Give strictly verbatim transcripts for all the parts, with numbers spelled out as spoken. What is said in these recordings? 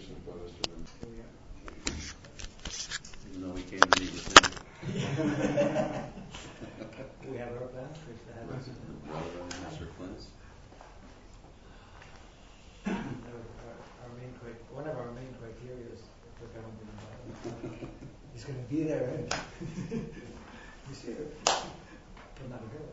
some photos to them. Even though we came to meet with them. We have our plans if that happens. Mister Clint's. Our, our main cri- one of our main criteria is for government involvement. He's going to be there, right? He's here, but not a girl.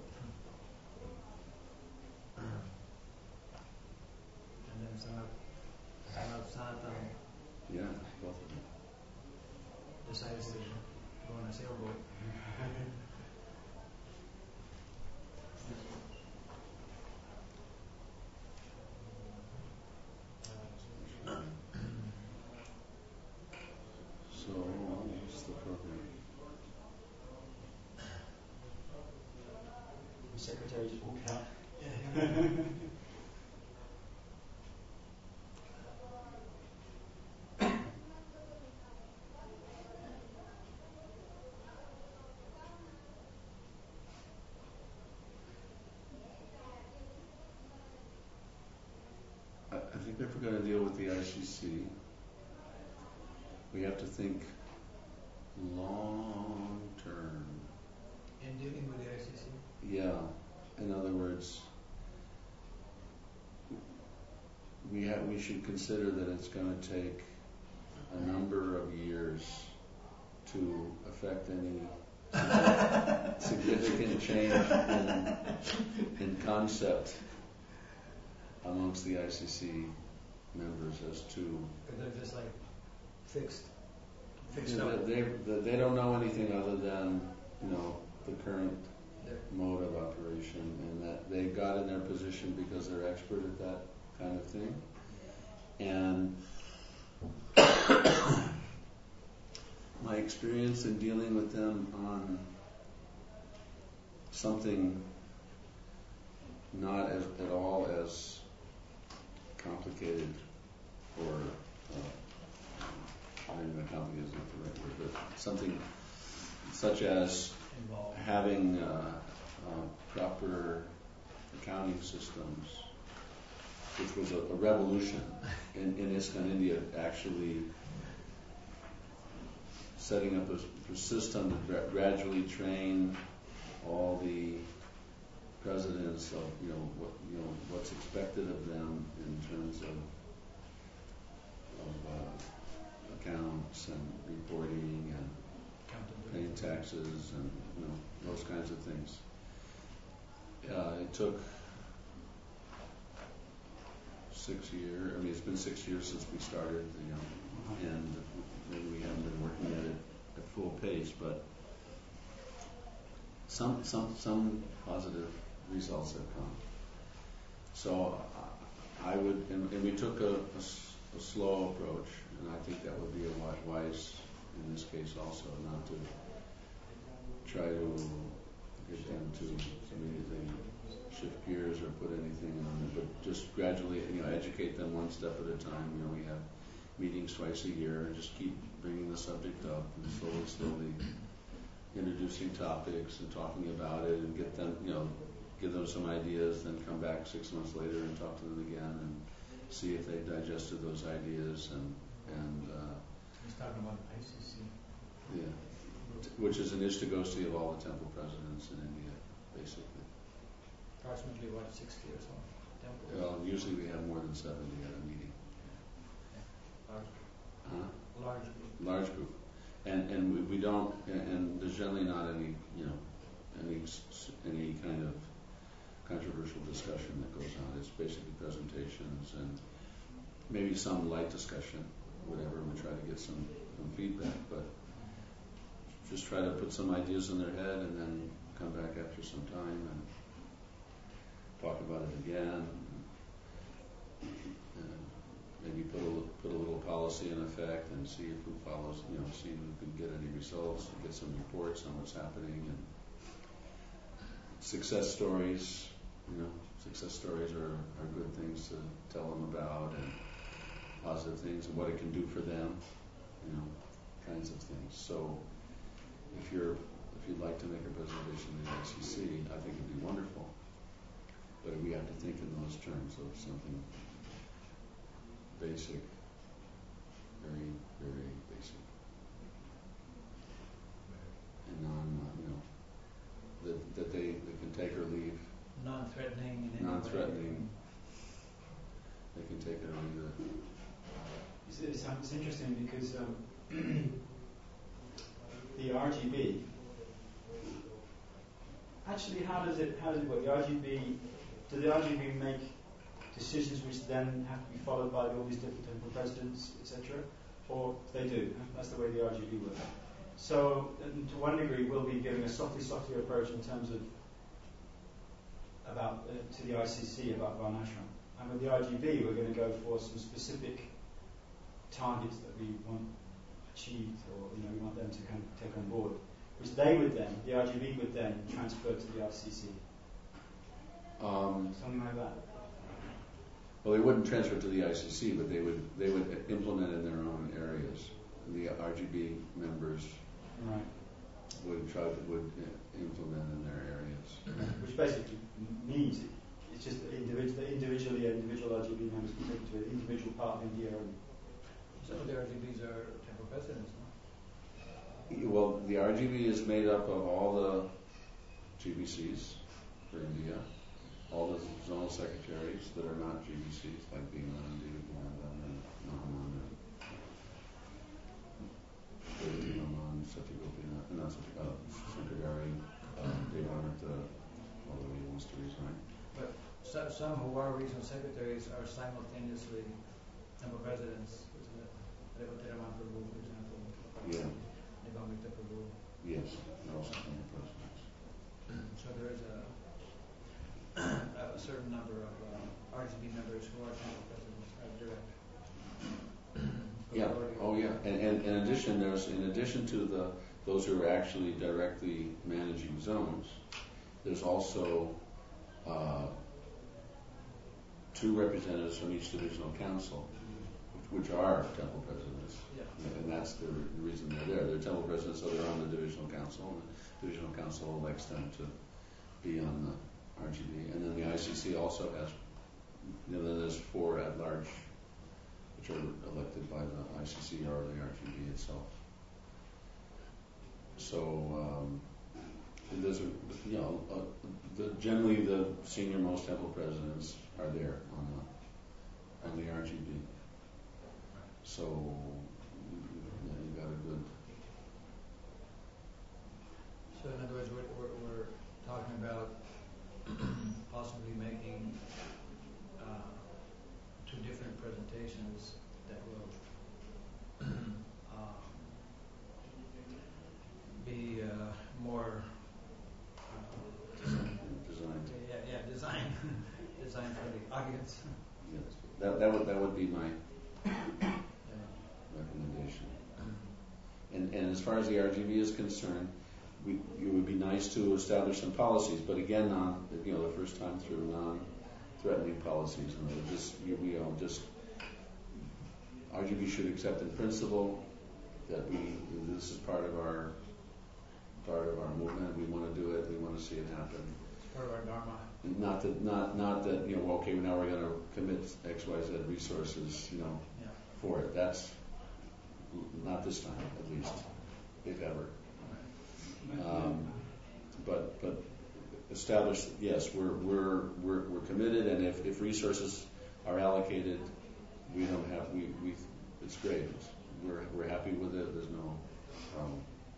And then some of some of Sanatan Yeah, both of them. decided to go on a sailboat. So, what's the program? The secretary just walked out. I, I think if we're going to deal with the I C C, we have to think long term. In dealing with the I C C? Yeah. In other words, we have we should consider that it's going to take a number of years to affect any significant change in, in concept amongst the I C C members as to Because they're just like fixed. you know, they, they they don't know anything other than you know the current Yeah. mode of operation, and that they got in their position because they're expert at that kind of thing. And my experience in dealing with them on something not as at all as complicated or uh, I don't know, complicated is not the right word, but something such as Involved. having uh, uh, proper accounting systems, which was a, a revolution in, in ISKCON India, actually setting up a, a system to gra- gradually train all the presidents of you know what you know what's expected of them in terms of of uh, accounts and reporting and paying taxes and you know those kinds of things. Uh, it took six years. I mean, it's been six years since we started, you know, and maybe we haven't been working at it at full pace, but some some some positive results have come. So I would, and, and we took a, a s- a slow approach, and I think that would be a wi- wise in this case also, not to try to get them to immediately shift gears or put anything on it, but just gradually, you know, educate them one step at a time. You know, we have meetings twice a year, and just keep bringing the subject up and slowly, slowly introducing topics and talking about it, and get them, you know, give them some ideas, then come back six months later and talk to them again and see if they digested those ideas and and uh, He's talking about I C C. yeah, which is an Ishtagosti of all the temple presidents in India, basically. Approximately what, sixty or so? Temple? Well, usually we have more than seventy at a meeting. Large, Huh? large group. Large group, and and we, we don't, and, and there's generally not any, you know, any s- any kind of controversial discussion that goes on. It's basically presentations and maybe some light discussion, whatever. We try to get some, some feedback, but just try to put some ideas in their head and then come back after some time and talk about it again. And maybe put a put a little policy in effect and see if who follows, you know, see who can get any results, and get some reports on what's happening and success stories. You know, success stories are, are good things to tell them about, and positive things and what it can do for them. You know, kinds of things. So, if you're if you'd like to make a presentation in the I C C, I think it'd be wonderful. But we have to think in those terms of something basic take it or leave it. It's, it's, it's interesting because um, the R G B. Actually, how does it how does it work? The R G B, do the R G B make decisions which then have to be followed by all these different temple presidents, et cetera? Or they do? That's the way the R G B works. So, and to one degree, we'll be giving a softly, softly approach in terms of about uh, to the I C C about Varnashram. And with the R G B, we're going to go for some specific targets that we want achieved, or you know, we want them to kind of take on board, which they would then, the R G B would then transfer to the I C C. Um, Something like that. well, they wouldn't transfer to the I C C, but they would they would implement in their own areas. The R G B members Right. would try to, would implement in their areas. Which basically means it, it's just that individual, individually individual R G B members can take to an individual part of India. And Some of the R G Bs are temple presidents, no? Well, the R G B is made up of all the G B Cs for India, all the zonal secretaries that are not G B Cs, like Bhiman, Devananda, and Nahaman, and Nahaman, Satyagopinath, not Satyagopinath, Sankadari, Devananda, although he wants to resign. But some, some who are regional secretaries are simultaneously temple presidents, isn't it? Revotiraman Prabhu, for example. Yeah, Nivamrita Prabhu. yes, they're also temple presidents. So there is a, a certain number of uh, R G B members who are temple presidents, are direct. Yeah. Oh, yeah. And, and in addition, there's in addition to the those who are actually directly managing zones, there's also uh, two representatives from each divisional council, which, which are temple presidents. Yeah. And that's the, re- the reason they're there. They're temple presidents, so they're on the divisional council. And the divisional council elects them to be on the R G B. And then the I C C also has, you know, then there's four at large, which are elected by the I C C or the R G B itself. So um, there's a, you know, uh, the, generally the senior most temple presidents are there on the on the R G B. So yeah, you got a good. So in other words, we're, we're, we're talking about possibly making uh, two different presentations that will um, be uh, more uh, Designed. yeah, yeah, design designed for the audience. Yes, that that would that would be my Yeah. recommendation. And and as far as the R G B is concerned, we, it would be nice to establish some policies, but again, non, you know, the first time through non-threatening policies, and just you, you know, just R G B should accept in principle that we this is part of our part of our movement. We want to do it. We want to see it happen. It's part of our dharma. Not that not not that you know. Well, okay, now we're going to commit X, Y, Z resources, you know, Yeah. for it. That's not this time, at least, if ever. Um, but but establish yes, we're we're we're we're committed, and if, if resources are allocated, we don't have we, we it's great. It's, we're we're happy with it. There's no problem.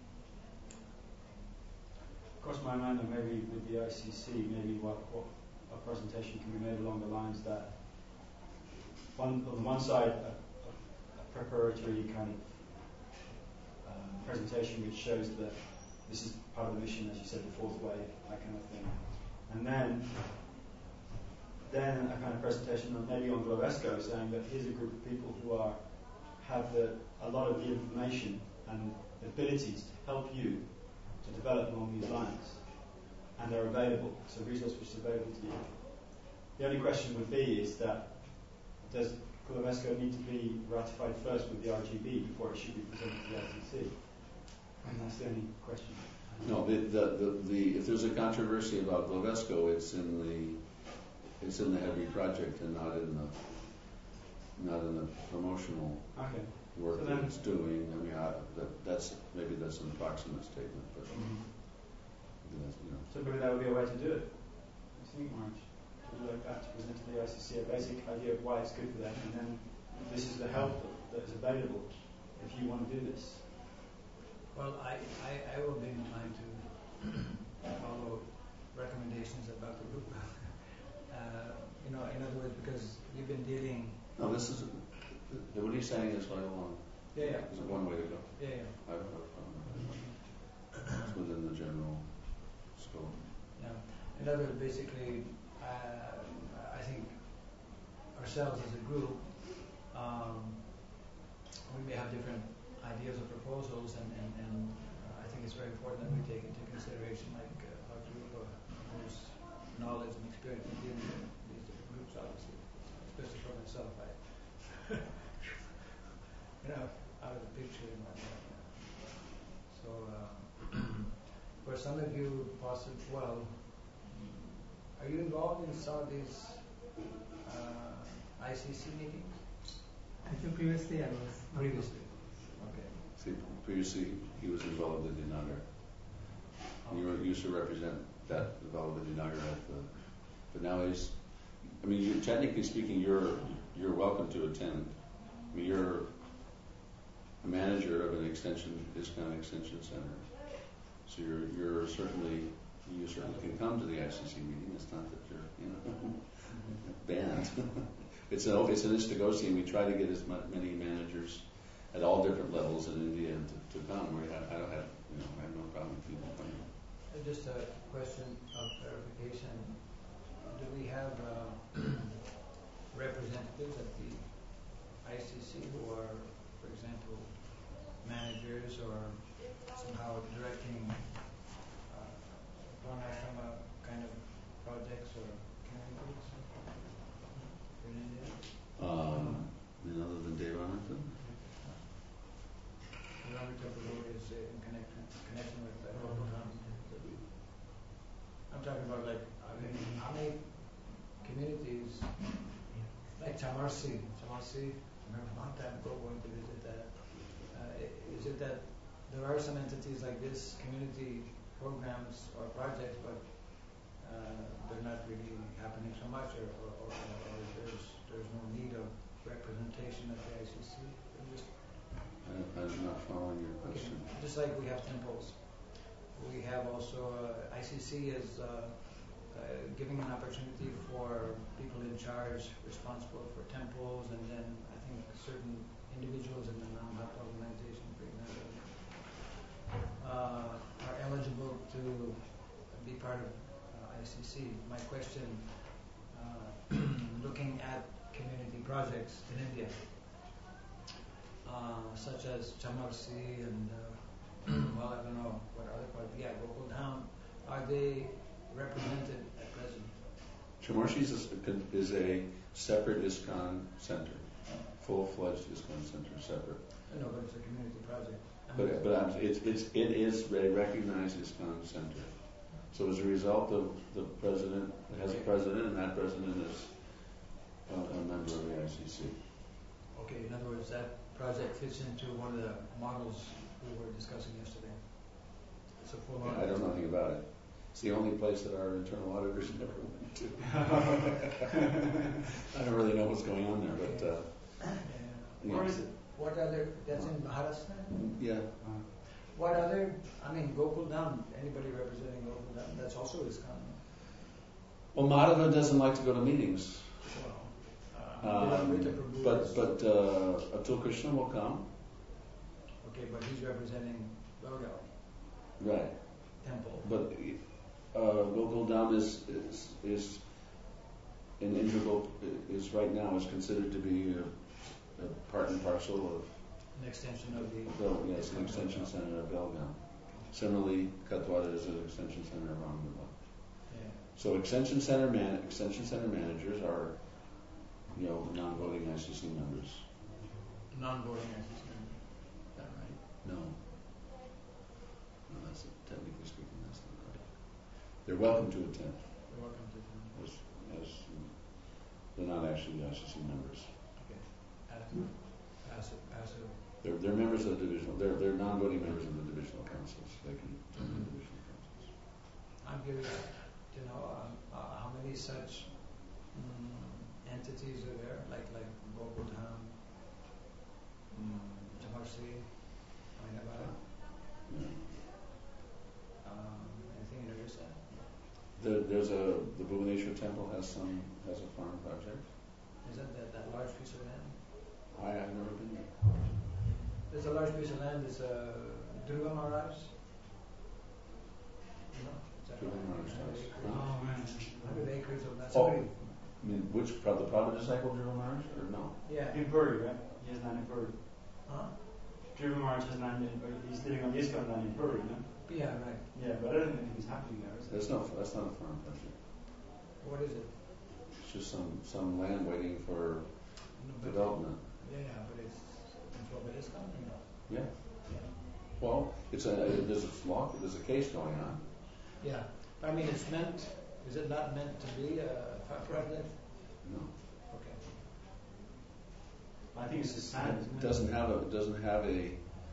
Crossed my mind that maybe with the I C C, maybe what, what a presentation can be made along the lines that one, on the one side, a, a preparatory kind of um, presentation which shows that this is part of the mission, as you said, the fourth wave, that kind of thing. And then then a kind of presentation on, maybe on Globesco, saying that here's a group of people who are have the, a lot of the information and abilities to help you to develop along these lines, and they're available, so resource which is available to you. The only question would be is that does Globesco need to be ratified first with the R G B before it should be presented to the I C C? And that's the only question. No, the, the, the, the if there's a controversy about Globesco, it's in the it's in the heavy project and not in the not in the promotional Okay. work So that then- it's doing. I mean, I, that, that's maybe that's an approximate statement, but Mm-hmm. that's, you know, So maybe that would be a way to do it. What do you think, Marge? like that to present to the I C C a basic idea of why it's good for them, and then this is the help that, that is available if you want to do this. Well, I, I, I will be inclined to follow recommendations about the group. uh, you know, in other words, because you've been dealing. No, this is, what he's saying is right along. Yeah, yeah. Is it one way to go? Yeah, yeah. I don't have a problem. It's within the general scope. Yeah. In other words, basically, uh, I think ourselves as a group, um, we may have different ideas or proposals, and, and, and uh, I think it's very important that we take into consideration, like uh, our group uh, whose knowledge and experience in dealing with these different groups, obviously, especially for myself. I, you know, out of the picture and whatnot. So, uh, for some of you, possibly, well, are you involved in some of these uh, I C C meetings? I think previously I was. Previously. Okay. See, previously he was involved with the Nagar. You were, used to represent that involved with the Nagar at the, but now he's, I mean, you, technically speaking, you're you're welcome to attend. I mean, you're a manager of an extension, ISKCON Extension Center, so you're you're certainly you certainly can come to the I C C meeting. It's not that you're you know banned. It's an it's an ISTAGOSI, and we try to get as many managers at all different levels in India to, to come. We have, I don't have you know I have no problem with people coming. Uh, Just a question of clarification. Do we have uh, representatives at the I C C who are, for example, managers or somehow directing uh, Varnashrama kind of projects or communities in India? Um, and other than Devanathan? Ramita Prabhu is uh, in connection, connection with the Hoboken. I'm talking about like, I mean, how many communities, like Chamarsi, Chamarsi, I remember a long time ago going to visit that. Uh, i- is it that there are some entities like this, community programs or projects, but uh, they're not really happening so much, or, or, or, or there's there's no need of representation at the I C C? I'm just, I, I'm not following your okay, question. just like we have temples. We have also uh, I C C is uh, uh, giving an opportunity for people in charge responsible for temples, and then I think certain individuals in the Namhat organization, for example, uh, are eligible to be part of uh, I C C. My question, uh, looking at community projects in India, uh, such as Chamarsi and uh, well, I don't know what other part. Yeah, Gokul Dham. Are they represented at present? Chamarshi is a, is a separate ISKCON center, full-fledged ISKCON center, separate. I know, but it's a community project. I mean, But but I'm, it's it's it is a recognized ISKCON center. So as a result of the president, it has a president, and that president is a, a member of the I C C. okay, in other words, that project fits into one of the models we were discussing yesterday. It's a full on. I don't know anything about it. It's the only place that our internal auditors never went to. I don't really know what's going on there, but uh, Yeah. Where is it? What other? That's in Maharashtra. yeah. What other? I mean, Gokul Dham. Anybody representing Gokul Dham? That's also ISKCON. Well, Madhava doesn't like to go to meetings, Well, uh, um, Rita Prabhu is- but but uh, Atul Krishna will come. okay, but he's representing Belgaum Right. Temple. But uh, Gokul Dham is, is is an integral is right now is considered to be a, a part and parcel of An extension of the. Bel, yes, an extension center of Belgaum. Similarly, Katwada is an extension center of Ahmedabad. Yeah. So extension center man extension center managers are, you know, non-voting I C C members. Non-voting assistant. Is that right? No. No, that's technically speaking, that's not right. They're welcome to attend, You're welcome to them. as, as they're not actually I C C members. Okay. Passive. Passive. Passive. They're, they're members of the divisional. They're they're non-voting members of the divisional councils. They can attend the divisional councils. I'm curious to know um, uh, how many such mm, entities are there, like like Bogota, mm, Tamarsi, Ainabad, Yeah. um, anything in Orissa? There, there's a the Bhubaneswar temple has some has a farm project. Is that, that that large piece of land? I have never been there. There's a large piece of land. It's a Dhruva Maharaj. No, is that Dhruva right? Maharaj one hundred house. acres. Oh man. one hundred acres of that. Oh. Somebody- I mean, which pro- the Prabhupada disciple Dhruva Maharaj or no? Yeah. In Puri, right? He has land in Puri. Huh? Dhruva Maharaj has land in, or he's living on the ISKCON land in Puri, no? Yeah, right. Yeah, but I don't think anything's happening there, is That's it? not that's not a farm project. What is it? It's just some some land waiting for No, but- development. Yeah, yeah, but it's controlled by ISKCON or no? Yeah. Yeah. Well, it's a there's a law there's a case going on. Yeah. I mean, it's meant. Is it not meant to be a farm project? No, Okay. I think it's just sand, isn't it it? doesn't have a it doesn't have a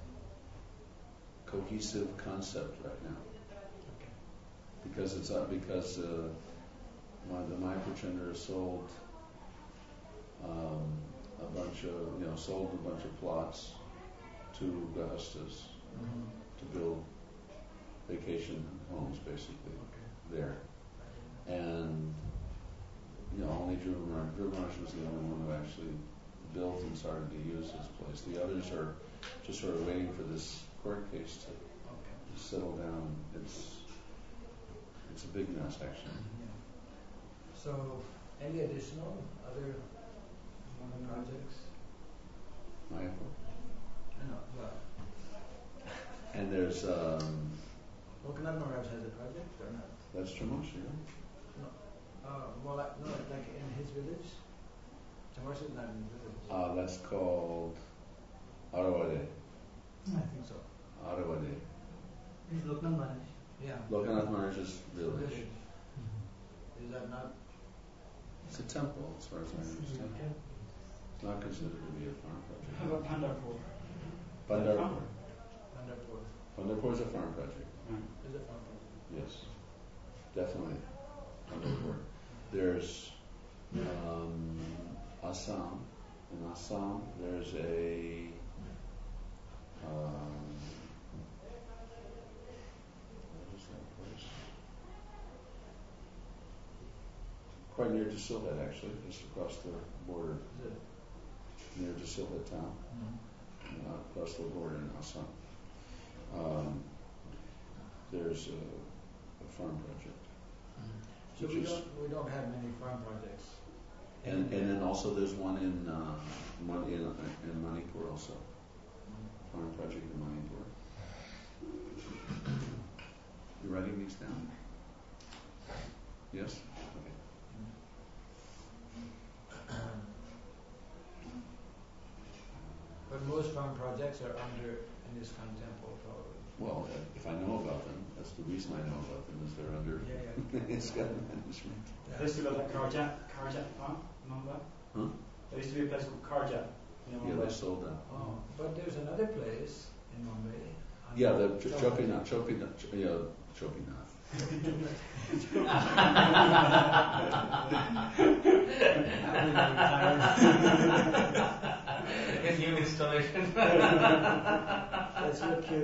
cohesive concept right now Okay. because it's uh, because uh, my, the Mayapur has sold um, a bunch of you know sold a bunch of plots to Gahastas Mm-hmm. to build vacation homes basically Okay. there. And you know, only Dhruva Maharaj, Dhruva Maharaj was the only one who actually built and started to use this place. The others are just sort of waiting for this court case to Okay. settle down. It's it's a big mess actually. Yeah. So, any additional other other projects? Mayapur. No, well, And there's um, Lokanath Maharaj has a project or not? that's Chamarshi, right? Uh, well, like, no, like in his village. Tamarsi is not in his village. Uh, that's called Arawade. I think so. Arawade. It's Loknath Maharaj. Yeah. Lokanath Maharaj's village. Is that not? It's a temple, as far as I understand. It's not considered to be a farm How project. about Pandharpur? Pandharpur. Pandharpur? Pandharpur is a farm project. Right. Is it farm project? Yes, definitely. Pandharpur. There's um, Assam. In Assam, there's a um, what is that place? Quite near to Silhet, actually, just across the border, Is it? near to Silhet town, Mm-hmm. uh, across the border in Assam. Um, there's a, a farm project. So Which we is- don't we don't have many farm projects. And, and then also there's one in uh, one in in Manipur also, farm project in Manipur. You writing these down? Yes. Okay. But most farm projects are under an ISKCON temple, probably. Well, if I know about them, that's the reason I know about them is they're under Yeah, yeah. it's got management. There used to be that Karjat, Karjat farm, remember that? Huh? There used to be a place called Karjat. You know, Yeah, Mumbai. they sold that. Oh, but there's another place in Mumbai. Yeah, the Ch- Chopinath, Chopinath, Ch- yeah, Chopinath. A new installation. That's what cute.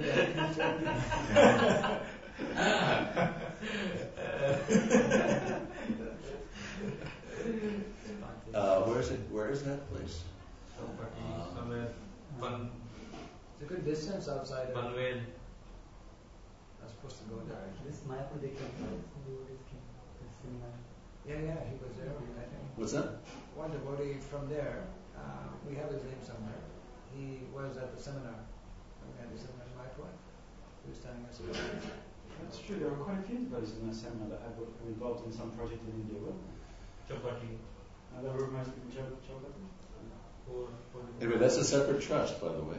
Uh, where is it? Where is that place? Chowpatty, somewhere. Pan, It's a good distance outside of. Panvel. I'm supposed to go there. This Mayapur they came from. Devotees came. This seminar. Yeah, yeah, he was there. We met him. What's that? One devotee from there. Uh, we have his name somewhere. He was at the seminar. We had the seminar in Mayapur. He was telling us about it. That's true. There were quite a few devotees in that seminar that had, were involved in some project in India, weren't there? Chowpatty. And there were mostly from Chau- Chowpatty. Four, four. Anyway, that's a separate trust, by the way.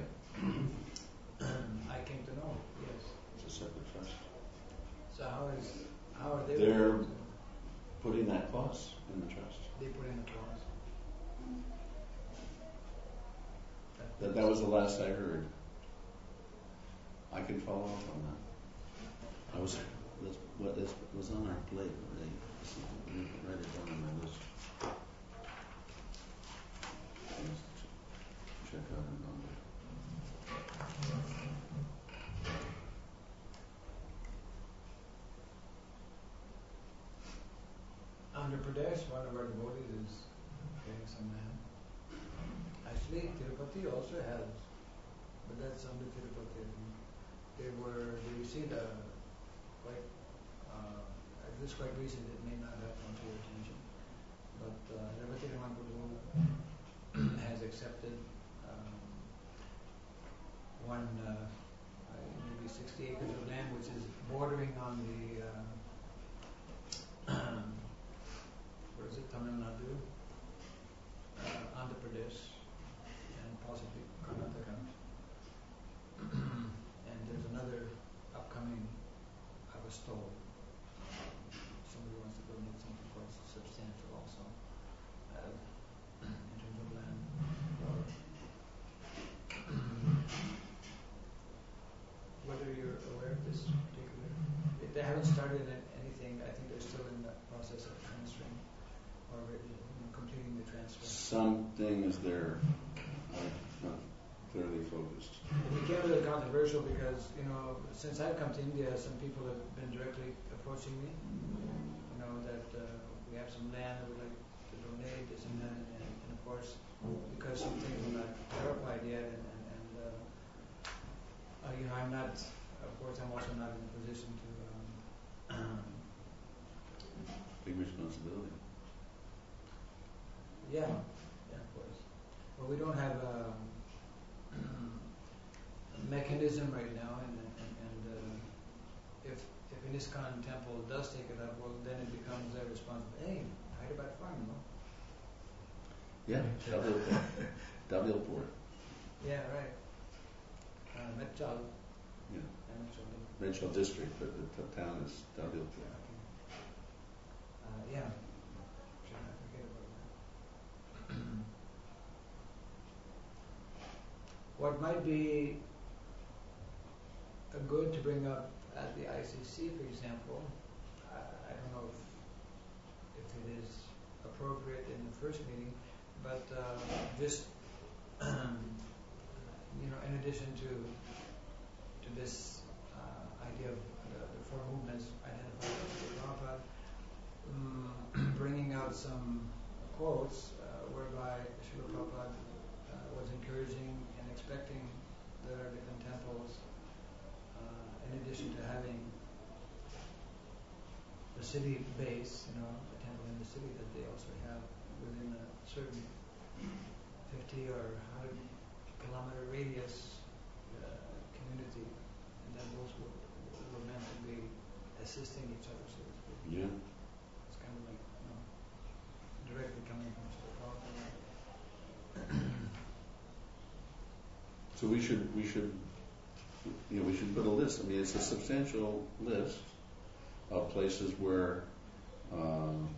I came to know. Yes. It's a separate trust. So how is how are they? They're putting that clause in the trust. They put in the clause. That that was the last I heard. I can follow up on that. I was That's what that's what was on our plate. Right? Let me write it down on my list. Just ch- Check out and on there. Andhra Pradesh, one of our devotees is getting some land. Actually, Tirupati also has, but that's under Tirupati. I think. They were, they received a quite, uh, this is quite recent, it may not have come to your attention, but uh, Ravati Raman has accepted um, one, uh, uh, maybe sixty acres of land which is bordering on the, uh, what is it, Tamil Nadu, uh, Andhra Pradesh, and possibly Karnataka. And there's another upcoming, I was told, somebody wants to donate something quite substantial also, uh, in terms of land. Whether you're aware of this particular, they- they haven't started an- anything, I think they're still in the process of transferring, or you know, completing the transfer. Some things there are not clearly focused. It became a little controversial because, you know, since I've come to India, some people have been directly approaching me, you know, that uh, we have some land that we'd like to donate, this and that, and, and of course, because some things are not clarified yet, and, and, and uh, uh, you know, I'm not, of course, I'm also not in a position to, um, Big responsibility. yeah, yeah, of course. But we don't have um, a mechanism right now, and, and, and uh, if if an ISKCON temple does take it up, well, then it becomes their responsibility. Hey, Hyderabad Farm, no? Yeah, Davilpur. Davilpur. Yeah, right. Uh, Metchal. Yeah. Yeah, Metchal. Mitchell district, but the t- town is Davilpur. Okay. Uh, yeah. Should not forget about that. What might be uh, good to bring up at the I C C, for example, I, I don't know if, if it is appropriate in the first meeting, but uh, just you know, in addition to to this uh, idea of the, the four movements identified by Srila Prabhupada, um, bringing out some quotes uh, whereby Srila Prabhupada uh, was encouraging and expecting that our different temples, uh, in addition to having the city base, you know, a temple in the city, that they also have within a certain fifty or one hundred kilometer radius uh, community, and that those were, were meant to be assisting each other, so to speak. Yeah. It's kind of like, you know, directly coming from Srila Prabhupada. So we should we should you know we should put a list. I mean, it's a substantial list of places where um,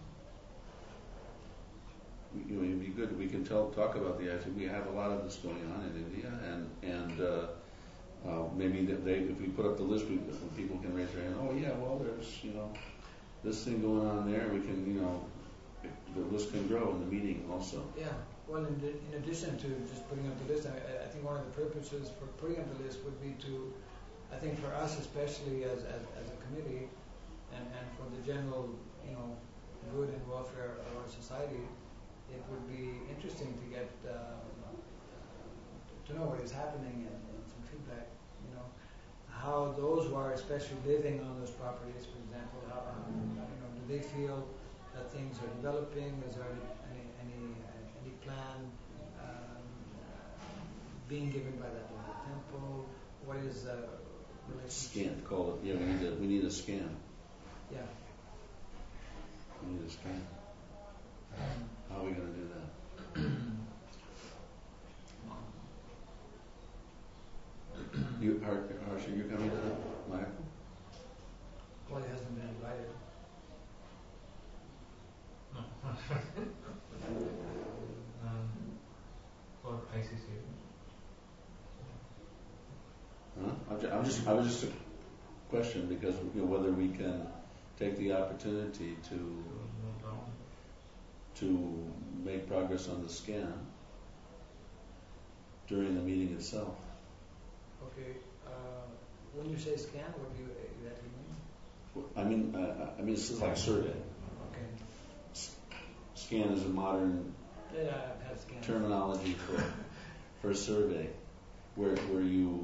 you know it'd be good. We can tell talk about the idea. We have a lot of this going on in India, and and uh, uh, maybe that they if we put up the list, we, people can raise their hand. Oh yeah, well there's you know this thing going on there. We can you know the list can grow in the meeting also. Yeah. Well, in, the, in addition to just putting up the list, I, I think one of the purposes for putting up the list would be to, I think for us especially as, as, as a committee, and, and for the general, you know, good and welfare of our society, it would be interesting to get uh, to know what is happening and, and some feedback. You know, how those who are especially living on those properties, for example, how, how you know, do they feel that things are developing? Is there any any any plan um, being given by that local temple? What is the relationship? Scan, call it. Yeah, we need a we need a scan. Yeah. We need a scan. How are we going to do that? You, Har- Harsha, you coming to Michael? Well, he hasn't been invited. No. um, for I C C. Huh? I'm, ju- I'm just I was just question because you know, whether we can take the opportunity to to make progress on the scan during the meeting itself. Okay. Uh, when you say scan, what do you exactly mean? I mean, uh, I mean, it's like survey. Okay. Scan is a modern Yeah, yeah, I've had scans. terminology for for a survey, where where you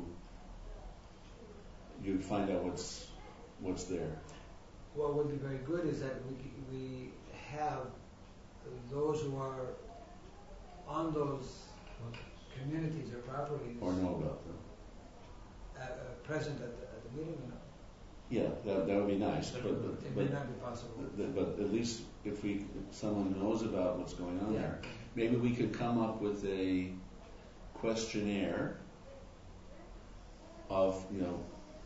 you find out what's what's there. What would be very good is that we we have those who are on those communities or properties Or know about them. uh, uh, present at the, at the meeting. You know? Yeah, that that would be nice. But but, It may but, not be possible. but, but at least if we if someone knows about what's going on Yeah. there, maybe we could come up with a questionnaire of you know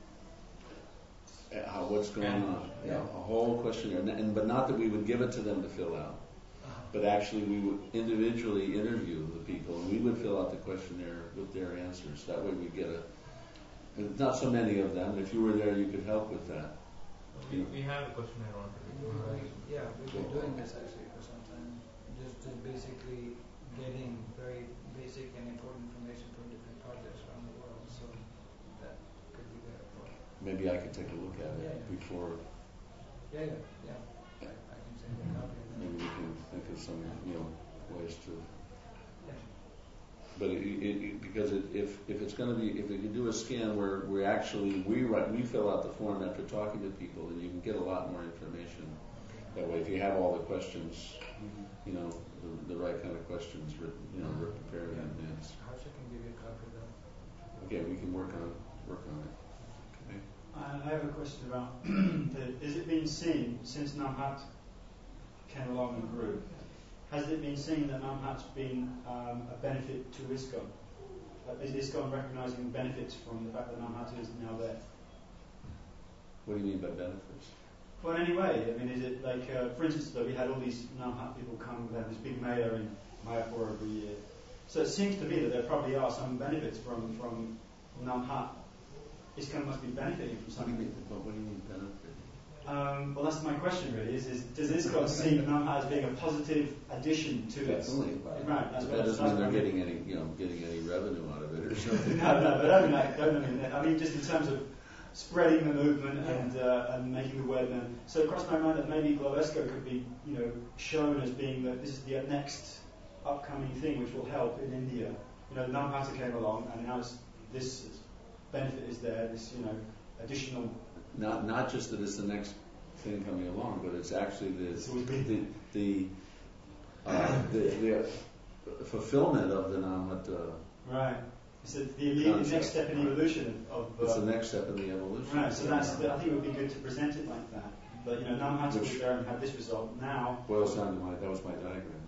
uh, how what's going on. You know, a whole questionnaire, and, and but not that we would give it to them to fill out. Uh-huh. But actually, we would individually interview the people, and we would fill out the questionnaire with their answers. That way, we get a. And not so many of them. If you were there, you could help with that. We, we have a questionnaire already. We- Yeah, we've been doing this actually for some time. Just, just basically getting very basic and important information from different projects around the world. So that could be there for. Maybe I could take a look at it Yeah, yeah. before. Yeah, yeah, yeah. I, I can send you a copy of that. Maybe we can think of some, you know, ways to. Yeah. But it, it, it, because it, if if it's going to be, if we can do a scan where we actually we write, we fill out the form after talking to people, then you can get a lot more information. That way, if you have all the questions, you know, the, the right kind of questions written, you know, written prepared in advance. Harsha can give you a copy of that. Okay, we can work on work on it. Okay. And I have a question about, the, is it been seen since Namhat came along and grew? Has it been seen that Namhat's been um, a benefit to ISKCON? Uh, is ISKCON recognising benefits from the fact that Namhat is now there? What do you mean by benefits? Well, in any way, I mean, is it like, uh, for instance, though, we had all these Namhat people come, we have this big mela in Mayapur every year. So it seems to me that there probably are some benefits from, from Namhat. ISKCON must be benefiting from What do you something. mean? What, what do you mean benefit? Um, well, that's my question really, is, is does ISKCON see Namhat as being a positive addition to it? Definitely. Right, that's But what that doesn't mean they're that's what I getting any, you know, getting any revenue out of it or something. no, no, but I mean, like, don't I mean, I mean, just in terms of spreading the movement and uh, and making the word known. So it crossed my mind that maybe Globesco could be, you know, shown as being that this is the next upcoming thing which will help in India. You know, Namhata came along, and now it's, this benefit is there. This, you know, additional. Not not just that it's the next thing coming along, but it's actually the It's always been. the the, uh, the, the fulfillment of the Namhata. Right. It's the, the, the next step in evolution of. of It's uh, the next step in the evolution. Right. So that's. The, I think it would be good to present it like that. But you know, Namhata was there and had this result. Now. Boils down to my that was my diagram.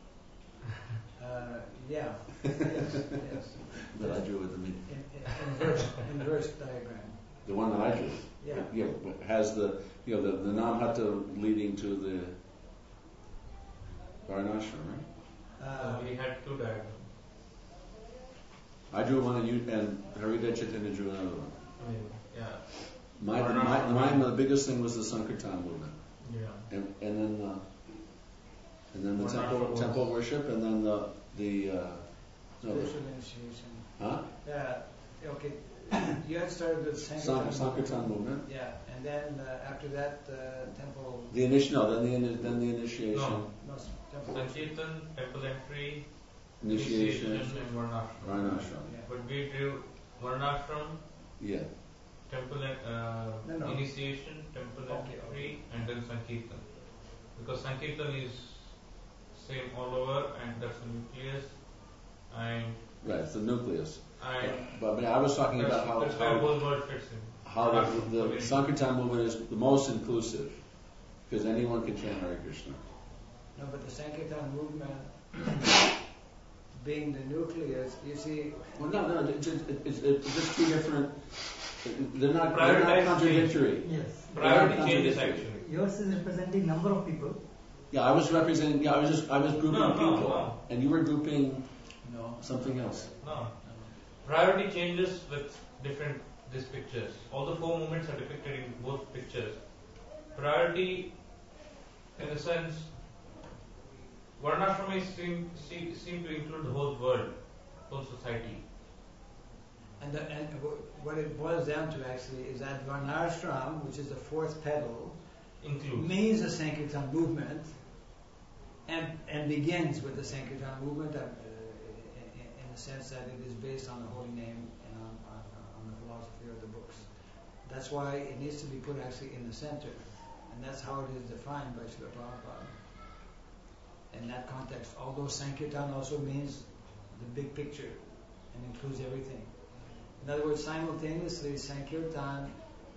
Uh, yeah. yes, yes. That I drew at the meeting. In, in, inverse, inverse diagram. The one that I drew. Yeah. Yeah, has the you know the, the Namhata leading to the Varnashram, right? Uh, So we had two diagrams. I drew one and you and Harida Chaitanya drew another one. I mean, yeah, My, my, Varnashram. mine, the biggest thing was the Sankirtan movement, yeah. and and then uh, and then the Varnashram temple was- temple worship, and then the the uh, no, the- Spiritual initiation. huh? Yeah. Okay. You had started with Sank- Sankirtan. Sankirtan movement. Yeah, and then uh, after that, uh, temple. The initiation, no, then the ini- then the initiation, No. No, s- temple. Sankirtan, temple entry, initiation, and Varnashram. Varnashram. Yeah. But we drew Varnashram, Yeah, temple uh, No, no. initiation, temple Okay, entry, okay. and then Sankirtan. Because Sankirtan is same all over, and that's the nucleus, and right. It's the nucleus. and But, but I was talking that's, about how that's where how, whole world fits in. how Varnashram, the, the okay. Sankirtan movement is the most inclusive because anyone can chant Hare Krishna. No, but the Sankirtan movement, being the nucleus, you see. Well, no, no, it's, it's, it's, it's just two different. They're not, they're not Prioritize contradictory. Yes. Priority They're not changes contradictory. actually. Yours is representing number of people. Yeah, I was representing. Yeah, I was just I was grouping No, no, people, no. and you were grouping No. something else. No. Priority changes with different these pictures. All the four movements are depicted in both pictures. Priority, in a sense, Varnashrami seem, seem, seem to include the whole world, whole society. And, the, and what it boils down to actually is that Varnashram, which is the fourth petal, Includes. means the Sankirtan movement and, and begins with the Sankirtan movement uh, in, in the sense that it is based on the holy name and on, on, on the philosophy of the books. That's why it needs to be put actually in the center. And that's how it is defined by Srila Prabhupada. In that context, although Sankirtan also means the big picture and includes everything. In other words, simultaneously, Sankirtan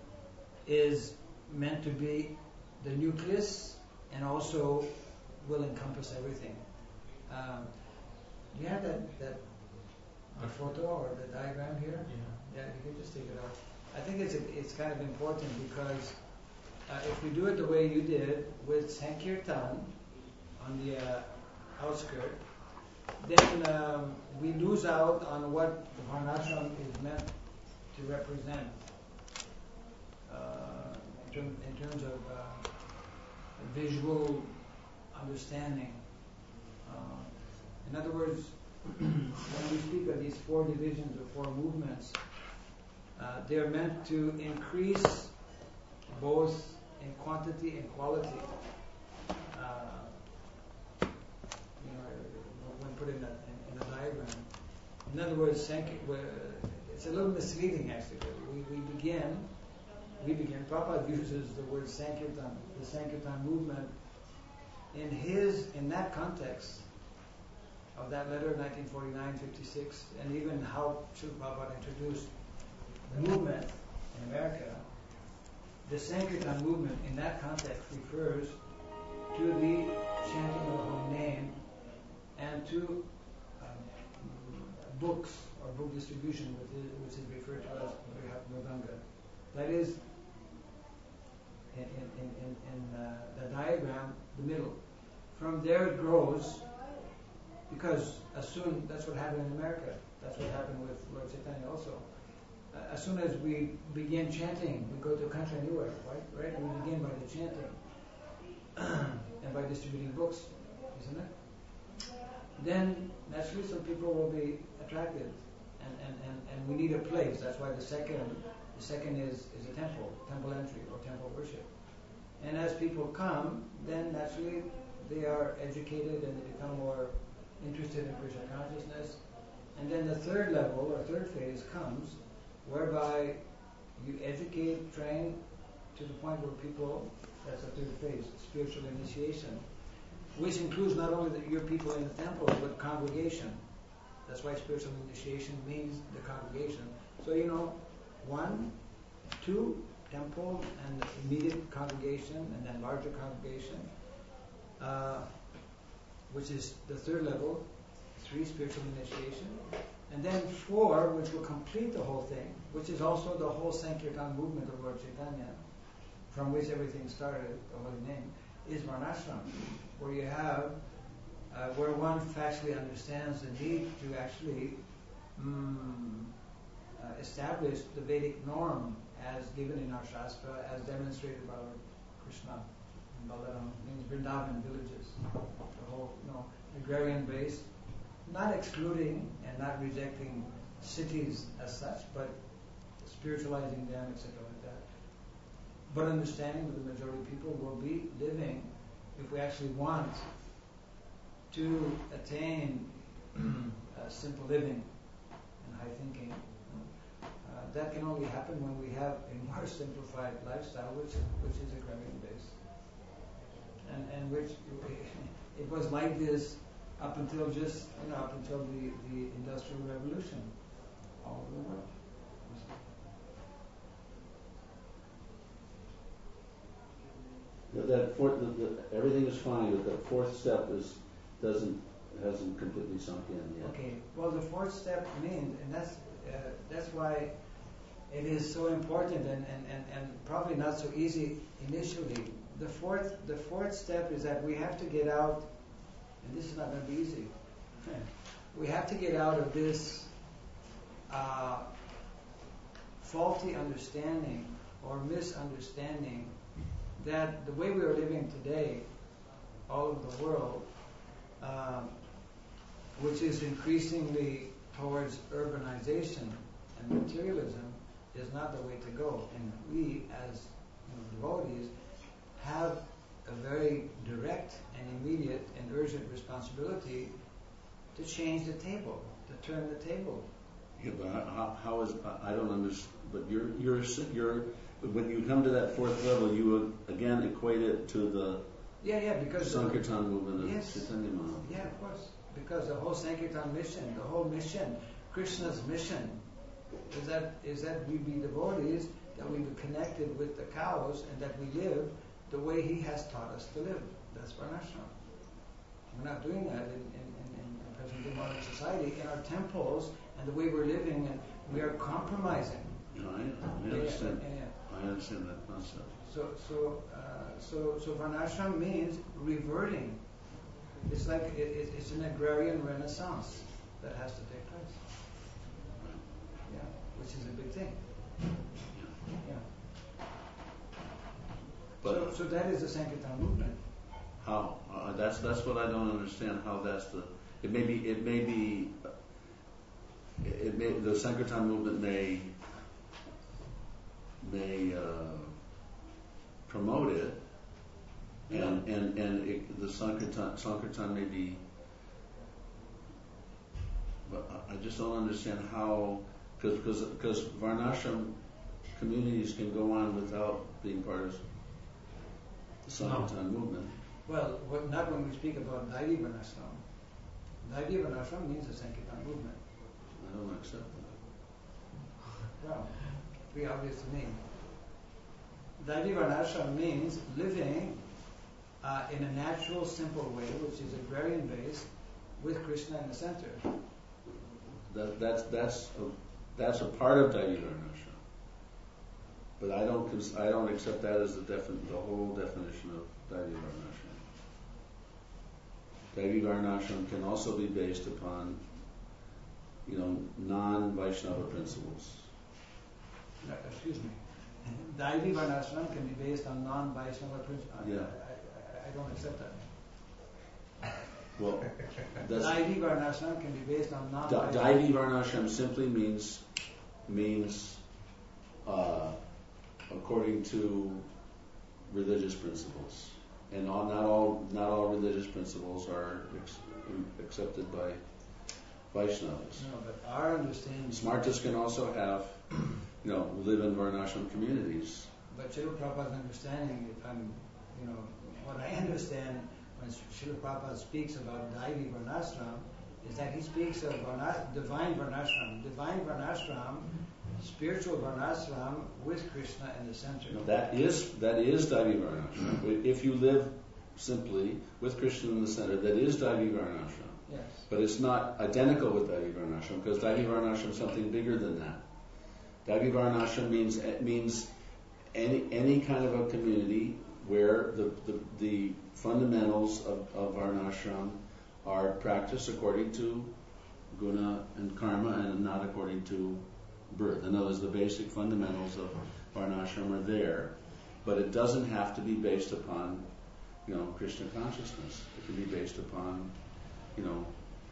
is meant to be the nucleus and also will encompass everything. Um, do you have that, that uh, photo or the diagram here? Yeah. Yeah, you can just take it out. I think it's a, it's kind of important because uh, if we do it the way you did with Sankirtan on the uh, outskirt, then um, we lose out on what the Varnashram is meant to represent uh, in, term, in terms of uh, visual understanding. Uh, in other words, when we speak of these four divisions or four movements, uh, they are meant to increase both in quantity and quality. Uh, you know, when put in a, in, in a diagram. In other words, it's a little misleading actually. We, we begin, we begin, Prabhupada uses the word Sankirtan, the Sankirtan movement, in his, in that context of that letter, nineteen forty-nine fifty-six, and even how Srila Prabhupada introduced the movement in America, the Sankirtan movement in that context refers to the chanting of the holy name and to um, books or book distribution, which is, which is referred to as Mridanga. That is, in, in, in, in uh, the diagram, the middle. From there it grows, because as soon, that's what happened in America. That's what happened with Lord Chaitanya also. Uh, as soon as we begin chanting, we go to a country anywhere, right? Right? We begin by the chanting and by distributing books, isn't it? Then naturally some people will be attracted, and, and, and, and we need a place. That's why the second the second is, is a temple, temple entry or temple worship. And as people come, then naturally they are educated and they become more interested in Krishna consciousness. And then the third level or third phase comes, whereby you educate, train to the point where people, that's the third phase, spiritual initiation, which includes not only the, your people in the temple, but congregation. That's why spiritual initiation means the congregation. So, you know, one, two, temple and immediate congregation, and then larger congregation, uh, which is the third level, three, spiritual initiation, and then four, which will complete the whole thing, which is also the whole Sankirtan movement of Lord Chaitanya, from which everything started, the holy name, is Varnashram, where you have, uh, where one factually understands the need to actually mm, uh, establish the Vedic norm as given in our Shastra, as demonstrated by Lord Krishna in Balaram, means Vrindavan villages, the whole, you know, agrarian base, not excluding and not rejecting cities as such, but spiritualizing them, et cetera like that. But understanding that the majority of people will be living, if we actually want to attain uh, simple living and high thinking, uh, that can only happen when we have a more simplified lifestyle, which which is agrarian based, and and which it was like this up until just you know up until the, the Industrial Revolution all over the world. That fourth, the, the, everything is fine, but the fourth step is doesn't hasn't completely sunk in yet. Okay. Well, the fourth step means, and that's uh, that's why it is so important, and, and, and, and probably not so easy initially. The fourth the fourth step is that we have to get out, and this is not going to be easy. We have to get out of this uh, faulty understanding or misunderstanding that the way we are living today, all over the world, um, which is increasingly towards urbanization and materialism, is not the way to go. And we, as you know, devotees, have a very direct and immediate and urgent responsibility to change the table, to turn the table. Yeah, but how, how is I don't understand. But you're you're you're when you come to that fourth level, you would again equate it to the Yeah, yeah, because Sankirtan movement of yes, Chaitanya Mahaprabhu. yeah, of course, because the whole Sankirtan mission, the whole mission, Krishna's mission, is that is that we be devotees, that we be connected with the cows, and that we live the way He has taught us to live. That's Varnashram. We're not doing that in, in, in, in present-day modern society, in our temples, and the way we're living, and we are compromising. You know, I, I understand. Yeah, yeah, yeah. I understand that concept. So, so, uh, so, so Varnashram means reverting. It's like it, it, it's an agrarian renaissance that has to take place. Yeah, which is a big thing. Yeah. But so, so that is the Sankirtan movement. how? Uh, that's that's what I don't understand. How that's the? It may be. It may be. It, it may the Sankirtan movement may may uh, promote it, and Yeah. and and it, the Sankirtan Sankirtan may be. But I I just don't understand how, because because because Varnashram communities can go on without being part of the Sankirtan movement. Well, what, not when we speak about Daivi Varnashram. Daivi Varnashram means the Sankirtan movement. I don't accept that. Well, pretty obvious to me. Daivi Varnashram means living uh, in a natural, simple way, which is agrarian based, with Krishna in the center. That, that's that's a, that's a part of Daivi Varnashram, but I don't cons- I don't accept that as the defin- the whole definition of Daivi Varnashram. Daivi Varnashram can also be based upon, you know, non-Vaishnava principles. No, excuse me. Daivi Varnashram can be based on non-Vaishnava principles. Yeah. I, I, I don't accept that. Well, that's Daivi Varnashram can be based on Da- non-Vaishnava. Daivi Varnashram simply means means uh, according to religious principles, and all, not all not all religious principles are ex- accepted by Vaishnavas. No, but our understanding. Smartas can also have, you know, live in Varnashram communities. But Srila Prabhupada's understanding, if I'm, you know, what I understand when Srila Prabhupada speaks about Daivi Varnashram, is that he speaks of Varna, divine Varnashram. Divine Varnashram, spiritual Varnashram with Krishna in the center. Now, that is that is Daivi Varnashram. If you live simply with Krishna in the center, that is Daivi Varnashram. Yes. But it's not identical with Daivi Varnashram, because Daivi Varnashram is something bigger than that. Daivi Varnashram means means any any kind of a community where the the, the fundamentals of, of Varnashram are practiced according to guna and karma, and not according to birth. In other words, the basic fundamentals of Varnashram are there, but it doesn't have to be based upon, you know, Krishna consciousness. It can be based upon, you know,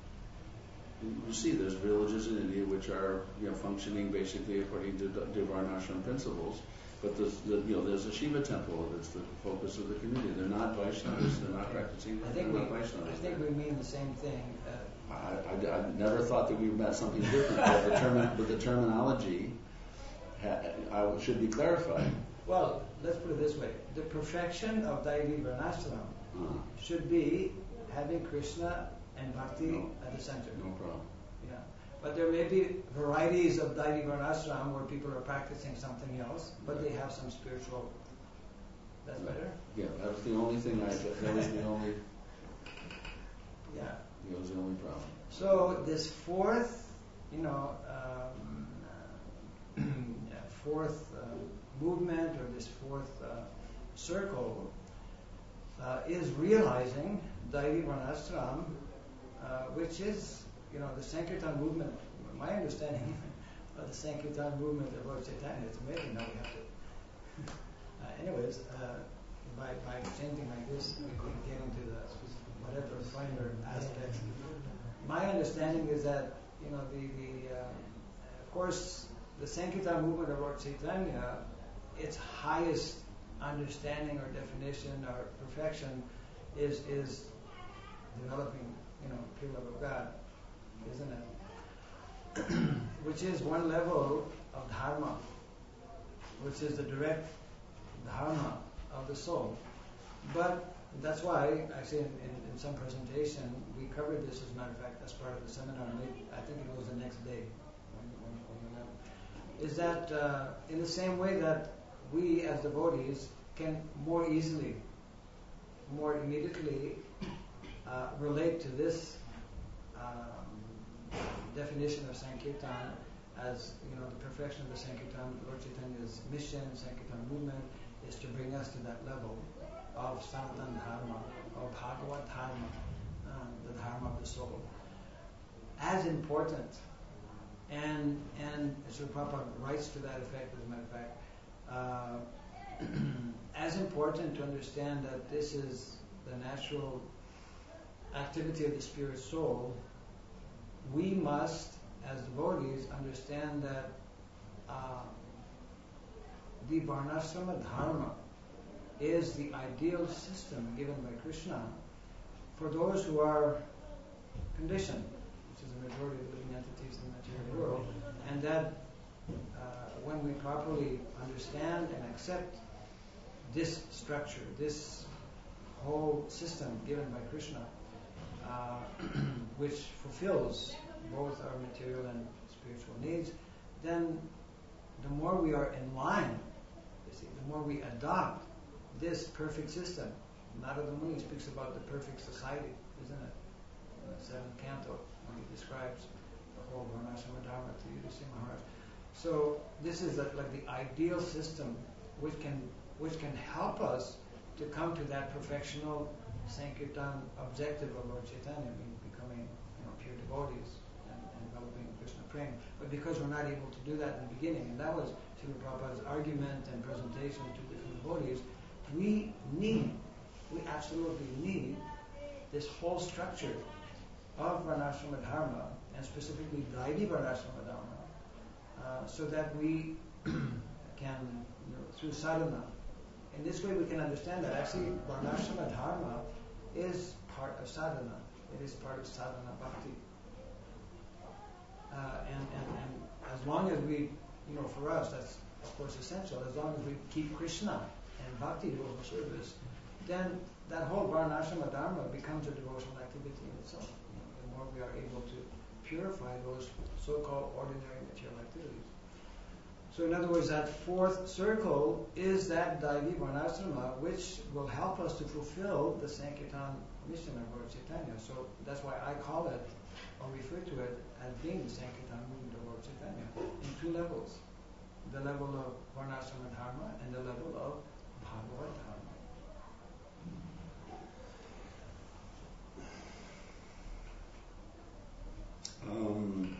you see, there's villages in India which are, you know, functioning basically according to, to Varnashram principles, but there's, the, you know, there's a Shiva temple that's the focus of the community. They're not Vaishnavas. They're not practicing. I think they're we, not Vaishnavas. I think we mean the same thing. Uh, I, I, I never thought that we meant something different, but the, termi- but the terminology ha- I should be clarified. well, let's put it this way: the perfection of Daivi Varnashram Uh, should be having Krishna and Bhakti No. at the center. no problem. Yeah. But there may be varieties of Daivi Varnashram where people are practicing something else, but they have some spiritual. That's better? Yeah, that was the only thing I, that was the only, Yeah. that was the only problem. So this fourth, you know, um, uh, fourth uh, movement, or this fourth uh, circle uh, is realizing Daivi Varnashram, uh, which is, you know, the Sankirtan movement. My understanding of the Sankirtan movement of Lord Chaitanya. It's amazing how we have to. uh, anyways, uh, by by chanting like this, we can get into the whatever finer aspects. My understanding is that you know the the uh, of course the Sankirtan movement of Lord Chaitanya, its highest understanding or definition or perfection is is developing you know pure love of God, isn't it? Which is one level of dharma, which is the direct dharma of the soul. But that's why, actually, in, in, in some presentation, we covered this, as a matter of fact, as part of the seminar. Maybe, I think it was the next day. When, when, when we went. Is that uh, in the same way that we, as devotees, can more easily, more immediately uh, relate to this um, definition of Sankirtan as, you know, the perfection of the Sankirtan, Lord Chaitanya's mission, Sankirtan movement, is to bring us to that level of Sanatan Dharma, of Bhagavad Dharma, um, the Dharma of the soul. As important, and and Srila Prabhupada writes to that effect, as a matter of fact, uh, as important to understand that this is the natural activity of the spirit soul, we must, as devotees, understand that uh, the Varnashrama Dharma is the ideal system given by Krishna for those who are conditioned, which is the majority of living entities in the material world, and that uh, when we properly understand and accept this structure, this whole system given by Krishna, uh, which fulfills both our material and spiritual needs, then the more we are in line, you see, the more we adopt this perfect system. Narada Muni speaks about the perfect society, isn't it? In the seventh canto, when he describes the whole Varnashrama Dharma to Yudhishthira Maharaj. So this is the, like the ideal system which can which can help us to come to that perfectional Sankirtan objective of Lord Chaitanya, being, becoming you know, pure devotees and, and developing Krishna prema. But because we're not able to do that in the beginning, and that was Srila Prabhupada's argument and presentation to different devotees, we need, we absolutely need this whole structure of Varnashrama Dharma, and specifically Daidi Varnashrama Dharma, uh, so that we can, you know, through sadhana, in this way we can understand that actually Varnashrama Dharma is part of sadhana. It is part of sadhana bhakti. Uh, and, and, and as long as we, you know, for us, that's of course essential, as long as we keep Krishna and bhakti devotional service, then that whole Varnashrama Dharma becomes a devotional activity in itself. You know, the more we are able to purify those so-called ordinary material activities. So in other words, that fourth circle is that Daidi Varnashrama, which will help us to fulfill the Sankirtan mission of Lord Chaitanya. So that's why I call it, or refer to it, as being the Sankirtan movement of Lord Chaitanya, in two levels. The level of Varnashrama Dharma and the level of Bhagavad Dharma. Um,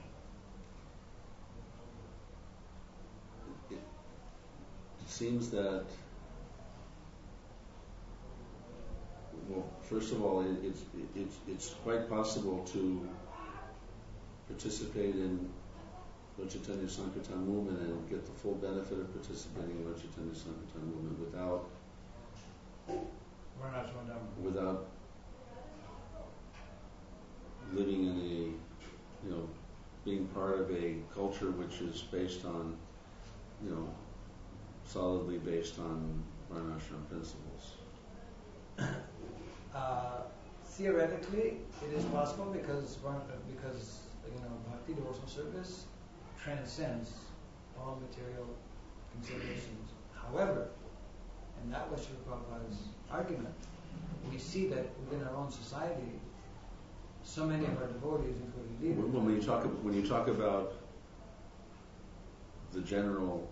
it, it seems that, well, first of all, it, it's it, it's it's quite possible to participate in Lord Chaitanya Sankirtan movement and get the full benefit of participating in Lord Chaitanya Sankirtan movement without Varnashrama Dharma. without living in a, you know, being part of a culture which is based on, you know, solidly based on Varnashrama principles. Uh, theoretically, it is possible because because you know bhakti devotional service transcends all material considerations. However, and that was Srila Prabhupada's argument, we see that within our own society, so many of our devotees, including leaders. When you talk when you talk about the general,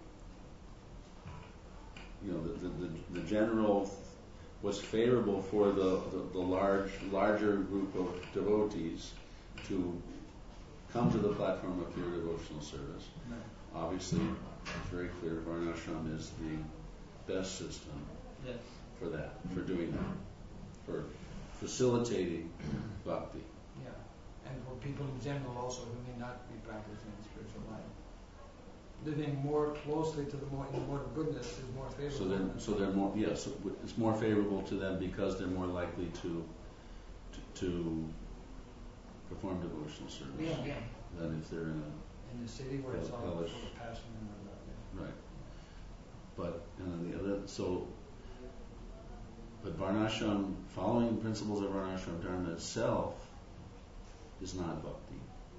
you know, the the, the, the general what's favorable for the, the, the large larger group of devotees to come to the platform of pure devotional service. Obviously, it's very clear Varnashram is the best system Yes. for that, for doing that, for facilitating bhakti. Yeah. And for people in general also who may not be practicing spiritual life. Living more closely to the more, in the mode of goodness is more favorable. So they're so they're more yes, it's more favorable to them because they're more likely to to, to perform devotional service Yeah, yeah. than if they're in a In the city where it's all full Hellish. of passion and all that. Yeah. right. But and then the other so but Varnashram, following the principles of Varnashram Dharma itself is not bhakti.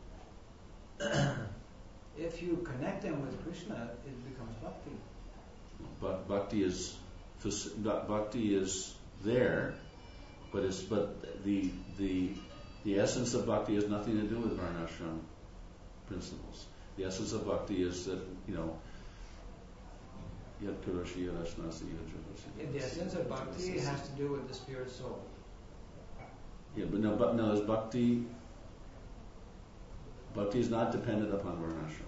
If you connect them with Krishna, it becomes bhakti. But bhakti is bhakti is there, but it's but the the the essence of bhakti has nothing to do with Varnashram principles. The essence of bhakti is that you know yat karoshi yarasnasi Yeah, the essence of bhakti has to do with the spirit soul. Yeah, but no, but no, is bhakti. Bhakti is not dependent upon Varnashram.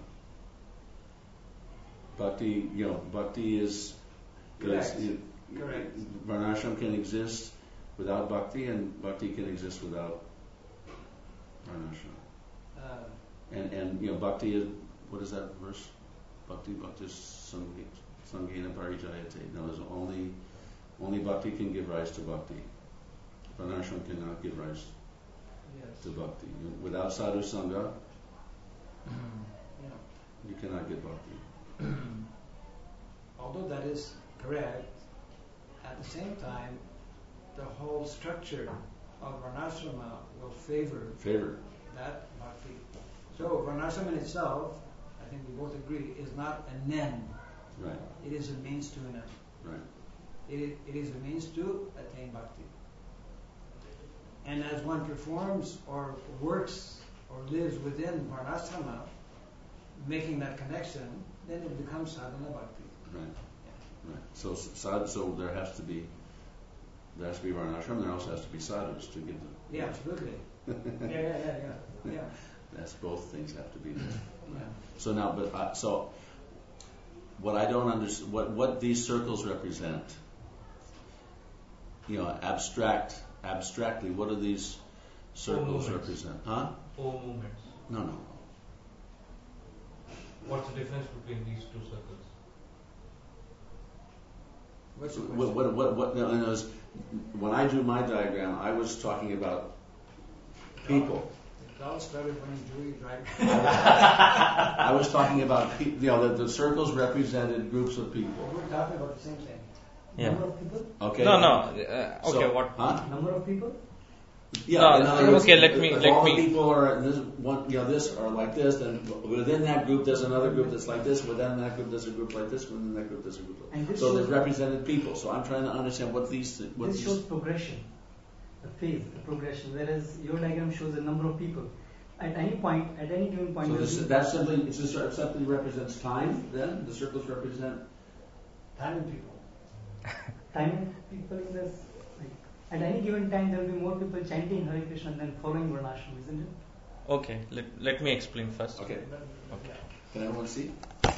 Bhakti, you know, bhakti is Correct. is- Correct. Varnashram can exist without bhakti, and bhakti can exist without Varnashram. Uh, And and you know, bhakti is what is that verse? Bhakti bhakti sanghena parijayate. No, there's only only bhakti can give rise to bhakti. Varnashram cannot give rise yes. to bhakti. Without sadhu sangha, Yeah. you cannot get bhakti. Although that is correct, at the same time, the whole structure of Varnashrama will favor Favor. that bhakti. So Varnashrama in itself, I think we both agree, is not an end. Right. It is a means to an end. Right. It is, it is a means to attain bhakti. And as one performs or works or lives within Varnashrama, making that connection, then it becomes sadhana bhakti. Right. Right. So sad, so there has to be there has to be Varnashram. There also has to be sadhus to give them. Yeah, absolutely. Yeah, yeah, yeah, yeah. yeah. That's both things have to be there. yeah. So now, but uh, so what I don't understand, what what these circles represent, you know, abstract, abstractly, what do these circles movements. represent? Huh? Four movements. No, no. What's the difference between these two circles? What's the What, question? what, what, what, no, no, it's- when I drew my diagram, I was talking about people. It all started when you drew your diagram. I was talking about, pe- you know, the, the circles represented groups of people. We're talking about the same thing. Yeah. Number of people? Okay. No, no. Uh, okay, So- what? Huh? Number of people? Yeah. No, in other words, okay, let me- if let all me- the people are this one, you know, this are like this, then within that group there's another group that's like this. Within that group there's a group like this. Within that group there's a group like And this. this So shows- they've represented people. So I'm trying to understand what these, what This these. shows progression, the phase, the progression, whereas your diagram shows the number of people. At any point, at any given point, So there this, will be that simply, it just simply represents time. Then the circles represent. Time and people. time and people in this. Like, at any given time, there will be more people chanting Hare Krishna than following Varnashram, isn't it? Okay, let, let me explain first. Okay. Okay. Can everyone see?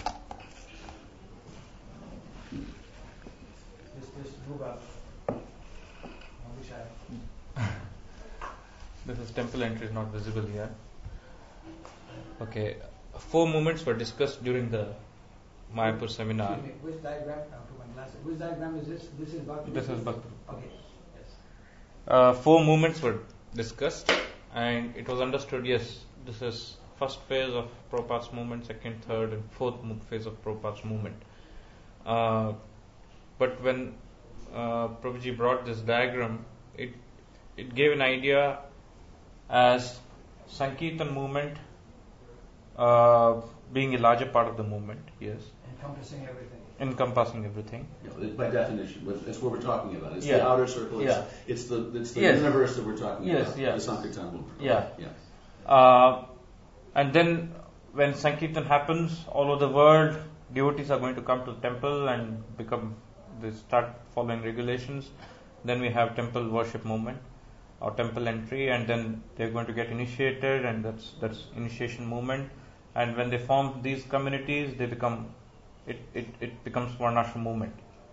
Just, just move up. Don't be shy. This is temple entry is not visible here. Okay, four movements were discussed during the Mayapur seminar. Excuse me, which diagram? I'll put my glasses. Which diagram is this? This is Bhakti. This is Bhakti. Okay. Yes. Uh, four movements were discussed, and it was understood, yes, this is first phase of Prabhupada's movement, second, third, and fourth mo- phase of Prabhupada's movement. Uh, but when uh, Prabhuji brought this diagram, it it gave an idea as Sankirtan movement uh, being a larger part of the movement, yes, Encompassing everything. encompassing everything. Yeah, by definition, what- it's what we're talking about. It's Yeah. the outer circle. It's, Yeah. it's the it's the Yes. universe that we're talking Yes, about. yes. The Sankirtan movement. Yeah. Yeah. Uh, and then when Sankirtan happens, all over the world, devotees are going to come to the temple and become, they start following regulations. Then we have temple worship movement. or temple entry, and then they're going to get initiated, and that's that's initiation movement. And when they form these communities, they become it it, it becomes Varnashram movement.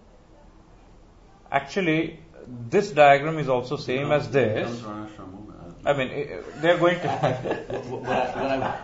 Actually, this diagram is also same as this. Becomes Varnashram movement. I mean, eh, they're going to. What- what I- what I-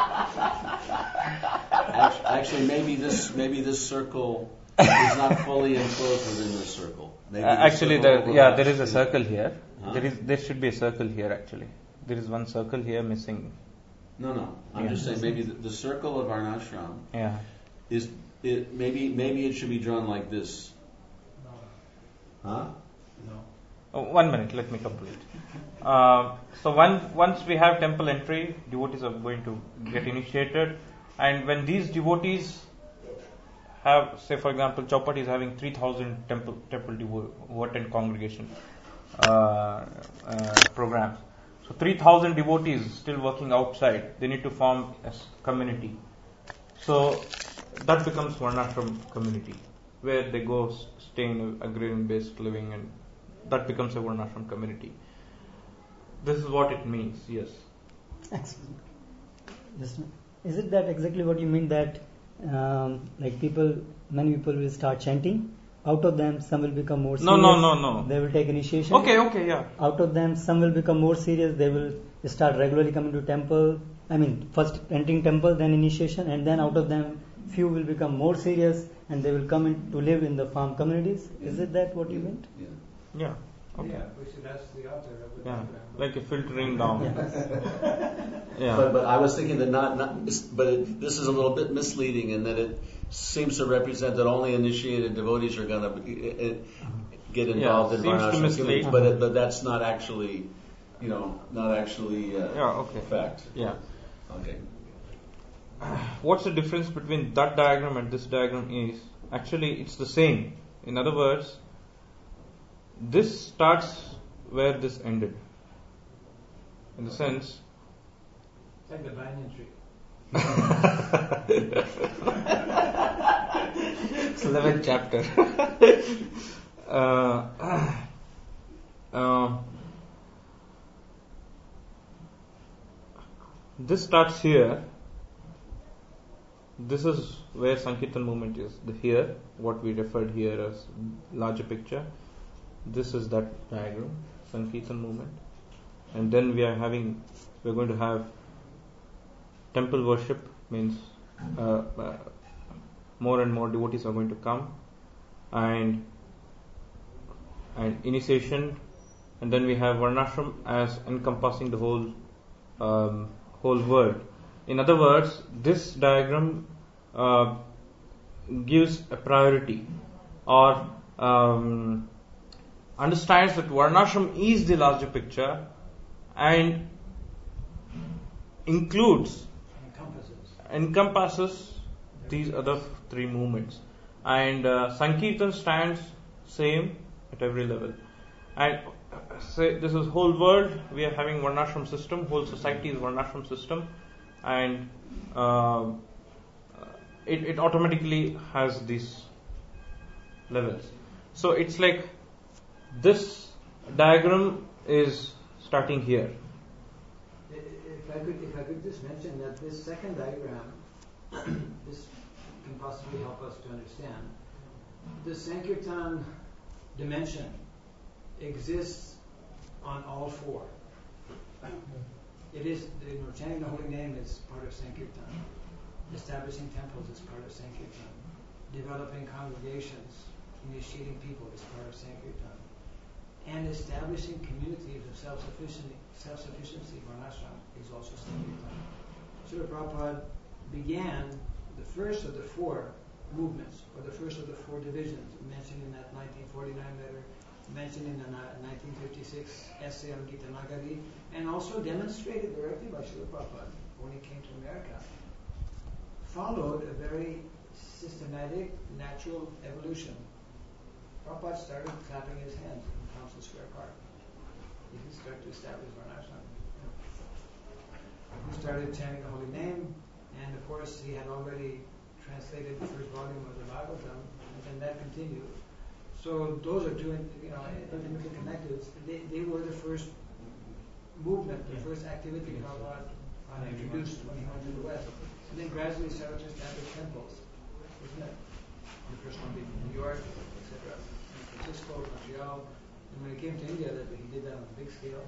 Actu- Actually, maybe this maybe this circle is not fully enclosed within this circle. Maybe Uh, the actually, circle there, yeah, overlaps. there is a circle here. Huh? There is there should be a circle here. Actually, there is one circle here missing. No, no. I'm Yeah. just saying maybe the, the circle of Varnashram Yeah. is it maybe maybe it should be drawn like this. No, Huh? no. Oh, one minute, let me complete. Uh, so one, once we have temple entry, devotees are going to get initiated, and when these devotees have, say for example, Chowpatty is having three thousand temple temple devoted congregation uh, uh, programs. So three thousand devotees still working outside. They need to form a s- community. So that becomes Varnashram community, where they go s- stay in agrarian-based living, and that becomes a Varnashram community. This is what it means. Yes. Excuse me. Just a minute. Is it that exactly what you mean, that um, like people, many people will start chanting? Out of them, some will become more serious. No, no, no, no. They will take initiation. Okay, okay, yeah. Out of them, some will become more serious. They will start regularly coming to temple. I mean, first entering temple, then initiation, and then out of them, few will become more serious, and they will come in to live in the farm communities. Is it that what you meant? Yeah. Yeah. Okay. Yeah, we should ask the author of the Yeah. diagram. Like a filtering down. Yeah. But but I was thinking that not not but it, this is a little bit misleading in that it seems to represent that only initiated devotees are going to get involved Yeah, in seems to Varnashram mislead. communities, but it, but that's not actually, you know, not actually uh, Yeah, okay. fact. Yeah. Okay. What's the difference between that diagram and this diagram is, actually it's the same. In other words, this starts where this ended. In the sense, It's like the banyan tree. it's eleventh chapter. uh, uh, this starts here. This is where Sankirtan movement is. The here, what we referred here as larger picture. This is that diagram, Sankirtan movement. And then we are having, we are going to have temple worship, means uh, uh, more and more devotees are going to come, and and initiation, and then we have Varnashram as encompassing the whole um, whole world. In other words, this diagram uh, gives a priority, or um, understands that Varnashram is the larger picture and includes, Encompasses. encompasses these other three movements. And uh, Sankirtan stands same at every level. And uh, say this is whole world, we are having Varnashram system, whole society is Varnashram system, and uh, it, it automatically has these levels. So it's like this diagram is starting here. If I could, if I could just mention that this second diagram, this can possibly help us to understand. The Sankirtan dimension exists on all four. It is, you know, chanting the holy name is part of Sankirtan. Establishing temples is part of Sankirtan. Developing congregations, initiating people is part of Sankirtan. And establishing communities of self-sufficiency, self-sufficiency, Varnashram, is also Sankirtan. Srila Prabhupada began the first of the four movements, or the first of the four divisions, mentioned in that nineteen forty-nine letter, mentioned in the nineteen fifty-six essay on Gita Nagari, and also demonstrated directly by Srila Prabhupada when he came to America, followed a very systematic, natural evolution. Prabhupada started clapping his hands in Council Square Park. He didn't start to establish Varnashram. He started chanting the holy name, and of course he had already translated the first volume of the Bhagavatam, and then that continued. So those are two, you know, intimately connected. They, they were the first movement, the first activity Prabhupada uh, introduced when he went to the West. And then gradually started to establish temples, isn't it? The first one being in New York, et cetera, San Francisco, Montreal. And when he came to India, that he did that on a big scale.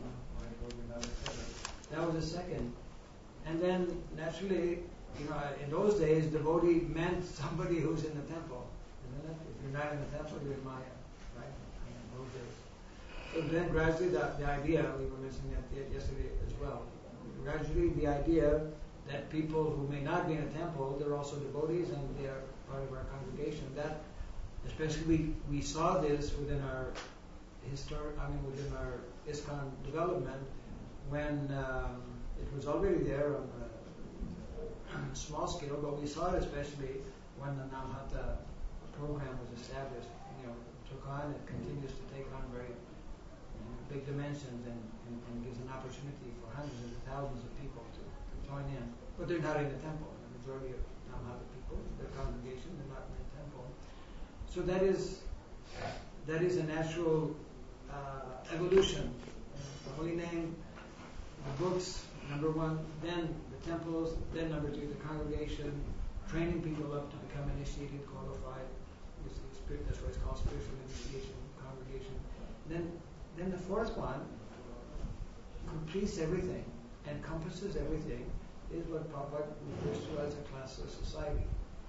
That was the second. And then naturally, you know, in those days, devotee meant somebody who's in the temple, isn't it? If you're not in the temple, you're in Maya, right? In those days. So then gradually the, the idea, we were mentioning that yesterday as well, gradually the idea that people who may not be in a temple, they're also devotees and they are part of our congregation. That, especially we, we saw this within our historic, I mean within our ISKCON development, when um, it was already there on a small scale, but we saw it especially when the Namhata program was established. You know, took on, it continues to take on very you know, big dimensions and, and, and gives an opportunity for hundreds of thousands of people to, to join in. But they're not in the temple. The majority of Namhata people, their congregation, they're not in the temple. So that is that is a natural uh, evolution. The holy name, the books, number one, then the temples, then number two, the congregation, training people up to become initiated, qualified. That's why it's called spiritual initiation, congregation. Then, then the fourth one completes everything, encompasses everything, is what Prabhupada refers to as a classless society.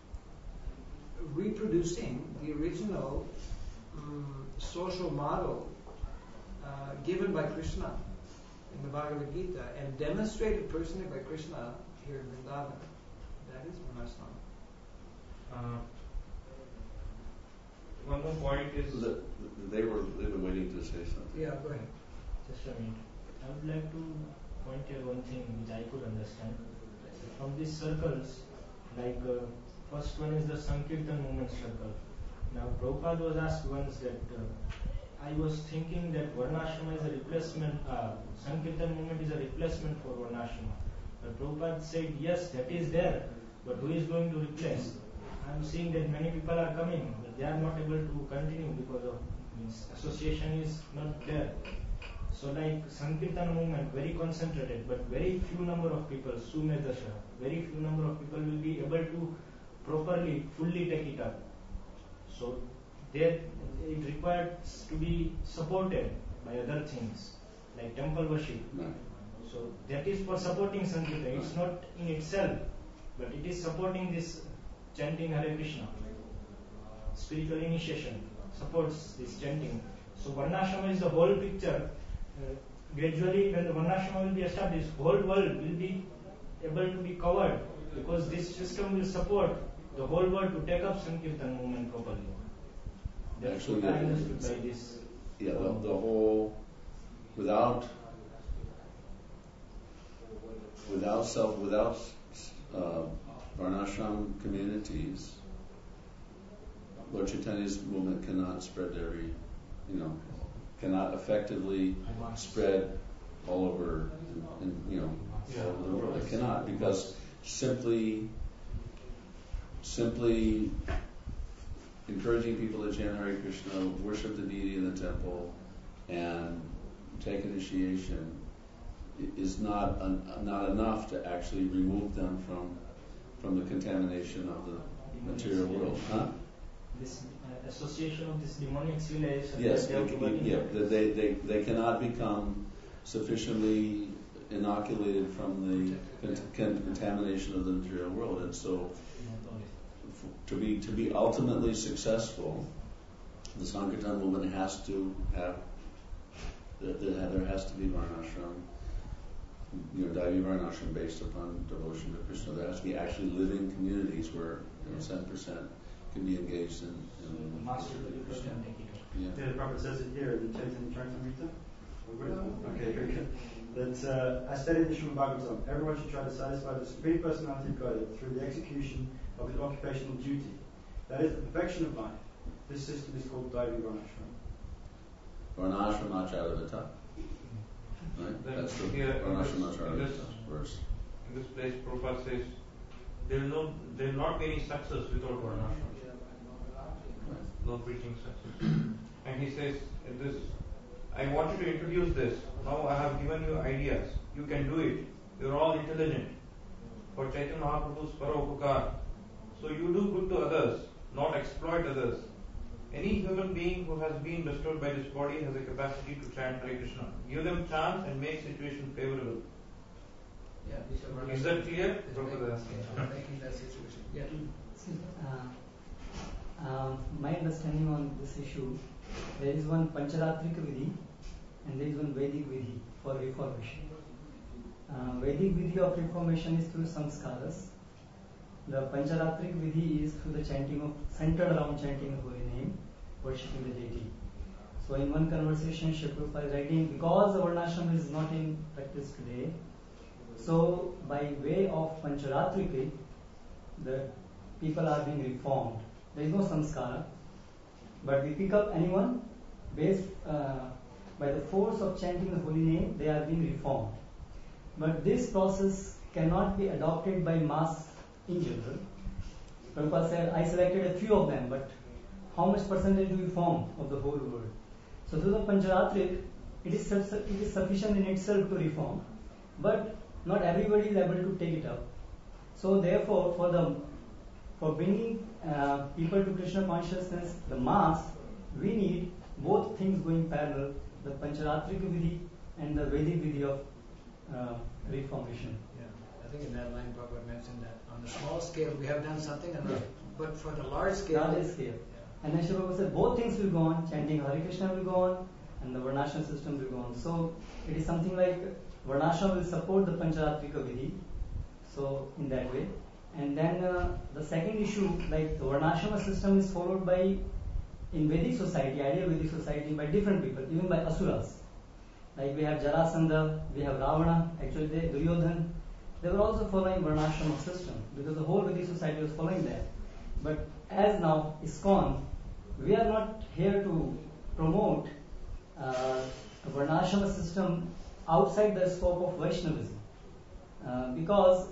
Reproducing the original um, social model uh, given by Krishna in the Bhagavad Gita and demonstrated personally by Krishna here in Vrindavan. That is Varnashram. Uh, one more point is the, they were they've been waiting to say something. Yeah, go ahead. Just a minute. I would like to point out one thing which I could understand. From these circles, like uh, first one is the Sankirtan movement circle. Now Prabhupada was asked once that uh, I was thinking that Varnashrama is a replacement, uh, Sankirtan movement is a replacement for Varnashrama. But Prabhupada said, yes, that is there, but who is going to replace? I am seeing that many people are coming, but they are not able to continue because of means association is not there. So like Sankirtan movement, very concentrated, but very few number of people, Sumedasha, very few number of people will be able to properly, fully take it up. So there, it requires to be supported by other things, like temple worship. No. So that is for supporting Sankirtan. It's not in itself, but it is supporting this chanting Hare Krishna. Spiritual initiation supports this chanting. So Varnashrama is the whole picture. Uh, gradually, when the Varnashrama will be established, whole world will be able to be covered because this system will support the whole world to take up Sankirtan movement properly. That's Actually, what I the- understood by this. Yeah, the, the whole without without self without uh, Varnashram communities, Lord Chaitanya's movement cannot spread every, you know, cannot effectively spread all over, and, you know, all over the world. It cannot, because simply, simply encouraging people to chant Hare Krishna, worship the deity in the temple, and take initiation i- is not un, not enough to actually remove them from from the contamination of the material world, huh? This uh, association of this demonic civilization. Yes, they have they, to work in yeah, that. they, they they cannot become sufficiently inoculated from the con- con- contamination of the material world, and so f- to be to be ultimately successful, the Sankirtan movement has to have there, there there has to be Varnashram, you know, Daivi Varnashram based upon devotion to Krishna. There has to be actually living communities where you know seven percent can be engaged in, in Master of the Krishna Krishna. take it up. Yeah. Yeah, the Prabhupada says it here in the Chaitanya Charitamrita. Okay, very good. That uh, I studied the Srimad Bhagavatam. Everyone should try to satisfy the Supreme Personality of Godhead through the execution of his occupational duty. That is the perfection of life. This system is called Daivi Varnashram. Varnashramacharya. Right? Then That's the here in this- in Varnashramacharya this- verse. In this place, Prabhupada says, there will no, there will not be any success without Varnashram. Right. No preaching success. And he says in this I wanted to introduce this. Now I have given you ideas. You can do it. You're all intelligent. For Chaitanya Mahaprabhu's Parokukar. So you do good to others, not exploit others. Any human being who has been bestowed by this body has a capacity to chant Hare Krishna. Give them chance and make situation favorable. Yeah, is that clear? Making that situation. Yeah. Uh, uh, my understanding on this issue, there is one Pancharatrika Vidhi and there is one Vedic Vidhi for reformation. Uh, Vedic Vidhi of reformation is through samskaras. The Pancharatric Vidhi is through the chanting of, centered around chanting the holy name, worshipping the deity. So in one conversation, Shri Prabhupada is writing, because the Varnashram is not in practice today, so by way of Pancharatrika, the people are being reformed. There is no samskara, but we pick up anyone based uh, by the force of chanting the holy name, they are being reformed. But this process cannot be adopted by mass in general. Prabhupada said, I selected a few of them, but how much percentage do we form of the whole world? So through the Pancharatrik, it is, it is sufficient in itself to reform, but not everybody is able to take it up. So therefore, for the for bringing uh, people to Krishna consciousness, the mass, we need both things going parallel, the Pancharatrika Vidhi and the Vedic Vidhi of uh, reformation. Yeah, I think in that line Prabhupada mentioned that on the small scale we have done something, and yeah. but for the large scale, large scale. Yeah. And then Shri Prabhupada said both things will go on, chanting Hare Krishna will go on, and the Varnashram system will go on. So it is something like Varnashram will support the Pancharatrika Vidhi, so in that way. And then uh, the second issue, like the Varnashrama system is followed by, in Vedic society, ideal Vedic society, by different people, even by Asuras. Like we have Jarasandha, we have Ravana, actually they, Duryodhan, they were also following Varnashrama system because the whole Vedic society was following that. But as now ISKCON, we are not here to promote uh, a Varnashrama system outside the scope of Vaishnavism. Uh, because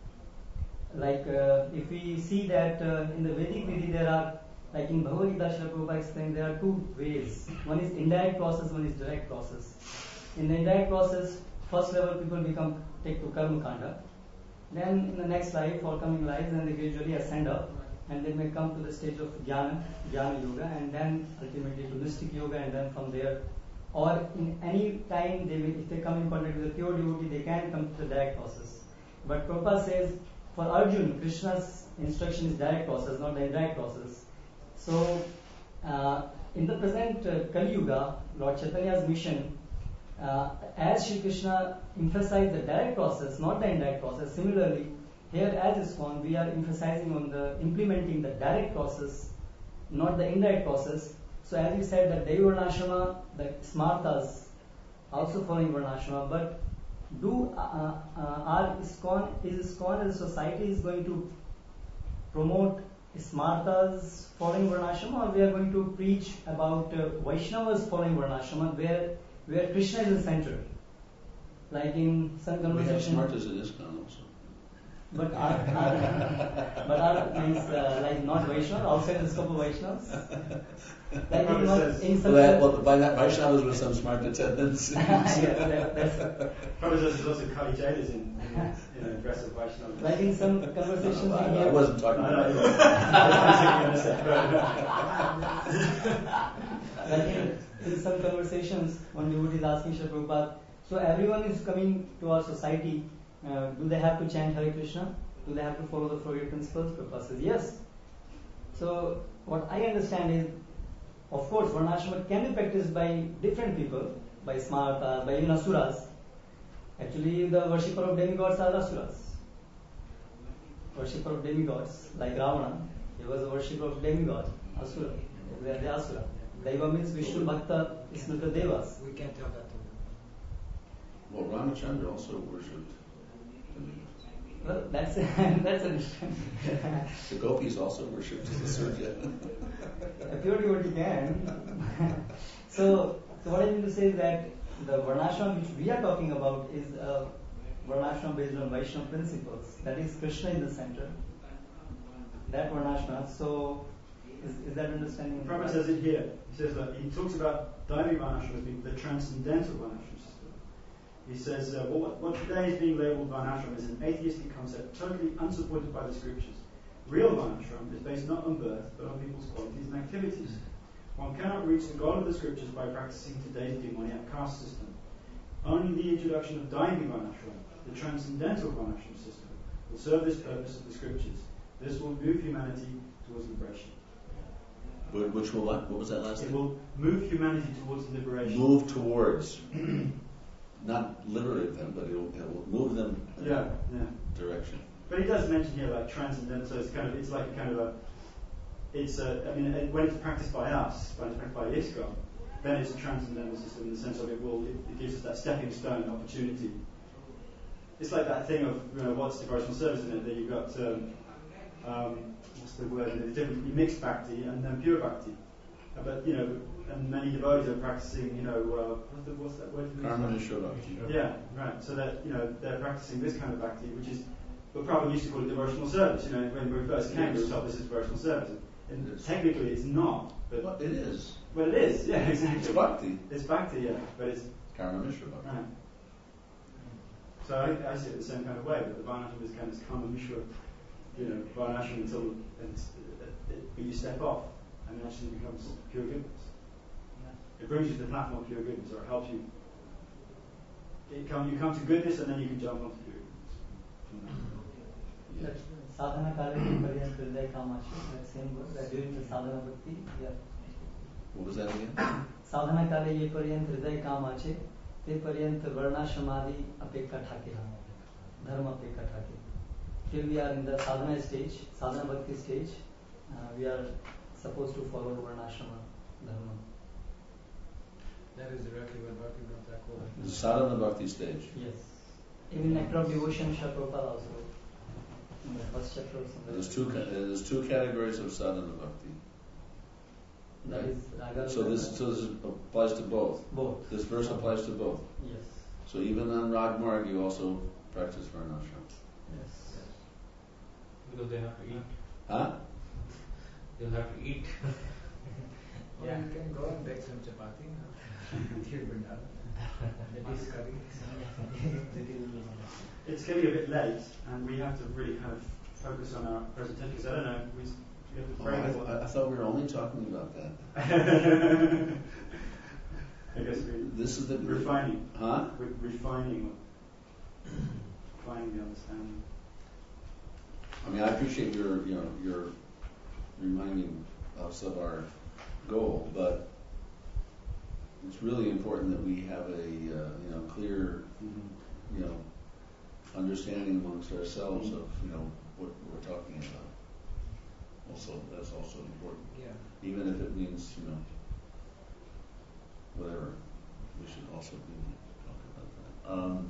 like uh, if we see that uh, in the Vedic Vidhi there are, like in Bhagavad Gita, Srila Prabhupada explained, there are two ways. One is indirect process, one is direct process. In the indirect process, first level people become, take to Karma Kanda. Then in the next life or coming lives, then they gradually ascend up and they may come to the stage of Jnana, Jnana Yoga, and then ultimately to Mystic Yoga, and then from there, or in any time, they will, if they come in contact with a pure devotee, they can come to the direct process. But Prabhupada says, for Arjuna, Krishna's instruction is direct process, not the indirect process. So, uh, in the present uh, Kali Yuga, Lord Chaitanya's mission, uh, as Shri Krishna emphasized the direct process, not the indirect process, similarly, here as ISKCON, we are emphasizing on the implementing the direct process, not the indirect process. So, as we said, that Devi Varnashrama, the Smartas, also following Varnashrama, but do uh, uh, our ISKCON, is ISKCON as a society is going to promote Smartas following Varnashrama, or we are going to preach about uh, Vaishnavas following Varnashrama, where where Krishna is the center, like in some conversation. We have Smartas in ISKCON also. But are, are but are means uh, like not Vaishnava, outside the scope of Vaishnavas. Like in, not, in some well, that, well, by that Vaishnavas with some smart attendants. Yes, that, that's. Probably there's also Kali Jainas in, in you know, dress of Vaishnavas. Like in some conversations no, I, we I hear. wasn't talking about that. Like in, in some conversations, one devotee is asking Shri Prabhupada, so everyone is coming to our society. Uh, do they have to chant Hare Krishna? Do they have to follow the four principles? Prabhupada says yes. So what I understand is, of course, Varnashrama can be practiced by different people, by Smartas, by even Asuras. Actually, the worshipper of demigods are Asuras. Worshipper of demigods, like Ravana, he was a worshipper of demigod, Asura. They are the Asura. Deva means Vishnu Bhakta Smrita Devas. We can't tell that to them. Well, Ramachandra also worshipped. Well, that's that's interesting. The gopis also worshipped the Surya. A pure devotee can. so, so what I mean to say is that the Varnashram which we are talking about is a Varnashram based on Vaishnava principles. That is, Krishna in the center. That Varnashram. So, Is, is that understanding? Prabhupada says it here. He says that he talks about Daivi Varnashram as being the transcendental Varnashram system. He says, uh, well, what, what today is being labelled Varnashram is an atheistic concept totally unsupported by the scriptures. Real Varnashram is based not on birth, but on people's qualities and activities. One cannot reach the goal of the scriptures by practicing today's demoniac caste system. Only the introduction of Daivi Varnashram, the transcendental Varnashram system, will serve this purpose of the scriptures. This will move humanity towards liberation. But which will what? What was that last It thing? will move humanity towards liberation. Move towards. Not liberate them, but it will, it will move them in Yeah, that yeah. direction. But he does mention here like transcendental, so it's kind of it's like a kind of a it's a I mean it, when it's practiced by us, when it's practiced by ISKCON, then it's a transcendental system in the sense of it will it, it gives us that stepping stone opportunity. It's like that thing of you know what's devotional service in it that you've got um, um, what's the word? There's different you mix bhakti and then pure bhakti. Uh, but you know, and many devotees are practicing, you know, uh, what's, the, what's that word? Karma Nishra Bhakti. Yeah, right. So that you know they're practicing this kind of bhakti, which is what Prabhupada used to call it devotional service. You know, when we first came, we were told this is devotional service, and It is. technically it's not. But Well, it is. well, it is. Yeah, exactly. It's bhakti. It's bhakti, yeah, but it's Karma Mishra Bhakti. right. So I, I see it the same kind of way. But the Varnashram is kind of karma mishra, you know, Varnashram until and, uh, but you step off, and it actually becomes pure goodness. It brings you to the platform of pure goodness, or it helps you. It come, you come to goodness, and then you can jump onto pure goodness. Yes. Sadhana kale pariyant hriday kamachi. That same word. That during the sadhana bhakti. Yeah. What was that again? साधना काले ये पर्यंत हृदय काम आचे ते पर्यंत वर्णाश्रमादि अपेक्षा ठाके धर्म अपेक्षा ठाके. Till we are in the sadhana stage, sadhana bhakti stage, uh, we are supposed to follow varnashrama dharma. That is directly what Bhaktivinoda Thakur. The sadhana bhakti stage. Yes. Even Nectar of Devotion, Shri Prabhupada also in the first chapter. Or something. There's two. ca- There's two categories of sadhana bhakti. That Right. is raga. So this, so this applies to both. both. This verse applies to both. Yes. So even on Rag Marg, you also practice varnashram. Yes. Because they have to eat. Huh? They'll have to eat. Well, Yeah. you can go and bake some chapati. You've been done. That is curry. It's getting a bit late, and we have to really kind of focus on our presentation. Because I don't know, we, we have to Oh, pray. I, I, I thought we were only talking about that. I guess we This is the refining, Huh? re- refining, refining the understanding. I mean, I appreciate your, you know, your reminding us of our goal, but it's really important that we have a, uh, you know, clear, you know, understanding amongst ourselves of, you know, what we're talking about. Also, that's also important. Yeah. Even if it means, you know, whatever, we should also be talking about that. Um,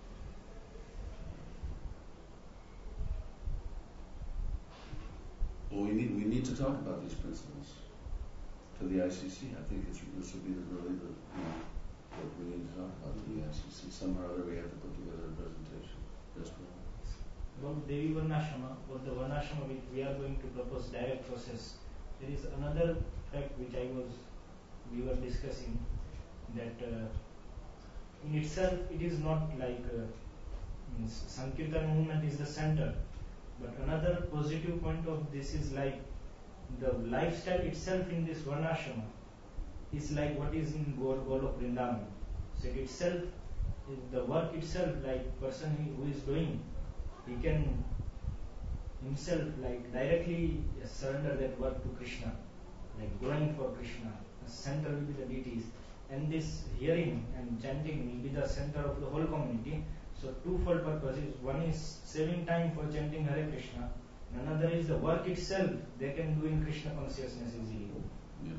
well, we need we need to talk about these principles to the I C C. I think it's, this would be the, really the, you know, what we need to talk about to the I C C. Somehow or other, we have to put together a presentation. Yes, Paul? About Devi Varnashrama, what the Varnashrama which we are going to propose direct process, there is another fact which I was, we were discussing, that uh, in itself it is not like uh, means Sankirtan movement is the center, but another positive point of this is like the lifestyle itself in this Varnashrama is like what is in Gol Golok Vrindavan. So it itself, the work itself, like person who is doing, he can himself like directly surrender that work to Krishna, like going for Krishna. The center will be the deities, and this hearing and chanting will be the center of the whole community. So twofold purposes. One is saving time for chanting Hare Krishna, and another is the work itself they can do in Krishna consciousness easily. Yes.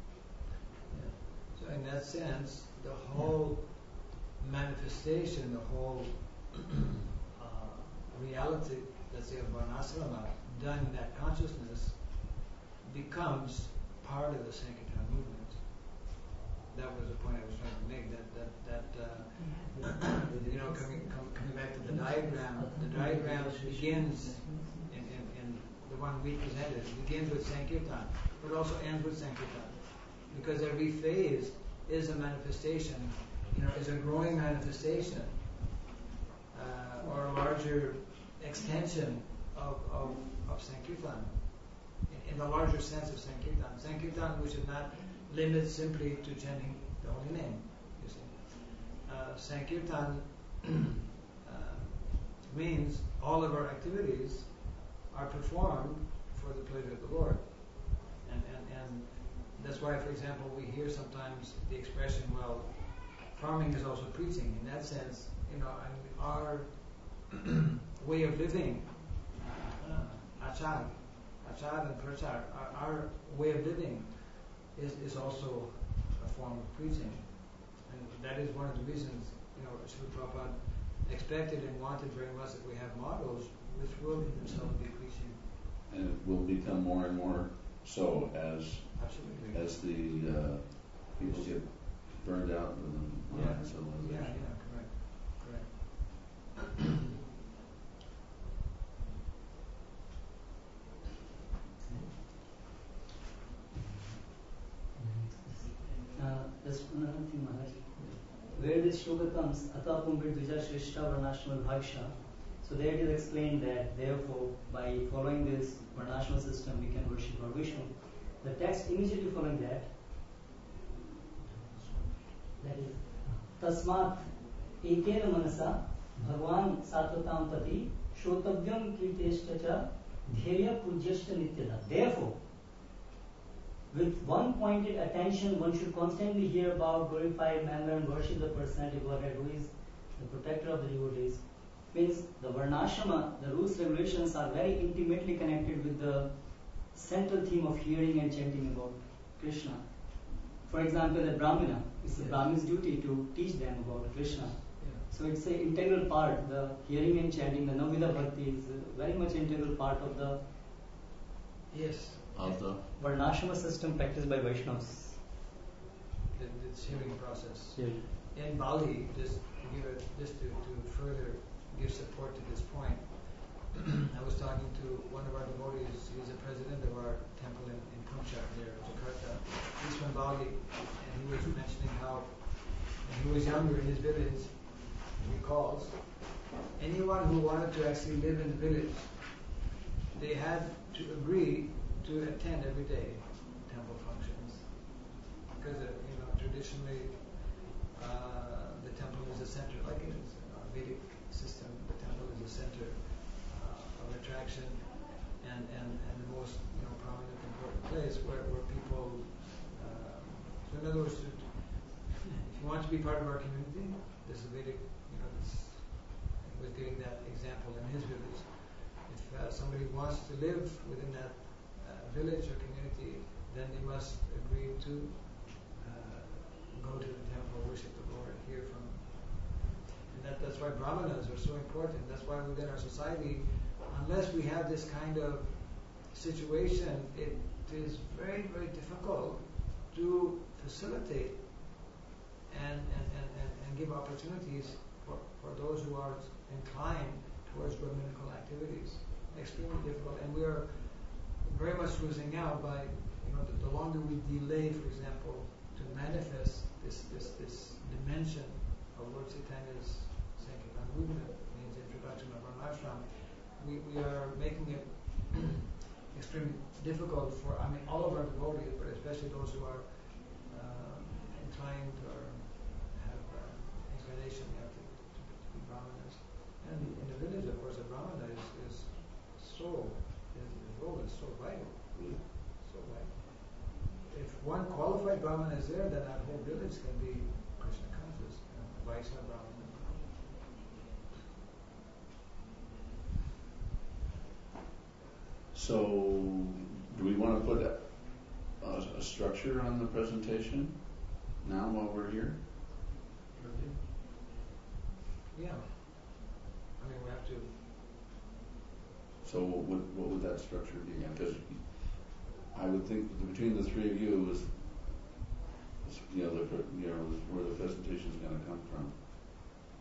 So in that sense, the whole manifestation, the whole uh, reality, let's say of Varnasrama, done in that consciousness, becomes part of the Sankirtan movement. That was the point I was trying to make. That that that uh, you know, coming com, coming back to the diagram, the diagram begins in, in, in the one we presented. It begins with Sankirtan, but also ends with Sankirtan. Because every phase is a manifestation, you know, is a growing manifestation, uh, or a larger extension of, of, of Sankirtan, in, in the larger sense of Sankirtan. Sankirtan, we should not limit simply to chanting the holy name, you see. Uh, Sankirtan uh, means all of our activities are performed for the pleasure of the Lord. And, and, and that's why, for example, we hear sometimes the expression, well, farming is also preaching. In that sense, you know, I mean, our way of living, uh, achar, achar and prachar, our, our way of living is, is also a form of preaching. And that is one of the reasons, you know, Srila Prabhupada expected and wanted very much that we have models which will in themselves be preaching. And it will become more and more so as Absolutely. as the uh, people get burned out with the modern Yeah, civilization. yeah, yeah, correct, correct. Uh, just another thing, Maharaj. Where this shloka comes, Atapam Vidvija Shrishta Varnashma Bhaksha. So there it is explained that therefore by following this Varnashma system we can worship Lord Vishnu. The text immediately following that, that is Tasmat Ekena Manasa Bhagwan Satvatam Pati Shotavyam Kirteshtacha Dhyaya Pujyashta Nityada. Therefore, with one pointed attention, one should constantly hear about, glorify, remember, and worship the personality of Godhead who is the protector of the devotees. Means the Varnashrama, the rules regulations are very intimately connected with the central theme of hearing and chanting about Krishna. For example, the Brahmana, it's the Yes. Brahmin's duty to teach them about Krishna. Yeah. So it's an integral part. The hearing and chanting, the Navida Bhakti is very much integral part of the Yes. Of the Varnashrama system practiced by Vaishnavas. The, the hearing process. Yeah. In Bali, just to give it, just to, to further give support to this point, I was talking to one of our devotees. He's the president of our temple in, in Puncak near Jakarta. He's from Bali, and he was mentioning how when he was younger in his village, he recalls, anyone who wanted to actually live in the village, they had to agree to attend every day temple functions, because uh, you know traditionally uh, the temple is a center, like it is in our Vedic system. The temple is a center uh, of attraction and, and, and the most you know prominent, important place where, where people. Uh, so in other words, to, if you want to be part of our community, this is Vedic. You know, this, he was giving that example in his village. If uh, somebody wants to live within that village or community, then they must agree to uh, go to the temple, worship the Lord, hear from Him. And that, that's why brahmanas are so important. That's why within our society, unless we have this kind of situation, it is very, very difficult to facilitate and, and, and, and, and give opportunities for, for those who are inclined towards Brahminical activities. Extremely difficult. And we are very much losing out by, you know, the, the longer we delay, for example, to manifest this this, this dimension of Lord Chaitanya's Sankirtan movement, means introduction of our ashram, we, we are making it extremely difficult for, I mean, all of our devotees, but especially those who are uh, inclined or have uh, inclination you know, to, to, to be brahmanas. And in the village, of course, a brahmana is, is so role is so vital, so vital. If one qualified Brahmana is there, then that whole village can be Krishna conscious, you know, Vaishnava Brahmana. So, do we want to put a, a, a structure on the presentation now while we're here? Yeah. I mean, we have to. So, what would, what would that structure be? Because I would think that between the three of you is, is you know, the you know where the presentation is going to come from.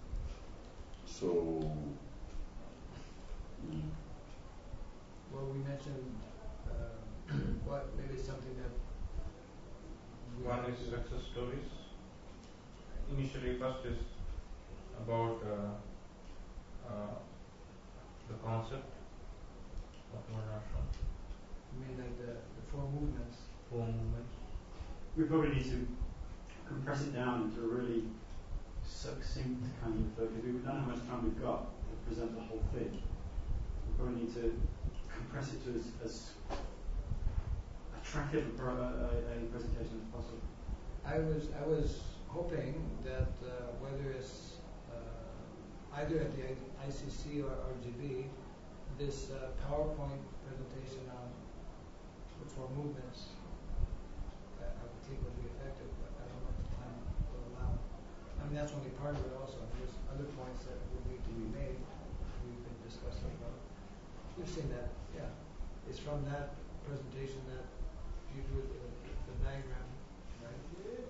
So. Mm. Well, we mentioned mentioned uh, what maybe something that we One have is to- success stories. Initially, first is about uh, uh, the concept of Varnashram, I mean, like the, the four movements. four movements. We probably need to compress it down into a really succinct kind of, because we don't know how much time we've got to present the whole thing. We probably need to compress it to as, as attractive a, pro- a, a presentation as possible. I was I was hoping that uh, whether it's uh, either at the I C C or R G B, this uh, PowerPoint presentation on the four movements, I, I would think would be effective, but I don't know if the time will allow. I mean, that's only part of it also. There's other points that would need to be made. We've been discussing about. We've seen that, yeah. It's from that presentation that you do the, the diagram, right?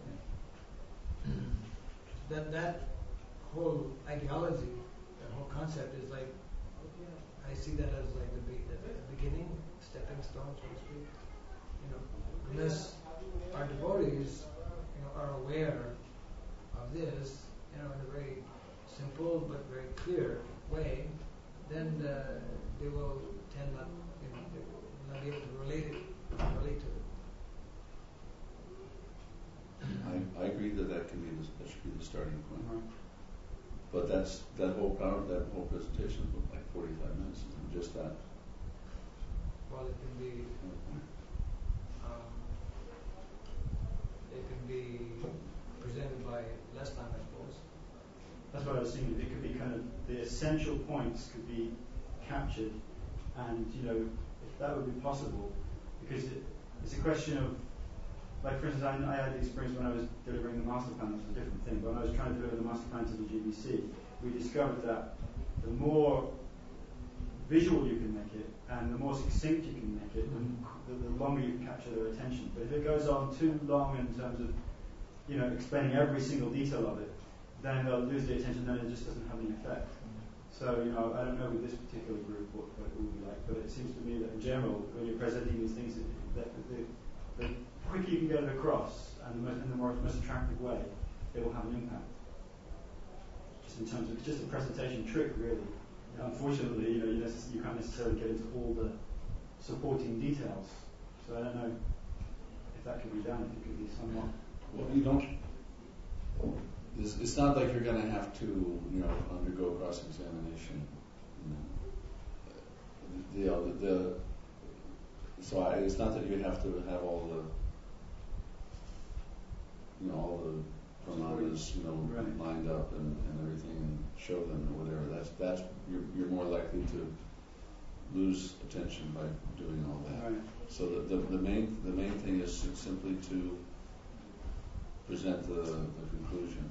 that that whole ideology, that whole concept is like, I see that as like the, be- the, the beginning, stepping stone, so to speak. You know, unless our devotees, you know, are aware of this, you know, in a very simple but very clear way, then uh, they will tend not, you know, they will not be able to relate it, relate to it. I, I agree that that can be the, that should be the starting point. But that's that whole power that whole presentation was like forty-five minutes, and just that. Well, it can be, um, it can be presented by less time, I suppose. That's what I was thinking. It could be kind of the essential points could be captured, and you know, if that would be possible, because it, it's a question of, like for instance, I, I had the experience when I was delivering the master plan. That was a different thing. But when I was trying to deliver the master plan to the G B C, we discovered that the more visual you can make it, and the more succinct you can make it, the, the longer you can capture their attention. But if it goes on too long in terms of, you know, explaining every single detail of it, then they'll lose the attention, then it just doesn't have any effect. So, you know, I don't know with this particular group what, what it will be like, but it seems to me that in general, when you're presenting these things, that the, the quicker you can get it across, and the most, in the more, most attractive way, it will have an impact. Just in terms of, it's just a presentation trick, really. Unfortunately, you know, you, necess- you can't necessarily get into all the supporting details. So I don't know if that could be done, if it could be somewhat. Well, you don't. It's, it's not like you're going to have to, you know, undergo cross-examination. You know, the, the, the so I, it's not that you have to have all the, you know, all the pramanas, you know, right. lined up and, and everything, and show them or whatever. That's that's you're, you're more likely to lose attention by doing all that. Right. So the, the the main the main thing is simply to present the, the conclusion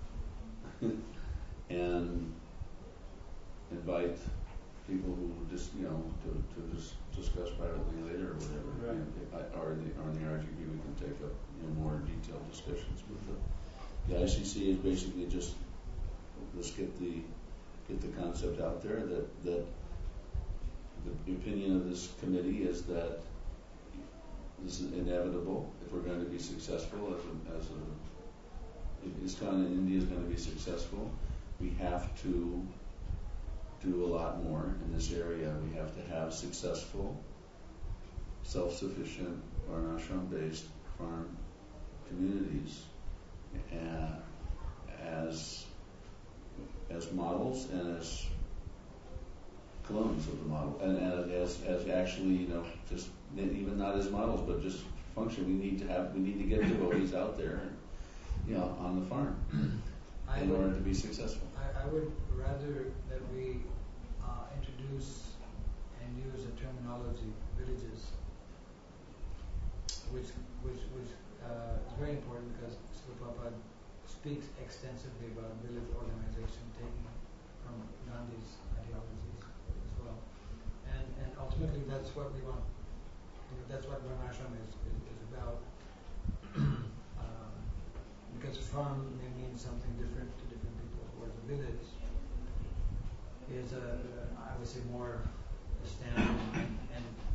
and invite people who just you know to, to just discuss privately later or whatever. Right. You know, I- or in the or in the R G B we can take up you know more detailed discussions with the the I C C is basically just let's get the get the concept out there that that the opinion of this committee is that this is inevitable if we're going to be successful as a, as a if ISKCON in India is going to be successful, we have to do a lot more in this area. We have to have successful, self-sufficient, varnashram-based farm communities uh, as as models and as clones of the model, and as as actually, you know, just even not as models, but just function. We need to have, we need to get devotees out there, you know, on the farm I in would, order to be successful. I, I would rather that we uh, introduce and use a terminology, villages, which which which uh, is very important because Srila Prabhupada speaks extensively about village organization, taking from Gandhi's ideologies as well, and and ultimately that's what we want. You know, that's what Varnashram is, is, is about. um, because farm may mean something different to different people, whereas a village is a, I would say, more a standard and, and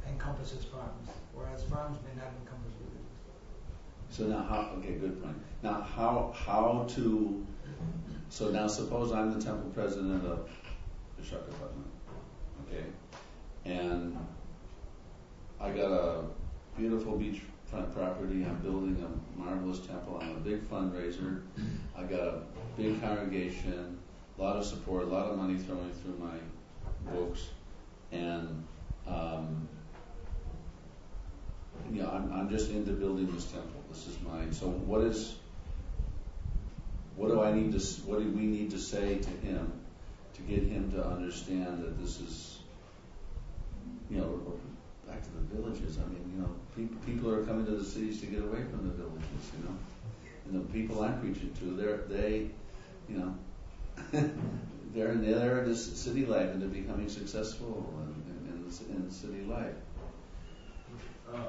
such as farms, whereas farms may not encompass villages. So now how, okay, good point. Now how, how to, so now suppose I'm the temple president of Vishakhapatnam, okay, and I got a beautiful beachfront property, I'm building a marvelous temple, I'm a big fundraiser, I got a big congregation, a lot of support, a lot of money throwing through my books, and um, you know, I'm, I'm just into building this temple. This is mine. So what is, what do I need to, what do we need to say to him to get him to understand that this is, you know, back to the villages. I mean, you know, people, people are coming to the cities to get away from the villages, you know. And the people I'm preaching to, they're, they, you know, they're in they're in this city life and they're becoming successful in, in, in, in city life. Uh,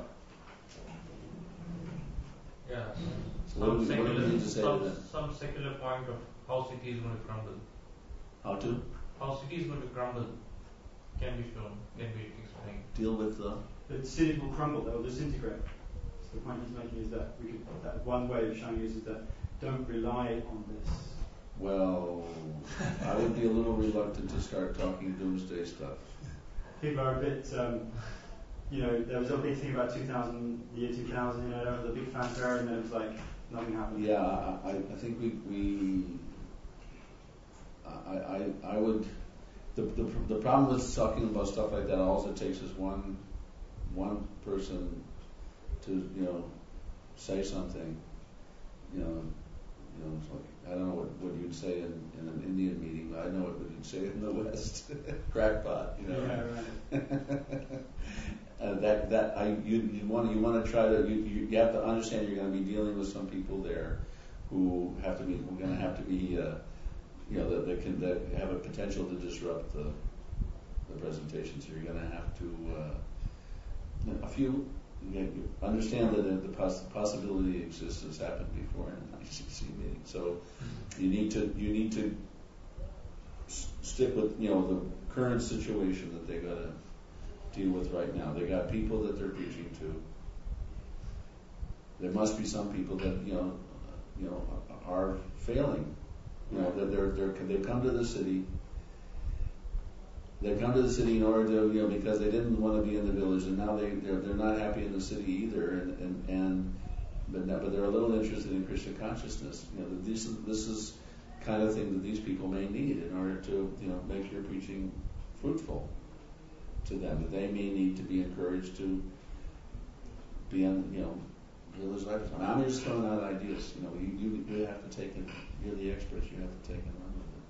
yeah. So what do we, what do we need to say some, to them? some secular point of how city is going to crumble. How to? How city is going to crumble can be shown, can be explained. Deal with the... The city will crumble, they will disintegrate. So the point he's making is that we could, that one way of showing this is that don't rely on this. Well, I would be a little reluctant to start talking doomsday stuff. People are a bit, um, you know, there was a big thing about two thousand, the year two thousand, you know, there was a big fanfare and then it was like, nothing happened. Yeah, I, I think we, we I, I, I would, the, the the problem with talking about stuff like that, all it takes is one one person to, you know, say something, you know, you know, it's like, I don't know what, what you'd say in, in an Indian meeting, but I know what you'd say in the West. Crackpot, you know. Yeah, right. uh, that that I you you want you want to try to you, you you have to understand you're going to be dealing with some people there who have to be we're going to have to be uh, you know that, that can that have a potential to disrupt the the presentation. So you're going to have to uh, a few. You understand that the poss- possibility exists has happened before in an I C C meeting. So you need to you need to s- stick with you know the current situation that they got to deal with right now. They got people that they're preaching to. There must be some people that you know you know are failing. You know that they're they're they come to the city. They come to the city in order to, you know, because they didn't want to be in the village, and now they they're, they're not happy in the city either, and and, and but now, but they're a little interested in Krishna consciousness. You know, this is this is kind of thing that these people may need in order to, you know, make your preaching fruitful to them. That they may need to be encouraged to be in, you know, village life. I mean, I'm just throwing out ideas. You know, you you, you have to take it. You're the experts. You have to take and run with it.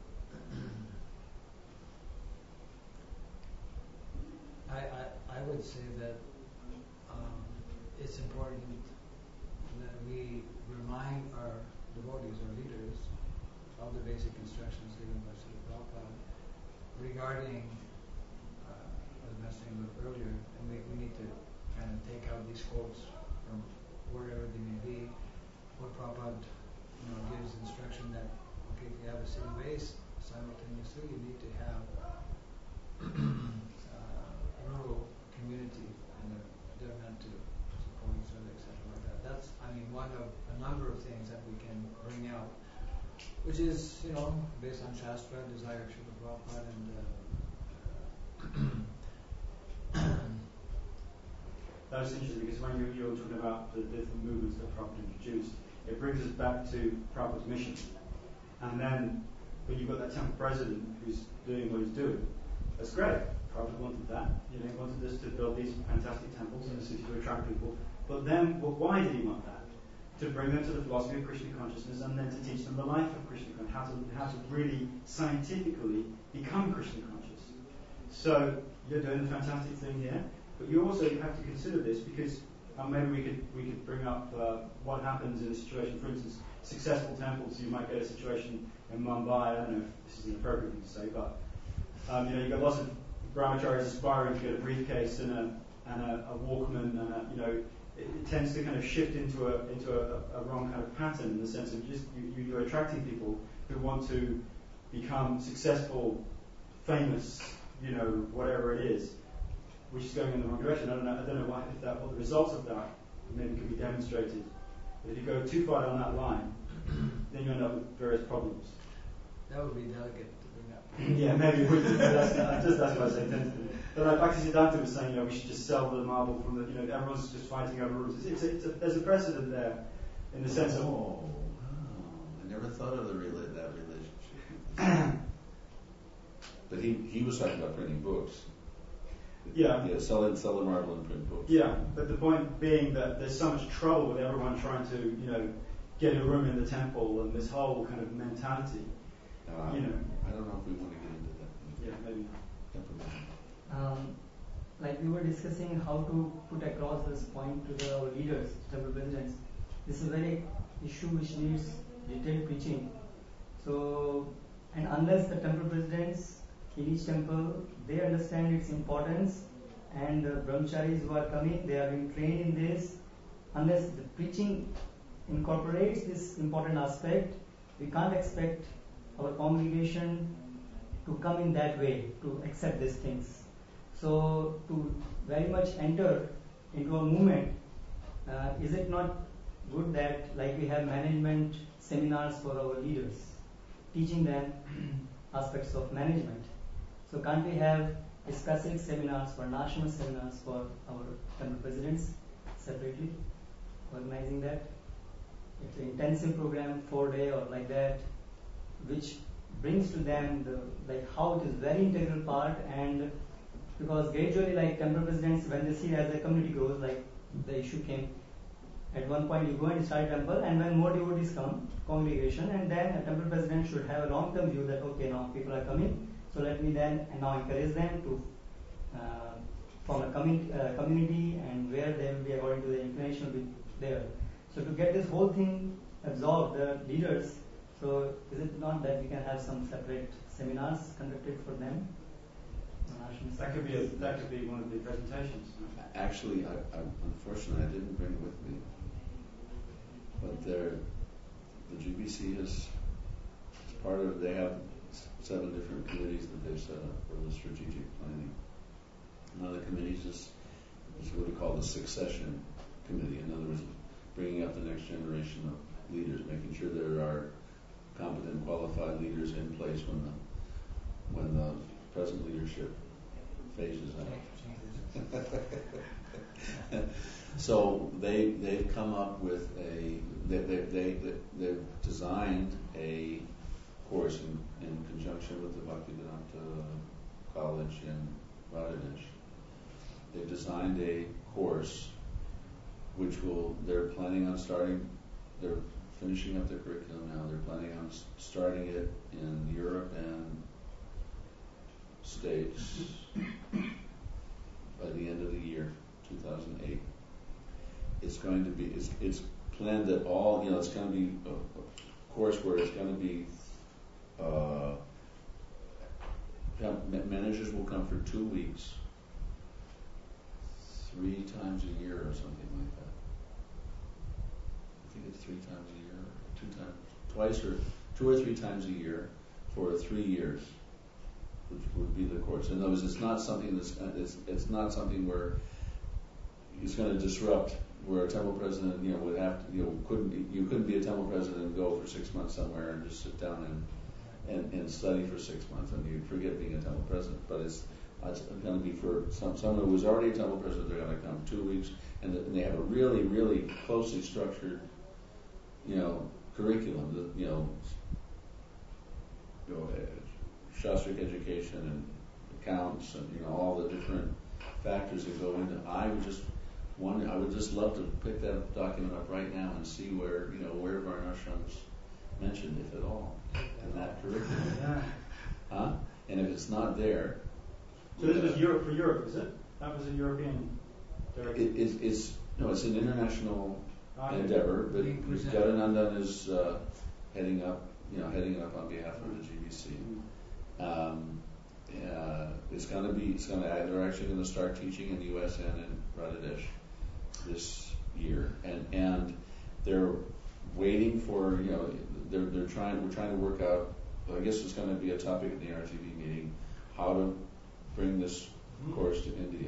I, I, I would say that um, it's important that we remind our devotees, our leaders, of the basic instructions given by Srila Prabhupada regarding, uh, as I was saying earlier, and we, we need to kind of take out these quotes from wherever they may be, where Prabhupada you know, gives instruction that, okay, if you have a city base, simultaneously you need to have rural community, and they're, they're meant to support each other, et cetera like that. That's, I mean, one of a number of things that we can bring out, which is, you know, based on Shastra, desire of Srila Prabhupada, and uh, that was interesting because when you, you were talking about the different movements that Prabhupada introduced, it brings us back to Prabhupada's mission. And then when you've got that temple president who's doing what he's doing, that's great. Prabhupada wanted that. You know, he wanted us to build these fantastic temples in the city to attract people. But then, well, why did he want that? To bring them to the philosophy of Krishna consciousness and then to teach them the life of Krishna consciousness, how to, how to really scientifically become Krishna conscious. So, you're doing a fantastic thing here, but you also have to consider this because um, maybe we could we could bring up uh, what happens in a situation, for instance, successful temples. You might get a situation in Mumbai, I don't know if this is an appropriate thing to say, but um, you know, you've got lots of brahmacharis aspiring to get a briefcase and a and a, a Walkman, and a, you know, it, it tends to kind of shift into a into a, a wrong kind of pattern in the sense of just you, you're attracting people who want to become successful, famous, you know, whatever it is, which is going in the wrong direction. I don't know, I don't know why, if that, what the results of that maybe could be demonstrated. But if you go too far down that line, then you end up with various problems. That would be delicate to bring up. Yeah, maybe it would be. That's, I just that's what I say tentatively. But like back to Siddhartha was saying, you know, we should just sell the marble from the, you know, everyone's just fighting over rules. It's, it's, a, it's a, there's a precedent there, in the sense of. Oh, wow. I never thought of the rela- that relationship. But he, he was talking about printing books. Yeah. Yeah, sell, sell the marble and print books. Yeah, but the point being that there's so much trouble with everyone trying to, you know, get a room in the temple and this whole kind of mentality. Uh, you know. I don't know if we want to get into that. Yeah, maybe. Um, like we were discussing how to put across this point to the, our leaders, temple presidents. This is a very issue which needs detailed preaching. So, and unless the temple presidents in each temple, they understand its importance, and the brahmacharis who are coming, they are being trained in this. Unless the preaching incorporates this important aspect, we can't expect our congregation to come in that way, to accept these things. So, to very much enter into a movement, uh, is it not good that, like we have management seminars for our leaders, teaching them aspects of management? So, can't we have specific seminars for national seminars for our temple presidents separately, organizing that? It's an intensive program, four day or like that, which brings to them the like how it is very integral part. And because gradually, like temple presidents, when they see as the community grows, like the issue came at one point, you go and start a temple, and when more devotees come, congregation, and then a temple president should have a long-term view that okay, now people are coming, so let me then and now encourage them to uh, form a commu- uh, community, and where they will be according to the inclination will be there. So to get this whole thing absorbed, the leaders. So is it not that we can have some separate seminars conducted for them? That could be a, that could be one of the presentations. Actually, I, I, unfortunately, I didn't bring it with me. But there, the G B C is, is part of. They have seven different committees that they've set up for the strategic planning. One of the committees is, is what we call the succession committee. In other words, bringing up the next generation of leaders, making sure there are competent, qualified leaders in place when the when the present leadership phases out. So they they've come up with a they they, they, they they've designed a course in, in conjunction with the Bhaktivedanta College in Radhanesh. They've designed a course which will they're planning on starting they're finishing up their curriculum now. They're planning on starting it in Europe and States by the end of the year, two thousand eight. It's going to be, it's, it's planned that all, you know, it's going to be a, a course where it's going to be, uh, managers will come for two weeks, three times a year or something like that. I think it's three times a year, or two times, twice or two or three times a year for three years. Which would be the course. In other words, it's not something that's it's, it's not something where it's going to disrupt. Where a temple president, you know, would have to, you know, couldn't you couldn't be a temple president and go for six months somewhere and just sit down and and, and study for six months and you'd forget being a temple president. But it's it's going to be for some someone who was already a temple president. They're going to come two weeks and, and they have a really really closely structured, you know, curriculum. That, you know, you know. Shastric education and accounts and you know all the different factors that go into. I would just one. I would just love to pick that document up right now and see where you know where Varnashrams mentioned, if at all, in that curriculum. Yeah. Huh? And if it's not there, so this was Europe for Europe, is it? That was a European directive. It, it's, it's no, it's an international ah, endeavor, but Gadanandan is uh, heading up. You know, heading up on behalf of the G B C. Mm-hmm. Um, uh, it's going to be. It's going to. They're actually going to start teaching in the U S and in Radhanesh this year, and and they're waiting for. You know, they're they're trying. We're trying to work out. I guess it's going to be a topic at the R T V meeting. How to bring this course to India.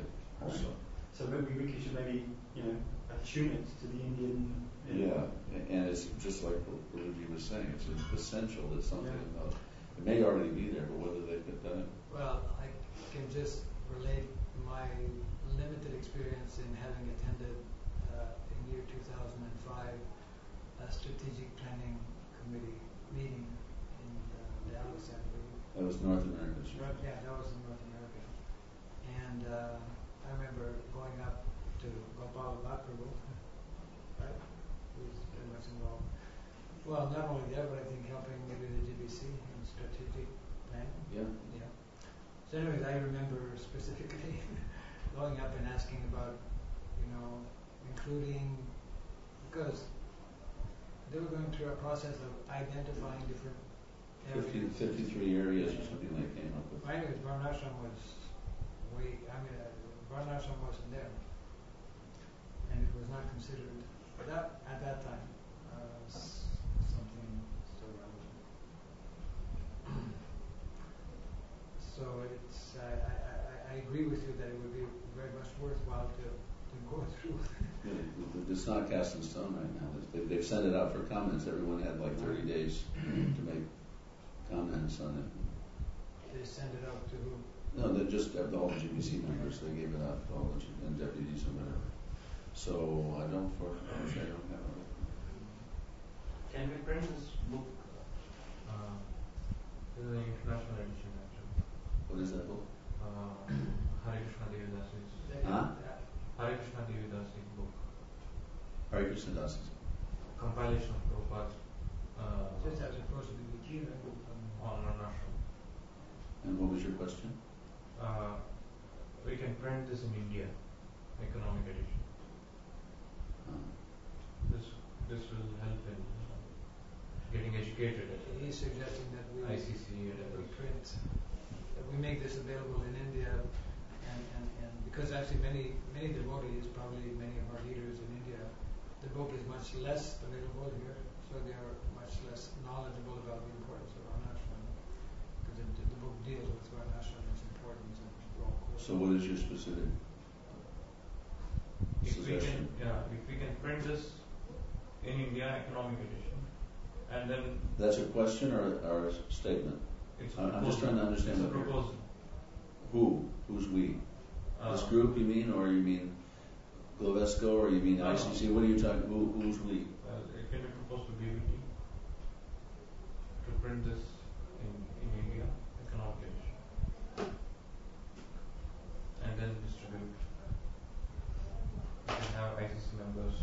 also. So maybe we should maybe, you know, attune it to the Indian. You know, Yeah, and it's just like what Luigi was saying, it's essential that something Yeah. about, it may already be there, but whether they've done it. Well, I can just relate my limited experience in having attended uh, in year two thousand five a strategic planning committee meeting in uh, Dallas, I believe. That was North America. North, yeah, that was in North America. And uh, I remember going up to Gopal Bhattacharya, right? Who was very much involved. Well, not only there, but I think helping maybe the G B C in strategic planning. Yeah. Yeah. So anyways, I remember specifically going up and asking about, you know, including, because they were going through a process of identifying different fifty, areas. fifty-three areas or something they came up with. Well, anyways, Varnashram was way, I mean, uh, Varnashram wasn't there. And it was not considered, that, at that time, uh, s- something so relevant. So it's, I, I, I, I agree with you that it would be very much worthwhile to, to go through. Yeah, it- It's not cast in stone right now. They- They've sent it out for comments. Everyone had like thirty days to make comments on it. They send it out to who? No, they just have all the G B C members. They gave it out to all the G- and deputies and whatever. So I don't for I don't have it. Can we print this book? Uh, this is an international edition actually. What is that book? Uh, Hare Krishna Devidasi's Huh? Hare Krishna Devidasi's book. Hare Krishna Das's. Compilation of Prabhupada's uh, Just as opposed to the Gita. on Varnashram. And what was your question? Uh, we can print this in India, economic edition. Uh, This this will help in uh, getting educated at He's suggesting that we, I C C and that we others. print, that we make this available in India, and, and, and because actually many many devotees, probably many of our leaders in India, the book is much less available here, so they are much less knowledgeable about the importance of Varnashram, because the, the book deals with Varnashram, its importance, and role. so what is your specific If we can, suggestion? yeah, if we can print this in India, economic edition, and then That's a question or, or a statement? it's a I- I'm just proposal. trying to understand It's a what you're- proposal. Who? Who's we? Uh, This group you mean, or you mean Glovesco, or you mean No, no. I C C? What are you talking? Who, who's we? Uh, it can be proposed to B B T to print this in, in India, economic edition, and then distribute. We can have I C C members.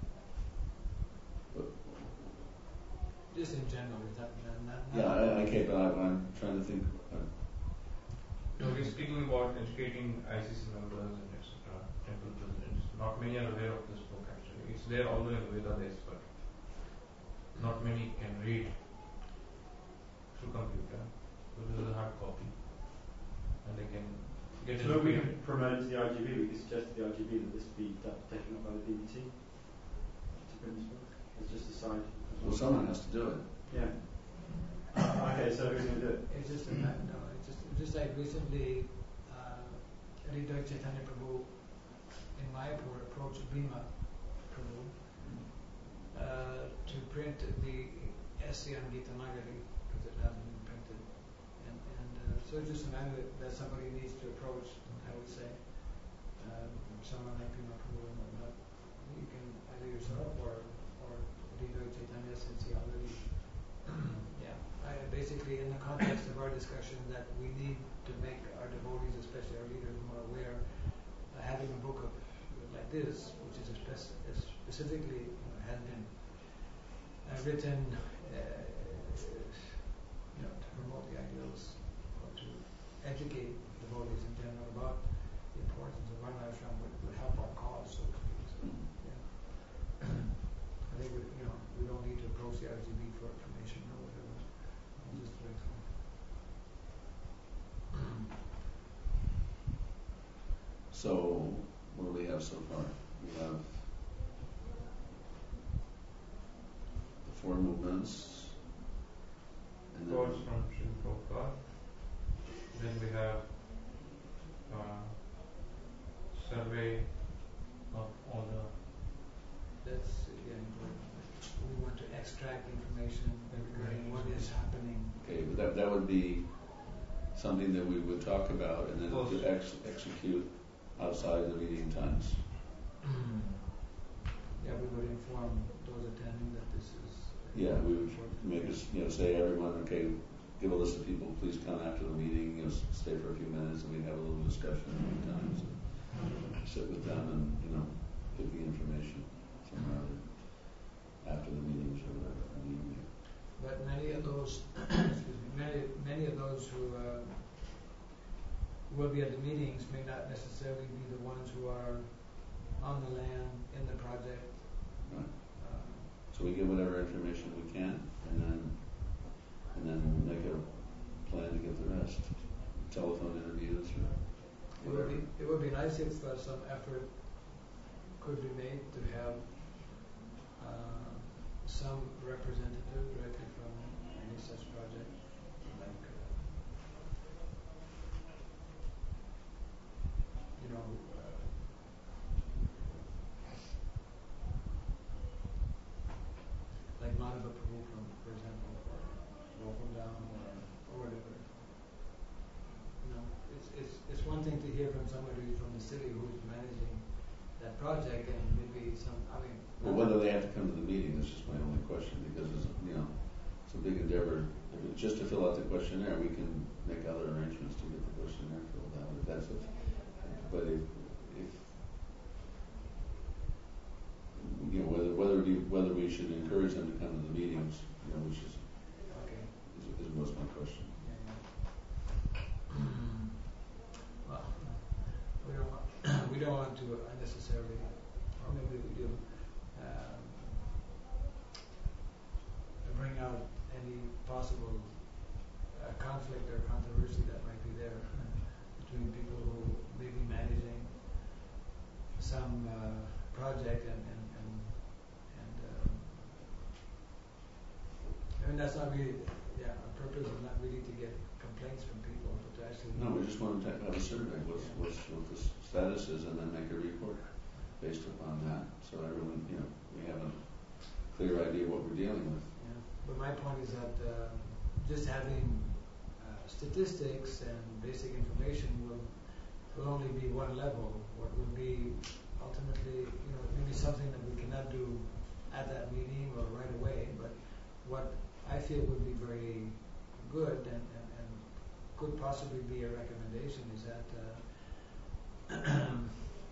Just in general, is that not, not, not Yeah, I, okay, but I, I'm trying to think. Uh, No, we're speaking about educating I C C members and et cetera, temple presidents. Not many are aware of this book actually. It's there although in Vedades, but not many can read through computer. So this is a hard copy, and they can get So we educated. can promote it to the I G B. We could suggest to the I G B that this be ta- taken up by the B B T to print this book. It's just a side. well, someone has to do it. Yeah. Okay, so who's going to do it? It's just a ma- no. It's just just like recently, uh, Hridaya Chaitanya Prabhu in Mayapur approached Bhima Prabhu uh, to print the essay on Gita Nagari because it hasn't been printed, and and uh, so it's just a matter that, that somebody needs to approach. I would say um, someone like Bhima Prabhu and whatnot. You can either yourself or or Hridaya Chaitanya since he already. Yeah, I, basically in the context of our discussion that we need to make our devotees, especially our leaders, more aware, uh, having a book of like this, which is a spec- is specifically you know, has been uh, written, uh, you know, to promote the ideals or to educate devotees in general about the importance of Varnashram would, would help our cause, so to speak. So, yeah. I think we, you know, we don't need to approach the I G B for information or whatever. I'll just wait for it. So what do we have so far? We have the four movements, and then Quotes from Srila Prabhupada. Then we have uh, survey of all the. That's yeah, important. We want to extract information regarding what is happening. Okay, but that, that would be something that we would talk about and then to ex- execute outside the meeting times. Yeah, we would inform those attending that this is. Yeah, we would make us, you know, say everyone, okay, give a list of people, please come after the meeting, you know, stay for a few minutes, and we have a little discussion a few times. Sit with them and, you know, give the information somewhere other after the meetings or whatever. I mean, But many of those, excuse me, many many of those who uh, will be at the meetings may not necessarily be the ones who are on the land in the project. right. Uh, So we get whatever information we can, and then and then make a plan to get the rest. Telephone interviews or It would be it would be nice if uh, some effort could be made to have uh, some representative directly from any such project, like uh, you know, uh, like Madhava Prabhu from, for example, or Welcome Down or, or whatever. You know, it's it's it's one thing to hear from somebody from the city who's managing that project, and maybe some. I mean, well, whether they have to come to the meeting is just my only question, because it's, you know, it's a big endeavor. If it's just to fill out the questionnaire, we can make other arrangements to get the questionnaire filled out. If that's what, but if, if you know, whether whether we whether we should encourage them to come to the meetings, you know, which is okay. is, is was my question. Yeah, yeah. Well, we don't want we don't want to unnecessarily, or maybe we do, um, bring out any possible uh, conflict or controversy that might be there between people who may be managing some uh, project and and and, and um, I mean that's not really, yeah, our purpose is not really to get complaints from people, but to actually No, we just want to have a survey. What's what's what the status is, and then make a report based upon that, so everyone, you know, we have a clear idea what we're dealing with. Yeah. But my point is that uh, just having uh, statistics and basic information will will only be one level. What would be ultimately, you know, maybe something that we cannot do at that meeting or right away, but what I feel would be very good and, and, and could possibly be a recommendation is that uh, um,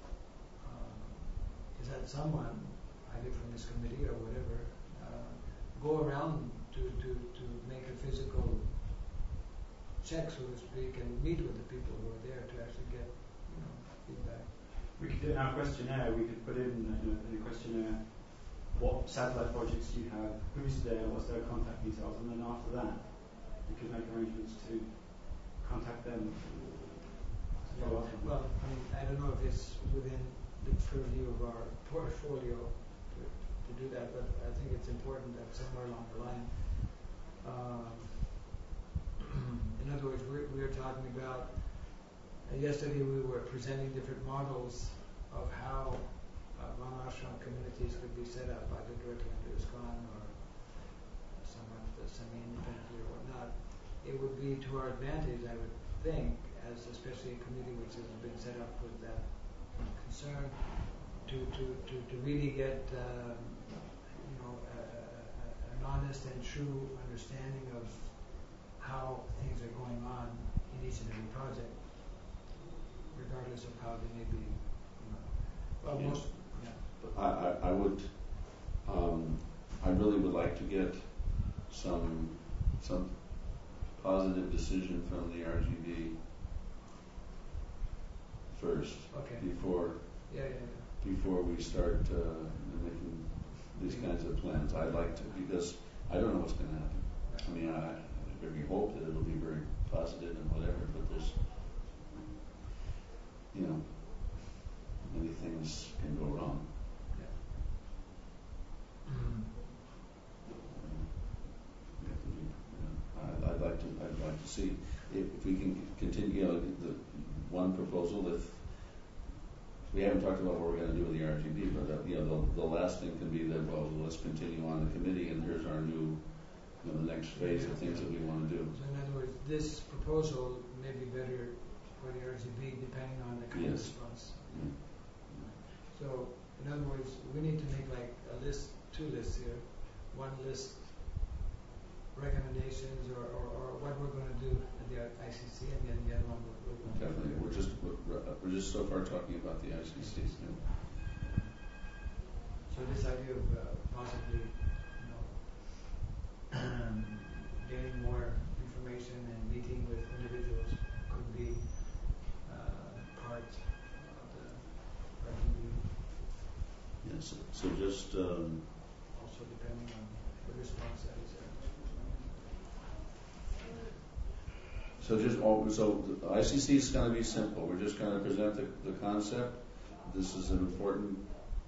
is that someone, either from this committee or whatever, uh, go around to, to, to make a physical check, so to speak, and meet with the people who are there to actually get, you know, feedback. We could do in our questionnaire, we could put in, you know, in the questionnaire what satellite projects do you have, who's there, what's their contact details, and then after that we could make arrangements to contact them. Yeah. Well, I mean, I don't know if it's within the purview of our portfolio to, to do that, but I think it's important that somewhere along the line, um, in other words, we're, we were talking about, uh, yesterday we were presenting different models of how uh, Varnashram communities could be set up, either directly under ISKCON or somewhat semi-independently or whatnot. It would be to our advantage, I would think, as especially a committee which has been set up with that concern, to, to, to, to really get um, you know a, a, an honest and true understanding of how things are going on in each and every project, regardless of how they may be. You know, well, Yeah. most. Yeah. I, I, I would, um, I really would like to get some some positive decision from the R G B first, Okay. before Yeah, yeah, yeah. before we start uh, making these kinds of plans. I'd like to, because I don't know what's going to happen. I mean, I, I very hope that it'll be very positive and whatever, but there's, you know, many things can go wrong. Yeah. Mm-hmm. We have to be, you know, I, I'd like to, I'd like to see if, if we can continue, you know, the one proposal, if we haven't talked about what we're going to do with the R G B, but uh, you know, the, the last thing can be that, well, let's continue on the committee, and here's our new, you know, the next phase of things that we want to do. So in other words, this proposal may be better for the R G B depending on the kind of Yes. response. Mm. So in other words, we need to make like a list, two lists here. One list recommendations or, or, or what we're going to do at the I C C, and then the other one we're, we're going to Definitely, do. we're just we're, we're just so far talking about the I C Cs. Yeah. So this idea of uh, possibly, you know, um, getting more information and meeting with individuals could be uh, part of the R G B. Yes. So just um, Also depending on the response that is there. so just all, so the I C C is going to be simple. We're just going to present the, the concept. This is an important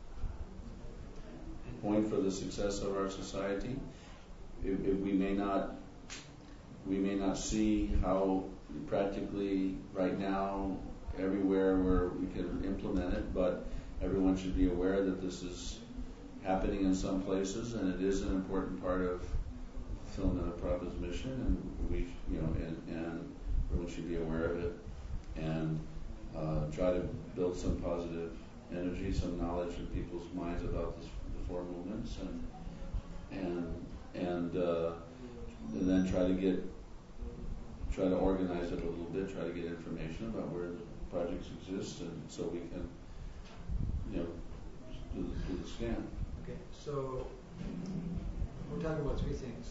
point for the success of our society. If, if we may not, we may not see how practically right now everywhere where we can implement it, but everyone should be aware that this is happening in some places, and it is an important part of fulfillment of Prabhupada's mission, and we, you know, and, and everyone should be aware of it, and uh, try to build some positive energy, some knowledge in people's minds about this, the four movements, and and and uh, and then try to get try to organize it a little bit, try to get information about where the projects exist, and so we can, you know, do the, do the scan. Okay, so we're talking about three things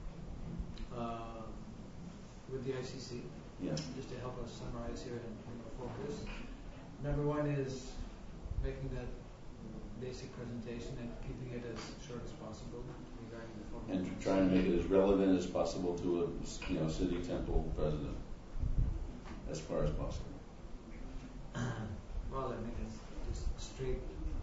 uh, with the I C C. Yeah. Just to help us summarize here and you know, focus. Number one is making that basic presentation and keeping it as short as possible regarding the form. And try and make it as relevant as possible to a, you know, city temple president, as far as possible. Well, I mean, it's just straight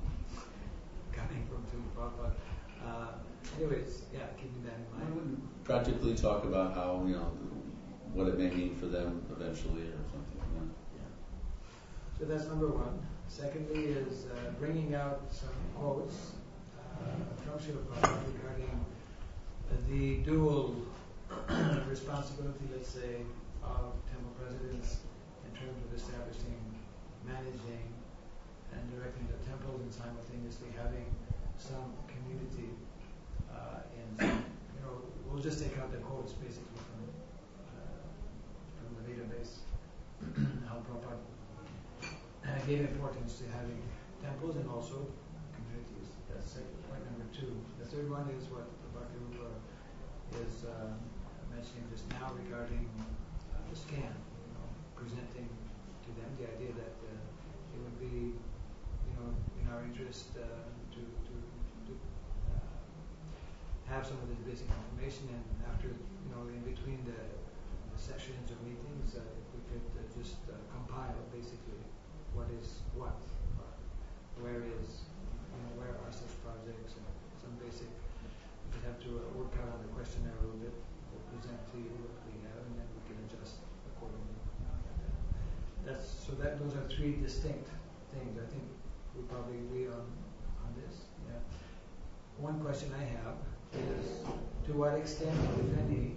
coming from Srila Prabhupada. Uh, anyways, yeah, keeping that in mind. Practically talk about how, you know, what it may mean for them eventually or something. Yeah. Yeah. So that's number one. Secondly is uh, bringing out some quotes uh, from Srila Prabhupada regarding uh, the dual responsibility, let's say, of temple presidents in terms of establishing, managing, and directing the temples, and simultaneously having some community uh, in, you know, we'll just take out the quotes basically from uh, from the database. How Prabhupada uh, gave importance to having temples and also communities. That's second, point number two. The third one is what Bhakti Rupa is uh, mentioning just now regarding uh, the scan, you know, presenting to them the idea that uh, it would be, you know, in our interest uh, to, to, to uh, have some of this basic information, and after, you know, in between the, the sessions or meetings, uh, if we could uh, just uh, compile basically what is what, or where is, you know, where are such projects, and some basic. We have to uh, work out on the questionnaire a little bit. We'll present to you what we have, and then we can adjust accordingly. That's so that those are three distinct things. I think we probably agree on on this. Yeah. One question I have is, to what extent, if any,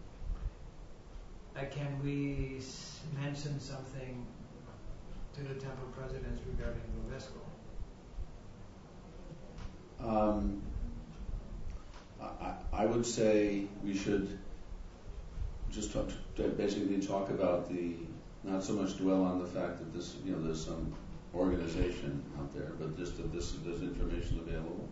uh, can we s- mention something to the temple presidents regarding Lovesco? Um, I, I would say we should just talk, basically talk about the, not so much dwell on the fact that this, you know, there's some organization out there, but just that this there's information available,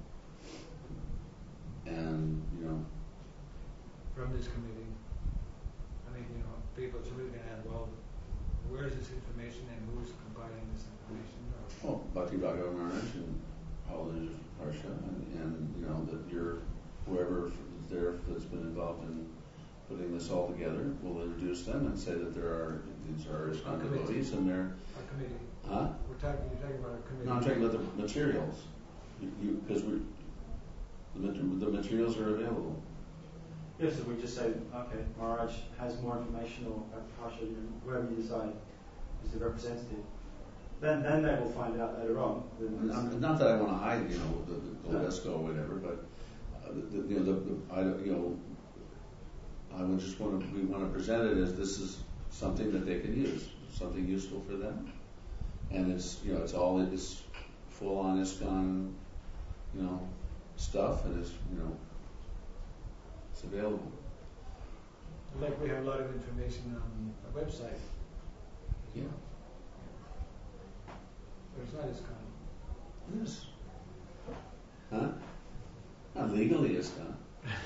and you know, From this committee, I mean, you know, people are really going to ask, well, where is this information and who's compiling this information? Or, oh, Bhakti Bhagavad Maharaj and Holiday Harsha, and, and you know that you're whoever is there that's been involved in putting this all together, we'll introduce them and say that there are these are ISKCON devotees and they're our committee. huh? We're talking. You're talking about our committee. No, I'm talking about the materials. You because we the, the materials are available. Yeah, so we just say, okay, Maharaj has more information, or Harsha, whoever you decide is the representative. then then they will find out later on. And I'm- Not that I want to hide, you know, the, the Globesco or whatever, but uh, the, the, you know, the, the, I, don't- you know, I would just want to, we want to present it as this is something that they can use, something useful for them, and it's, you know, it's all it's full on ISKCON, you know, stuff, and it's, you know, it's available. Like we have a lot of information on the website. Yeah. But it's not ISKCON. Yes. Huh? Not legally ISKCON.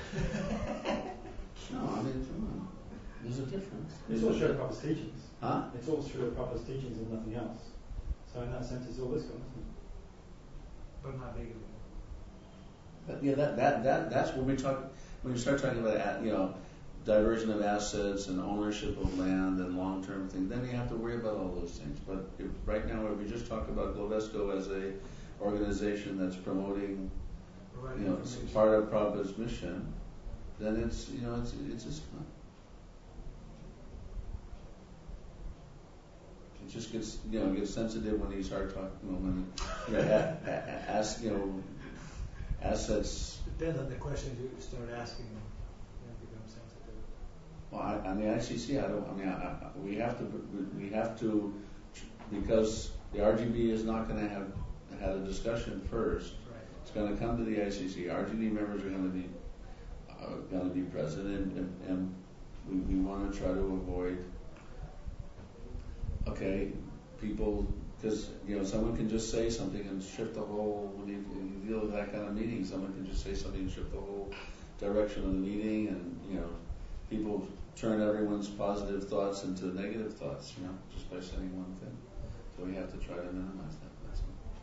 No, I mean, come on. There's a difference. It's all Srila Prabhupada's teachings. Huh? It's all Srila Prabhupada's teachings and nothing else. So in that sense, it's all this one, isn't it? But not legally. But yeah, that, that, that that's when we talk when you start talking about, you know, diversion of assets and ownership of land and long-term things. Then you have to worry about all those things. But if, right now, if we just talk about Globesco as a organization that's promoting, Providing you know, it's information. part of Prabhupada's mission, then it's, you know, it's it's just fun. It just gets, you know, gets sensitive when you start talking, you know, when you know, a, a, ask, you know, assets. Depends on the questions you start asking them. Then it becomes sensitive. Well, I, I mean, I C C, I don't. I mean, I, I, we have to. We have to, because the R G B is not going to have had a discussion first. Right. It's going to come to the I C C. R G B members are going to be uh, going to be present, and, and, and we, we want to try to avoid. Okay, people, because you know, someone can just say something and shift the whole. When you, when you deal with that kind of meeting, someone can just say something and shift the whole direction of the meeting, and you know, people turn everyone's positive thoughts into negative thoughts, you know, just by saying one thing. So we have to try to minimize that. That's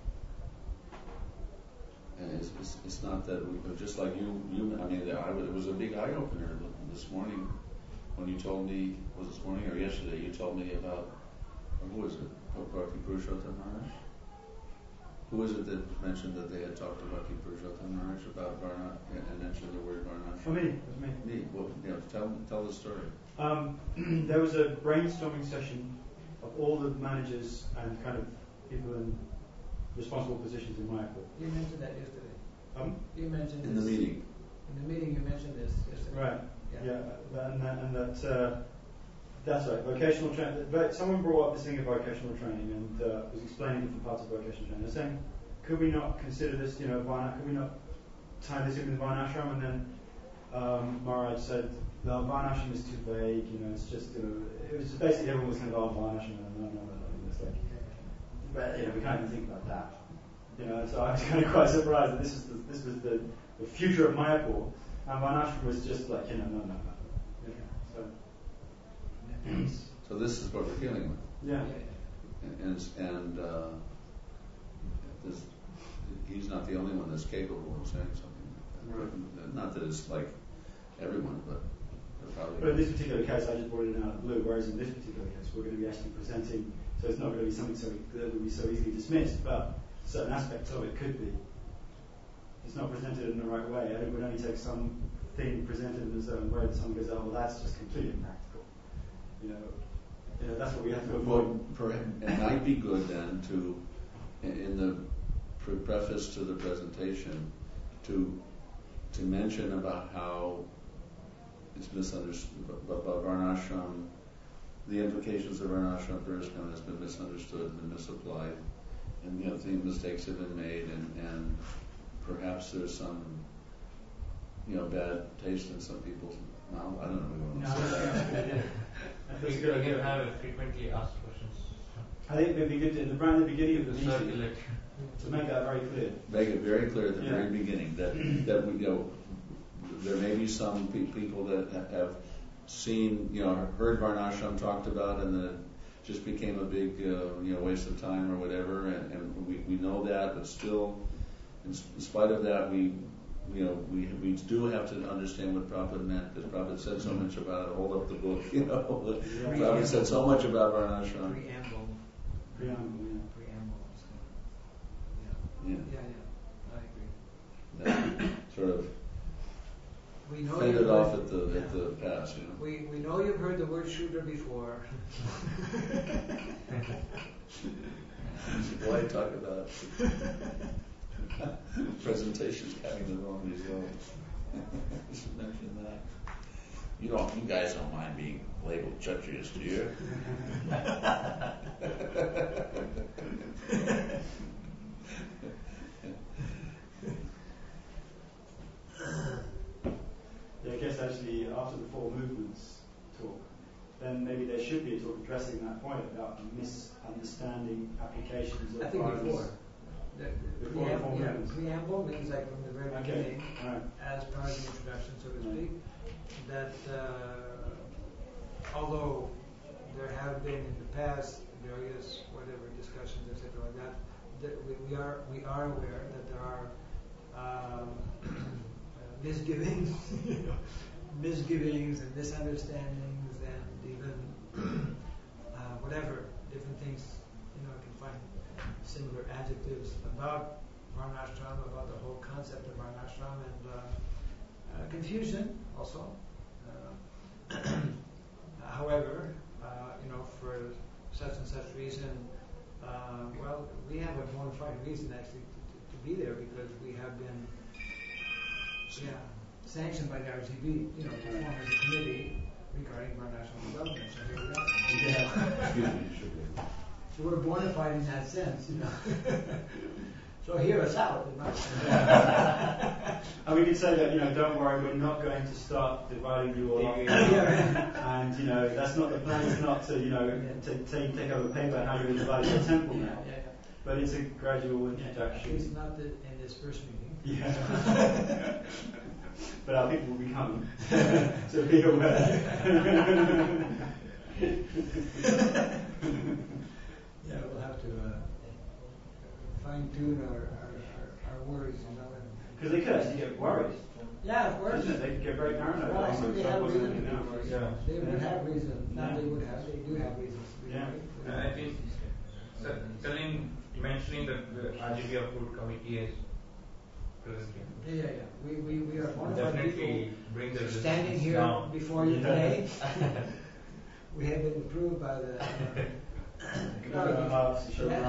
all. And it's, it's, it's not that we, just like you, you. I mean, I, it was a big eye opener this morning when you told me. Was it this morning or yesterday? You told me about. Who was it? Bhakti Purushottam Maharaj? Who was it that mentioned that they had talked to Bhakti Purushottam Maharaj about Varna and mentioned the word Varna? For me, it was me. Me. Well, you know, tell tell the story. Um, there was a brainstorming session of all the managers and kind of people in responsible positions in Mayapur. You mentioned that yesterday. Um, You mentioned In this. the meeting. In the meeting, you mentioned this yesterday. right. Yeah. Yeah. that- and that, and that uh, that's right. Vocational training. But someone brought up this thing of vocational training and uh, was explaining different parts of vocational training. They're saying, could we not consider this, you know, Varna, could we not tie this in with Varnashram? And then um, Maharaj said, no, Varnashram is too vague. You know, it's just, you know, it was just basically everyone was kind of, oh, Varnashram. No, no, no, no. It's like, but you know, we can't even think about that. You know, so I was kind of quite surprised that this was the, this was the, the future of Mayapur, and Varnashram was just like, you know, no, no, no. You know, so. So this is what we're dealing with. Yeah. And and uh, this, he's not the only one that's capable of saying something like that. Right. Not that it's like everyone, but probably. But in this particular case, I just brought it out of the blue. Whereas in this particular case, we're going to be actually presenting, so it's not going to be something so that will be so easily dismissed, but certain aspects of it could be. It's not presented in the right way. It would only take something presented in a certain way that someone goes, oh, well, that's just completely impractical. You know, you know, that's what we have to avoid. Well, perhaps, it might be good then to, in the pre- preface to the presentation, to to mention about how it's misunderstood, about Varnashram, the implications of Varnashram for ISKCON has been misunderstood and misapplied, and you know, think mistakes have been made, and, and perhaps there's some, you know, bad taste in some people's mouth. I don't know. We No, want to say that's that. a good idea. We, That's a we good can idea. have a frequently asked questions. I think it'd be good to, in the, right at the beginning of the The meeting, circulate. to make that very clear. Make it very clear at the Yeah. very beginning that that we, you know, there may be some pe- people that ha- have seen, you know, heard Varnashram talked about, and then it just became a big, uh, you know, waste of time or whatever, and, and we, we know that, but still, in, s- in spite of that, we, you know, we we do have to understand what Prabhupada meant, because Prabhupada said so much about it. Hold up the book, you know. Prabhupada said so much about Varnashram. Preamble. Preamble, yeah. Preamble. So, Yeah, yeah. Yeah, yeah. I agree. that sort of We know fended you've off heard- at the yeah. at the pass, you know. We we know you've heard the word shooter before. Why talk about presentations having the wrong results? Just mention that. You don't, you guys don't mind being labeled treacherous, do you? Yeah, I guess actually after the four movements talk, then maybe there should be a talk addressing that point about misunderstanding applications of I think violence. before. The, the Before the pream- four yeah, movements. preamble means like from the very Okay, beginning, right. as part of the introduction, so to Right. speak, that uh, although there have been in the past various whatever discussions, et cetera, like that, that we, we are we are aware that there are um, uh, misgivings, you know, misgivings and misunderstandings and even uh, whatever different things, you know, I can find similar adjectives about Varnashram, about the whole concept of Varnashram, and uh, uh, confusion also. Uh, however, uh, you know, for such and such reason, uh, well, we have a bona fide reason actually to, to, to be there because we have been, yeah, sanctioned by the R G B, you know, to form as a committee regarding Varnashram development. So here we are. Yeah. Excuse me, you should be. So we're bona fide in that sense, you know. So hear us out. And we could say that, you know, don't worry, we're not going to start dividing you all up. Yeah. And, you know, that's not the plan, is not to, you know, to take, take over paper how you're going to divide your temple now. Yeah, yeah. But it's a gradual At introduction. least not the, in this first meeting. Yeah. But our people will be coming. So be aware. Yeah, we'll have to uh, fine tune our, our, our, our words, you know. Because they could actually get worried. Yeah, of course. They could get very paranoid. Well, I think they have reason to be now. worried. Yeah. They would Yeah. have reason. Not Yeah. they would have. They do have reasons to be Yeah. worried. I think so, telling, mentioning that the R G B approved committee is present here. Yeah, yeah, yeah. We, we, we are one of our Definitely people bring the standing resistance here down. before you Yeah. today. We have been approved by the. Come on, uh, hearts, show them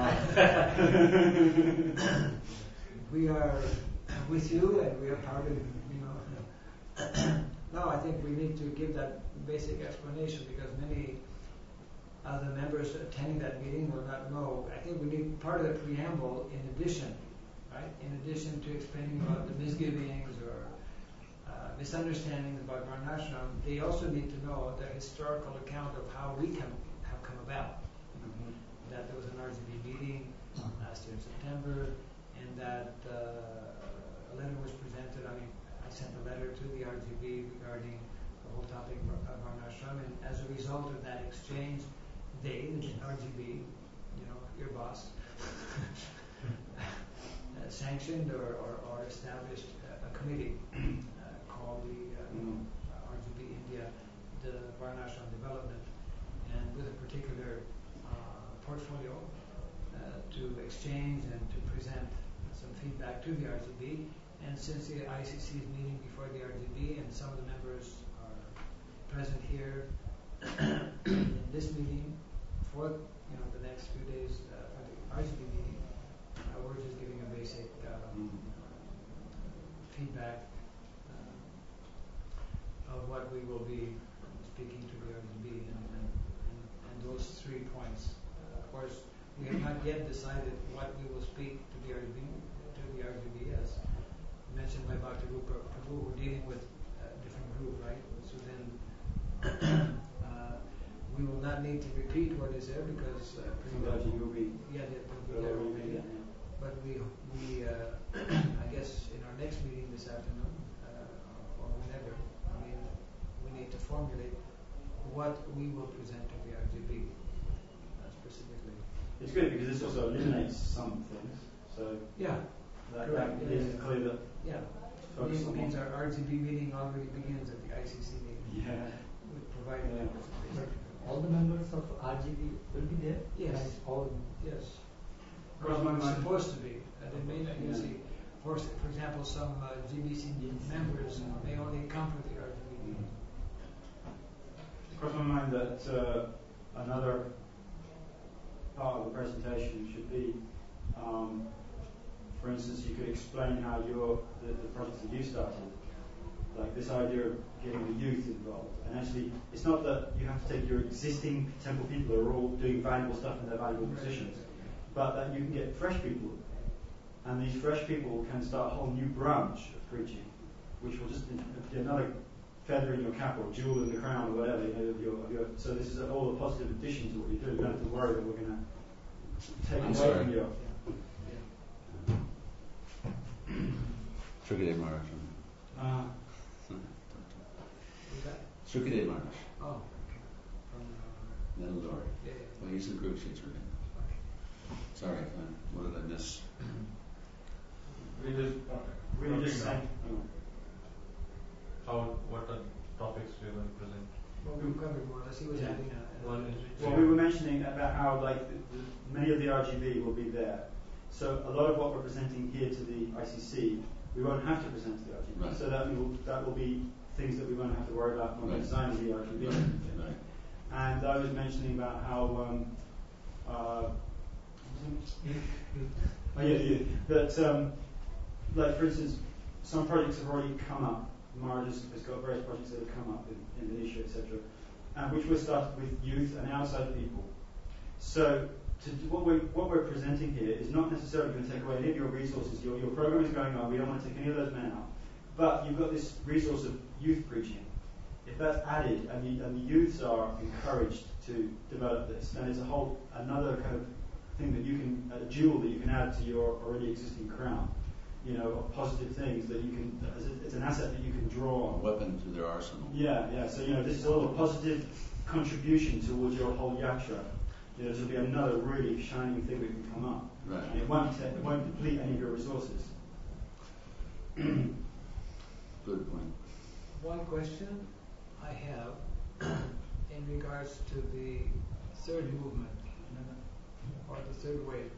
We are with you, and we are part of, you know. No, I think we need to give that basic explanation because many of the members attending that meeting will not know. I think we need part of the preamble in addition, right? In addition to explaining about the misgivings or uh, misunderstandings about Varnashram, they also need to know the historical account of how we come, have come about. That there was an R G B meeting last year in September, and that uh, a letter was presented. I mean, I sent a letter to the R G B regarding the whole topic of Varnashram, and as a result of that exchange, they, the R G B, you know, your boss, uh, sanctioned or, or, or established a, a committee uh, called the uh, Mm. R G B India, the Varnashram development, and with a particular portfolio uh, to exchange and to present some feedback to the R G B. And since the I C C is meeting before the R G B and some of the members are present here in this meeting for, you know, the next few days uh, for the R G B meeting, uh, we're just giving a basic uh, Mm. feedback uh, of what we will be speaking to the R G B and, and, and, and those three points. Of course, we have not yet decided what we will speak to the R G B, to the R G B, as mentioned by Bhakti Rupa Prabhu. We're dealing with a different group, right? So then uh, we will not need to repeat what is there because uh, pretty much you will be. yeah, they will be there already. But we we uh, I guess in our next meeting this afternoon uh, or whenever, I mean, we need to formulate what we will present to the R G B uh, specifically. It's good because this also eliminates some things. So Yeah, that, correct. that Yeah, is yeah. clear that yeah. focus Means, on means one. our R G B meeting already begins at the I C C meeting. Yeah. With providing Yeah. representation. All the members of R G B will be there? Yes. And all. Yes. Cross my It's mind. supposed to be. Uh, they may not Yeah. usually. For, for example, some uh, G B C members may only come for the R G B meeting. Crossed my mind that uh, another part of the presentation should be, um, for instance, you could explain how your the, the projects that you started, like this idea of getting the youth involved. And actually, it's not that you have to take your existing temple people who are all doing valuable stuff in their valuable positions, but that you can get fresh people, and these fresh people can start a whole new branch of preaching, which will just be another feather in your cap or jewel in the crown or whatever. You know, of your, of your, so this is all a positive addition to what you're doing. You don't have to worry that we're going to take I'm away sorry. from you. Sukade Maharaj. Uh, Sukade Maharaj. Oh, from uh, Nellore. yeah, Well, he's in Kurukshetra. Sorry, I- what did I miss? We just we were just saying. how what are topics we're going to present. well, we covered more or less. He was Yeah. adding a, One is Well, we were mentioning about how like the, the, many of the R G B will be there. So a lot of what we're presenting here to the I C C, we won't have to present to the R G B. Right. So that will that will be things that we won't have to worry about when Right. we're designing the R G B. Right, right. And I was mentioning about how um, uh, oh yeah, yeah, that um, like for instance, some projects have already come up. Marge has, has got various projects that have come up in Indonesia, et cetera, and which were started with youth and outside people. So to do, what we're what we're presenting here is not necessarily going to take away any of your resources. Your your program is going on. We don't want to take any of those men out, but you've got this resource of youth preaching. If that's added and the, and the youths are encouraged to develop this, then it's a whole another kind of thing that you can a jewel that you can add to your already existing crown. You know, of positive things that you can. It's an asset that you can draw A on. weapon to their arsenal. Yeah, yeah. So you know, this is all a positive contribution towards your whole yatra. You know, this will be another really shining thing that can come up. Right. And it won't it won't deplete any of your resources. Good point. one question I have in regards to the third movement or the third wave.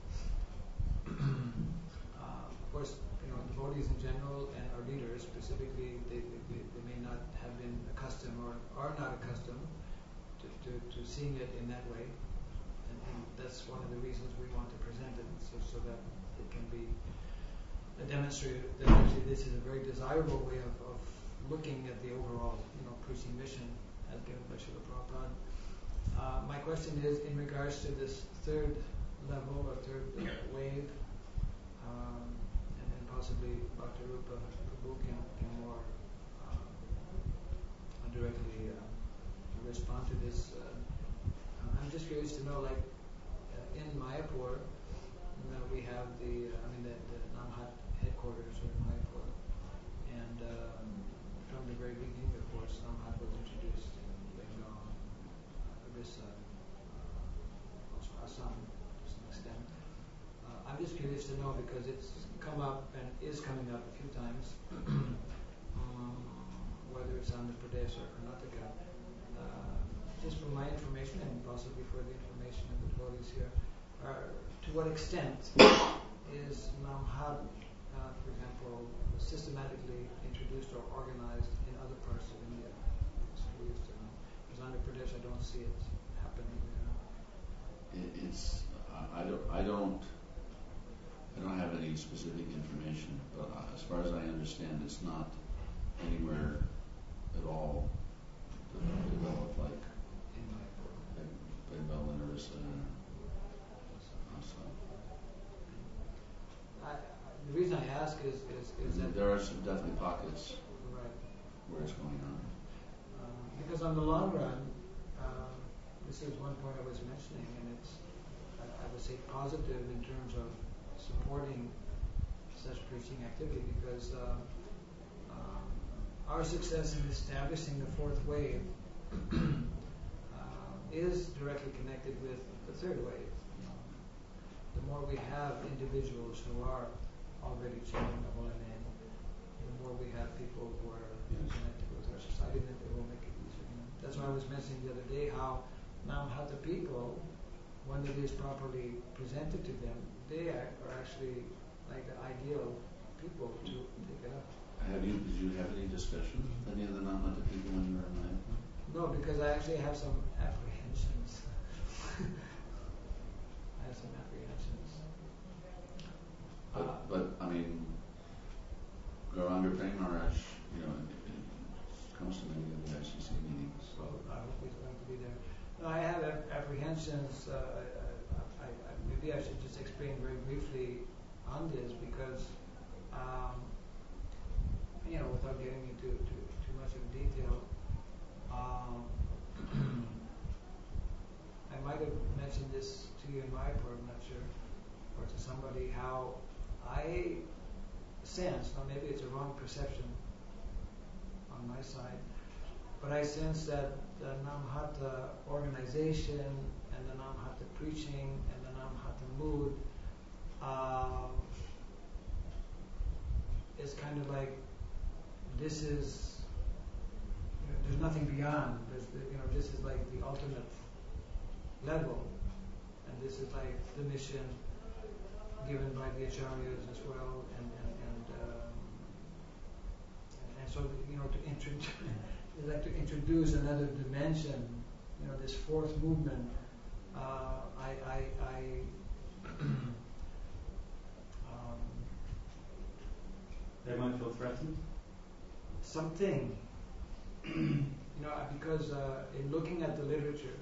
uh, of course, you know, devotees in general and our leaders specifically, they, they, they may not have been accustomed or are not accustomed to, to, to seeing it in that way. And, and that's one of the reasons we want to present it, so, so that it can be demonstrated that actually this is a very desirable way of, of looking at the overall, you know, preaching mission as given by Srila Prabhupada. Uh, my question is in regards to this third level or third uh, wave, um, and then possibly Bhakti Rupa Prabhu can, can more uh, directly uh, respond to this. Uh, I'm just curious to know, like uh, in Mayapur, you know, we have the, uh, I mean, the, the Namhat headquarters are in Mayapur, and um, from the very beginning, of course, Namhat was introduced in Bengal, uh, Orissa, uh, also Assam to some extent. Uh, I'm just curious to know because it's come up and is coming up a few times, um, whether it's Andhra Pradesh or Karnataka. Uh, just for my information and possibly for the information of the devotees here, are, to what extent is Namhat, uh, for example, systematically introduced or organized in other parts of India? Just curious to know. Because Andhra Pradesh, I don't see it happening there. It, it's I, I don't I don't I don't have any specific information, but uh, as far as I understand, it's not anywhere at all de- developed like In Mayapur. Bengal and Orissa and Assam. I, I, the reason I ask is, is, is that There are some definitely pockets right. where it's going on. Um, because on the long run, um, this is one point I was mentioning, and it's, I, I would say, positive in terms of supporting such preaching activity, because uh, um, our success in establishing the fourth wave uh, is directly connected with the third wave. Um, the more we have individuals who are already chanting the holy name, the more we have people who are Yes. connected with our society, then it will make it easier. You know? That's why I was mentioning the other day how now how the people, when it is properly presented to them, they are, are actually like the ideal people to take it up. Have you did you have any discussion with any of the non-Mata people when you were in Mayapur? No, because I actually have some apprehensions. have some apprehensions. But, Uh, but I mean, Gauranga Prem Maharaj, you know, comes to many of the I C C meetings. Well, I hope he's going to be there. No, I have ap- apprehensions. Uh, I, I, I, maybe I should just explain very briefly on this because, um, you know, without getting into too, too much of detail, um, I might have mentioned this to you in my part, I'm not sure, or to somebody, how I sense, now maybe it's a wrong perception on my side, but I sense that the Namhata organization and the Namhata preaching and the Namhata mood um, is kind of like, this is, you know, there's nothing beyond. There's, the, you know, this is like the ultimate level, and this is like the mission given by the acharyas as well, and and and, um, and, and so you know to introduce, they like to introduce another dimension, you know, this fourth movement. Uh, I I, I um, They might feel threatened. something, you know, because uh, in looking at the literature,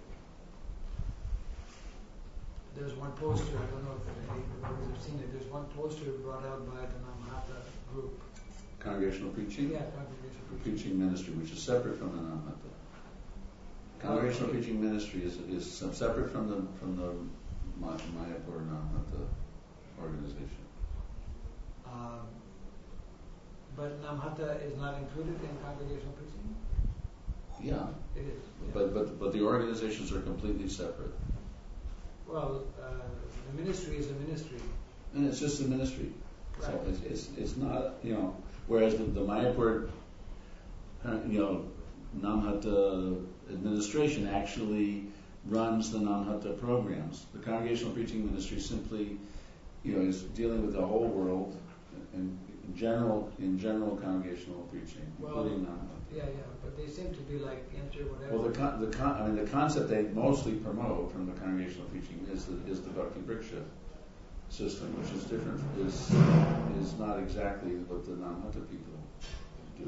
there's one poster, I don't know if any of you have seen it, there's one poster brought out by the Namhata group. Congregational preaching? Yeah, congregational The preaching ministry, which is separate from the Namhata. Congregational okay. preaching ministry is is some separate from the from the Ma- Mayapur Namhata organization. Um, but Namhata is not included in congregational preaching? Yeah, It is. Yeah. but but but the organizations are completely separate, Well, uh, the ministry is a ministry. and it's just a ministry. Right. So it's, it's it's not, you know. Whereas the, the Mayapur, uh, you know, Namhata administration actually runs the Namhata programs. The congregational preaching ministry simply, you know, is dealing with the whole world in, in general in general congregational preaching, Well, including Namhata. Yeah, yeah, but they seem to be like enter whatever. Well, the con- the con- I mean the concept they mostly promote from the congregational preaching is the is the Bhakti Vriksha system, which is different, is is not exactly what the Namhata people do.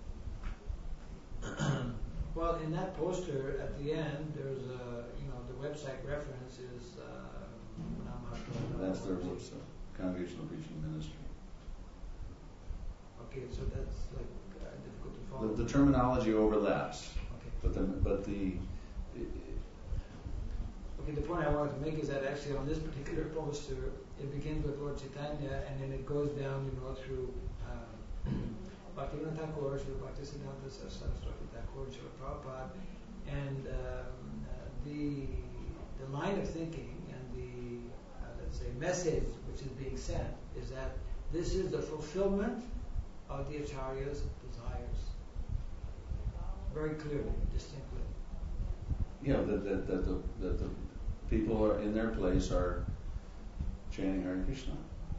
Well, in that poster at the end, there's a, you know, the website reference is uh, Namhata. That's their website, Congregational Preaching Ministry. Okay, so that's like uh, difficult to follow. The, the terminology overlaps, Okay. but the but the Okay, the point I wanted to make is that actually on this particular poster, it begins with Lord Chaitanya, and then it goes down, you know, through um, Bhaktivinoda Thakur, Srila Bhaktisiddhanta Saraswati Thakur, Srila Prabhupada, and um, uh, the the line of thinking and the uh, let's say message which is being sent is that this is the fulfillment of the Acharya's desires, very clearly, distinctly. you know that that, that the that the people are in their place are chanting Hare Krishna.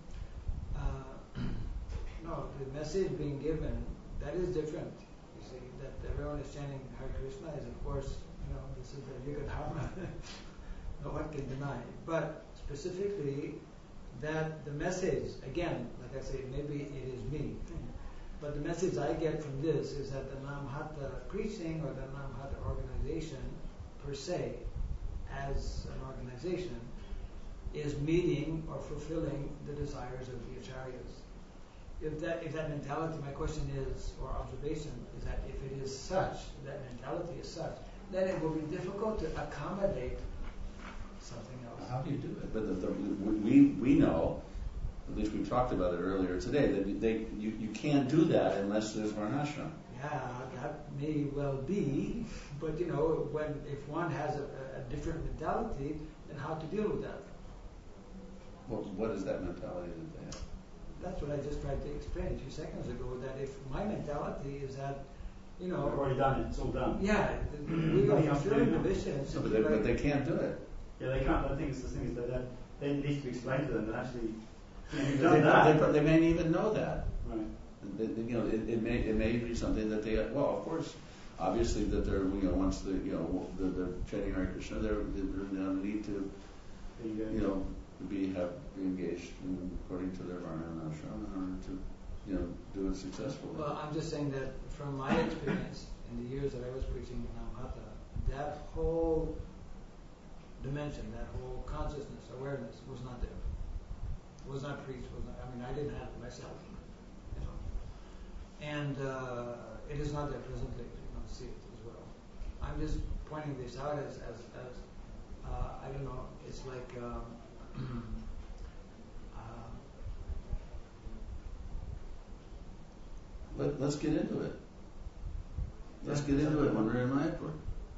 Uh, no, the message being given, that is different. You see, that everyone is chanting Hare Krishna is, of course, you know, this is the Yuga Dharma. No one can deny. But specifically, that the message, again, like I say, maybe it is me, but the message I get from this is that the Namhata preaching or the Namhata organization per se, as an organization, is meeting or fulfilling the desires of the acharyas. If that if that mentality, my question is, or observation, is that if it is such, that mentality is such, then it will be difficult to accommodate something else. How do you do it? But the, the, we we know, at least we talked about it earlier today, that they you, you can't do that unless there's varnashram. Yeah, that may well be, but you know, when if one has a, a different mentality, then how to deal with that? What, what is that mentality that they have? That's what I just tried to explain a few seconds ago. That if my mentality is that, you know, I've already done it. It's all done. yeah, we are fulfilling the mission. So, but, they, but they can't do it. Yeah, they can't. I think it's the thing is that that they need to be explained to them that actually, you know, you've They, done that. they, they may not even know that. Right. It, you know, it, it may it may be something that they well, of course, obviously that they're you know once the you know the, the chanting Hare Krishna, they're they're going to need to There you go. you know be have be engaged in, according to their Varna and ashram in order to, you know, do it successfully. Well, I'm just saying that from my experience in the years that I was preaching Namhata, that whole dimension, that whole consciousness, awareness was not there. Was not preached. Was not. I mean, I didn't have it myself, you know. And uh, it is not there presently. You don't see it as well. I'm just pointing this out as as, as uh, I don't know. It's like. Um, uh, Let, let's get into it. Let's get into it when we're in Mayapur.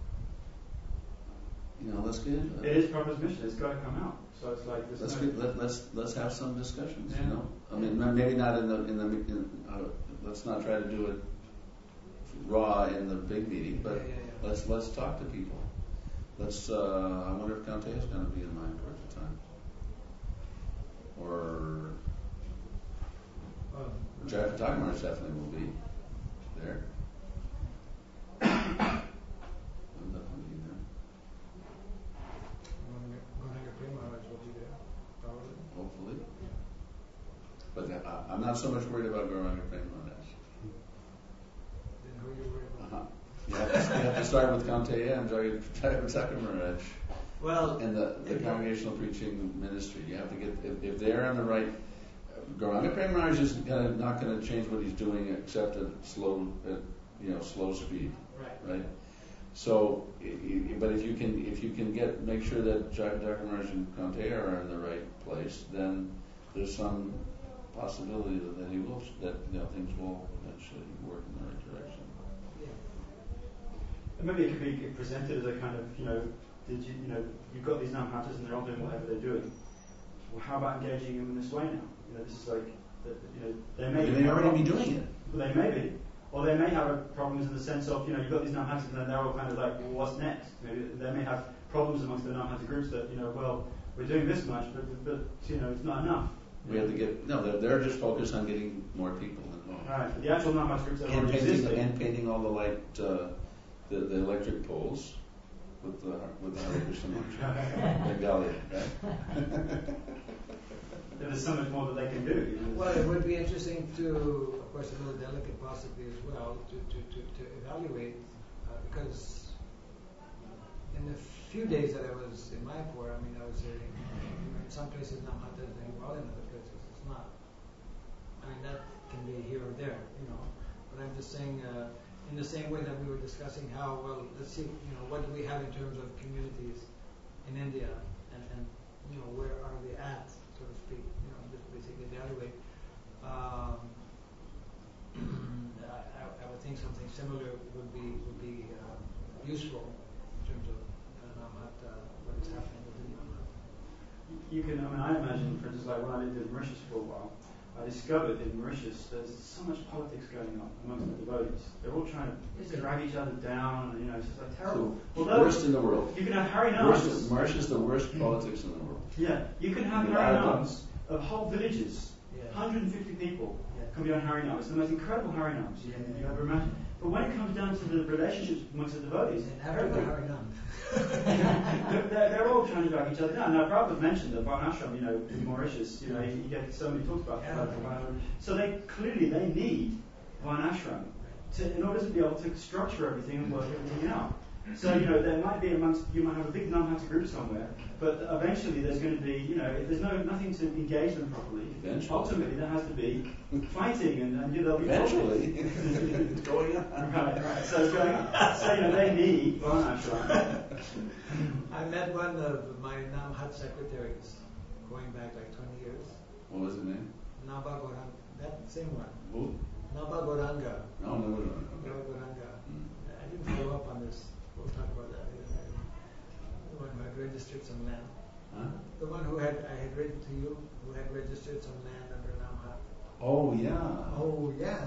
You know, let's get into it. It is Prabhupada's mission. It's got to come out. So it's like this. Let's no, get, let, let's let's have some discussions. Yeah. You know, I mean, maybe not in the in the. In, uh, let's not try to do it raw in the big meeting, but yeah, yeah, yeah. let's let's talk to people. Let's. Uh, I wonder if Kanteya is going to be in Mayapur at the time, or um, Jayapataka Maharaj definitely will be there. He'll definitely be there. Gauranga Prem Maharaj will be there, probably. Hopefully. But uh, I'm not so much worried about Gauranga Prem Maharaj. Then who are you worried about? Uh-huh. You have, to, you have to start with Kanteya and Jayapataka Maharaj. Well, And the, the congregational preaching ministry. You have to get, if, if they're on the right, Gauranga Prem Maharaj is gonna, not going to change what he's doing except at slow, at, you know, slow speed. right. Right? So, i- i- but if you can, if you can get, make sure that Jayapataka Maharaj and Kanteya are in the right place, then there's some possibility that, that he will, that, you know, things will eventually work in the right direction. And maybe it could be presented as a kind of, you know, did you, you know, you've got these Namhatas and they're all doing whatever they're doing. Well, how about engaging them in this way now? You know, this is like, the, you know, they may They may already be doing it. Well, they may be. Or they may have problems in the sense of, you know, you've got these Namhatas and then they're all kind of like, well, what's next? Maybe they may have problems amongst the Namhata groups that, you know, well, we're doing this much, but, but you know, it's not enough. We have to get, no, they're, they're just focused on getting more people involved. Right. But the actual Namhata groups that are And already painting, existing. and painting all the light, uh, the, the electric poles with the, with the Hare Krishna mantra. Bengali, right? There's so much more that they can do. You know. Well, it would be interesting to, of course, a little delicate possibly as well, to, to, to, to evaluate, uh, because in the few days that I was in Mayapur, I mean, I was hearing, you know, in some places Namhata is doing well, in other places it's not. I mean, that can be here or there, you know. But I'm just saying, uh, in the same way that we were discussing how, well, let's see, you know, what do we have in terms of communities in India, and, and you know, where are they at, so to speak, you know, just basically evaluate. Um, I, I, I would think something similar would be would be uh, useful in terms of uh, Namhata, what is happening within Namhata. You can, I mean, I imagine, for instance, like when I lived in Mauritius for a while, I discovered in Mauritius there's so much politics going on amongst the devotees. They're all trying to drag each other down, and you know, it's just like terrible. So, Although worst in the world. you can have Harinams. Worst, Marsh is the worst politics in the world. Yeah, you can have Yeah, Harinams of whole villages. Yeah. one hundred fifty people Yeah. can be on Harinams. It's the most incredible Harinams you, Yeah, yeah, you yeah. ever imagined. But when it comes down to the relationships amongst the devotees, And everybody hurry on. they're, they're, they're all trying to drag each other down. Now, Prabhupada mentioned that Varnashram, you know, in Mauritius, you know, you get so many talks about Yeah. Varnashram. So they clearly they need Varnashram to, in order to be able to structure everything and work everything out. So, you know, there might be amongst, you might have a big Namhata group somewhere, but eventually there's going to be, you know, if there's no nothing to engage them properly, Eventually. ultimately there has to be fighting and, and you know, there'll be Eventually. problems. It's going on. Right, right. So it's going on. So, you know, they need Varnashram. I met one of my Namhat secretaries going back like twenty years. What was his name? Naba Goranga, that same one. Who? Naba Goranga. No, no, no, no. Naba Okay. Goranga. Mm. I didn't follow up on this. We'll talk about that later. The one who had registered some land. Huh? The one who had I had written to you, who had registered some land under Namhat. Oh, yeah. Oh yeah.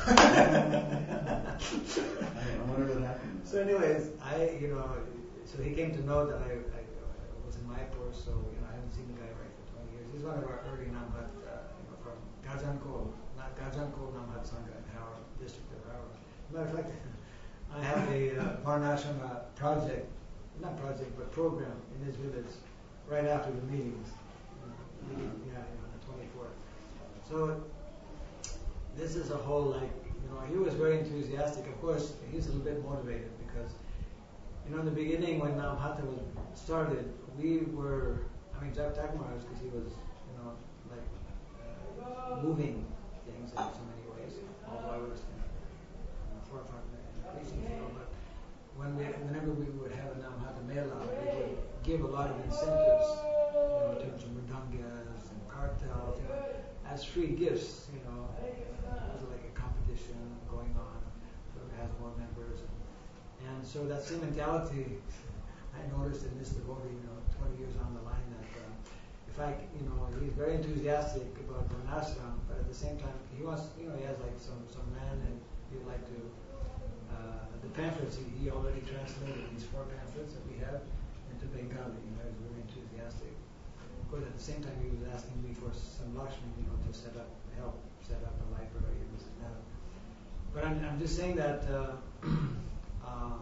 I wonder what happened. So, anyways, I you know, so he came to know that I, I, I was in Mayapur, so you know I haven't seen the guy right for twenty years. He's one of our early Namhat, uh, you know, from Gajankol, not Gajankol Namhat Sangha in Howrah, district of Howrah. Matter of fact, I have a uh, Varnashrama project, not project, but program in his village right after the meetings. Yeah, yeah, the twenty-fourth. So this is a whole, like, you know, he was very enthusiastic. Of course, he's a little bit motivated because, you know, in the beginning when Namhata was started, we were, I mean, Jack Takmar, because he was, you know, like uh, moving things in so many ways, although I was in the forefront in the preaching field. But when we, whenever we would have a Namhata Mela, we would give a lot of incentives, you know, in terms of mridangas and cartels, you know, as free gifts, you know. It was like a competition going on, whoever has more members. And, and so that same mentality, I noticed in this devotee, you know, twenty years on the line, that uh, if I, you know, he's very enthusiastic about Varnashram, but at the same time, he wants, you know, he has like some, some land and he'd like to, uh, the pamphlets, he, he already translated these four pamphlets that we have into Bengali, you know, he's very enthusiastic. Of course, at the same time, he was asking me for some Lakshmi, you know, to set up, help set up a library and this and that. But I'm, I'm just saying that uh, uh,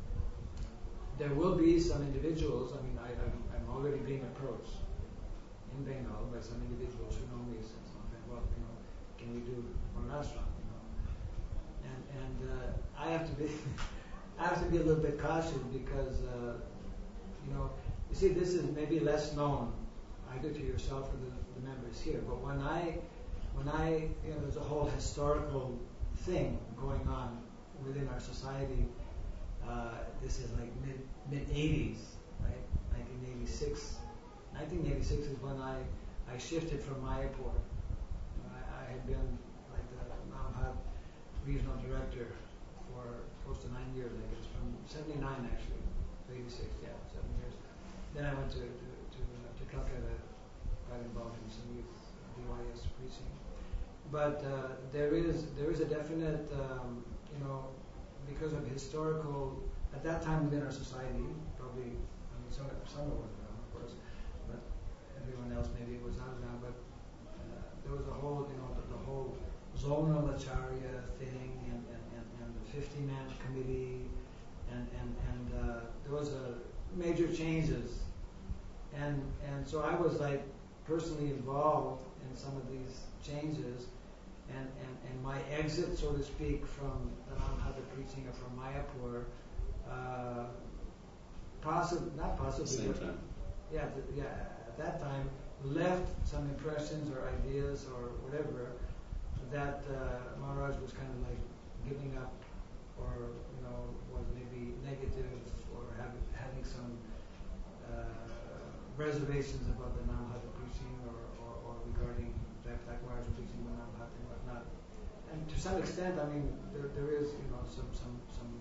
there will be some individuals, I mean, I, I'm, I'm already being approached in Bengal by some individuals who know me and saying, well, you know, can we do Varnashram, you know? And, and uh, I have to be, I have to be a little bit cautious because, uh, you know, you see, this is maybe less known either to yourself or the, the members here, but when I, when I, you know, there's a whole historical thing going on within our society. Uh, this is like mid mid eighties, right? nineteen eighty-six. nineteen eighty-six is when I, I shifted from Mayapur. I, I had been like the Namhat regional director for close to nine years. I guess from seventy-nine actually to eighty-six. Yeah, seven years. Then I went to to to, uh, to Calcutta, got involved in some youth D Y S preaching. But uh, there is there is a definite, um, you know, because of historical, at that time within our society, probably, I mean, some some of it was around, of course, but everyone else maybe was not around. But uh, there was a whole, you know, the, the whole zonal acharya thing, and, and, and, and the fifty-man committee, and and and uh, there was a major changes, and and so I was like personally involved in some of these changes. And, and, and my exit, so to speak, from the Namhata preaching or from Mayapur, uh, possibly, not possibly, Same but time. yeah, th- yeah, at that time, left some impressions or ideas or whatever that uh, Maharaj was kind of like giving up, or you know, was maybe negative, or have, having some uh, reservations about the Namhata preaching, or, or, or regarding Jack Maharaj preaching the Namhata and whatnot. And to some extent, I mean, there, there is, you know, some some some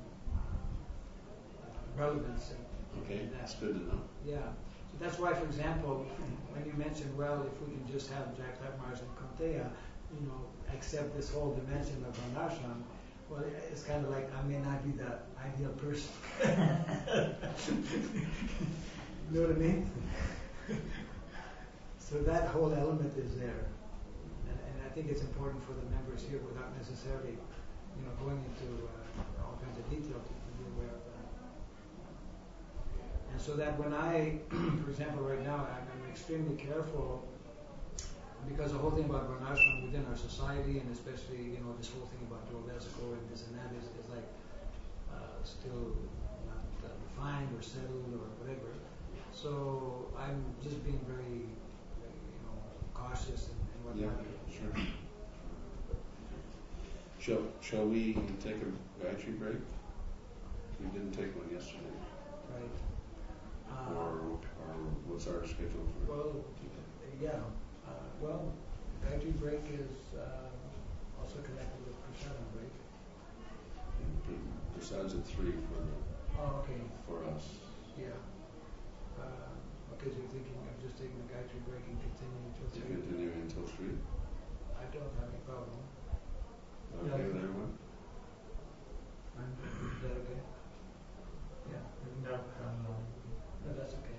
uh, relevance in, Okay, in that. that's good to know. Yeah. So that's why, for example, when you mentioned, well, if we can just have Jack Maharaj and Konteya, you know, accept this whole dimension of Varnashram, well, it's kind of like I may not be the ideal person. You know what I mean? So that whole element is there. And, and I think it's important for the members here, without necessarily, you know, going into uh, all kinds of detail, to, to be aware of that. And so that when I, for example, right now, I'm, I'm extremely careful, because the whole thing about Varnashram within our society, and especially, you know, this whole thing about Duodesco and this and that is, is like uh, still not uh, defined or settled or whatever. So I'm just being very, you know, cautious and, and whatnot. Yeah, sure. Shall, shall we take a Gayatri break? We didn't take one yesterday. Right. Uh, or, or what's our schedule for? Well, yeah. Uh, well, Gayatri break is uh, also connected with Prasadam break. Prasad's at three for Oh, okay. for us. Yeah. Uh, okay, so you're thinking of just taking the Gayatri break and continuing until To three? continue until three. I don't have any problem. Okay Yeah. with everyone? Is that okay? Yeah. No, no. No, that's okay.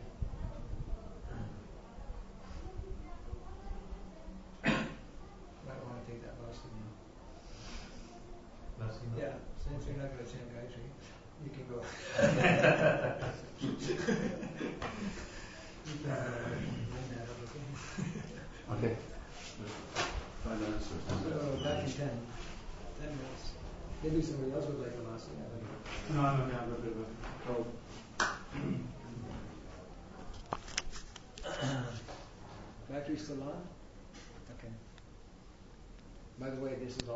Might want to take that last thing now. That's enough. Yeah, since you're not going to chant Gayatri, you can go. You can uh, bring that up, okay? Okay. Five minutes or So, something. back in ten. Ten minutes. Maybe somebody else would like the last thing. I don't know. No, no, no, no, no, no. Battery still on? Okay. By the way, this is all.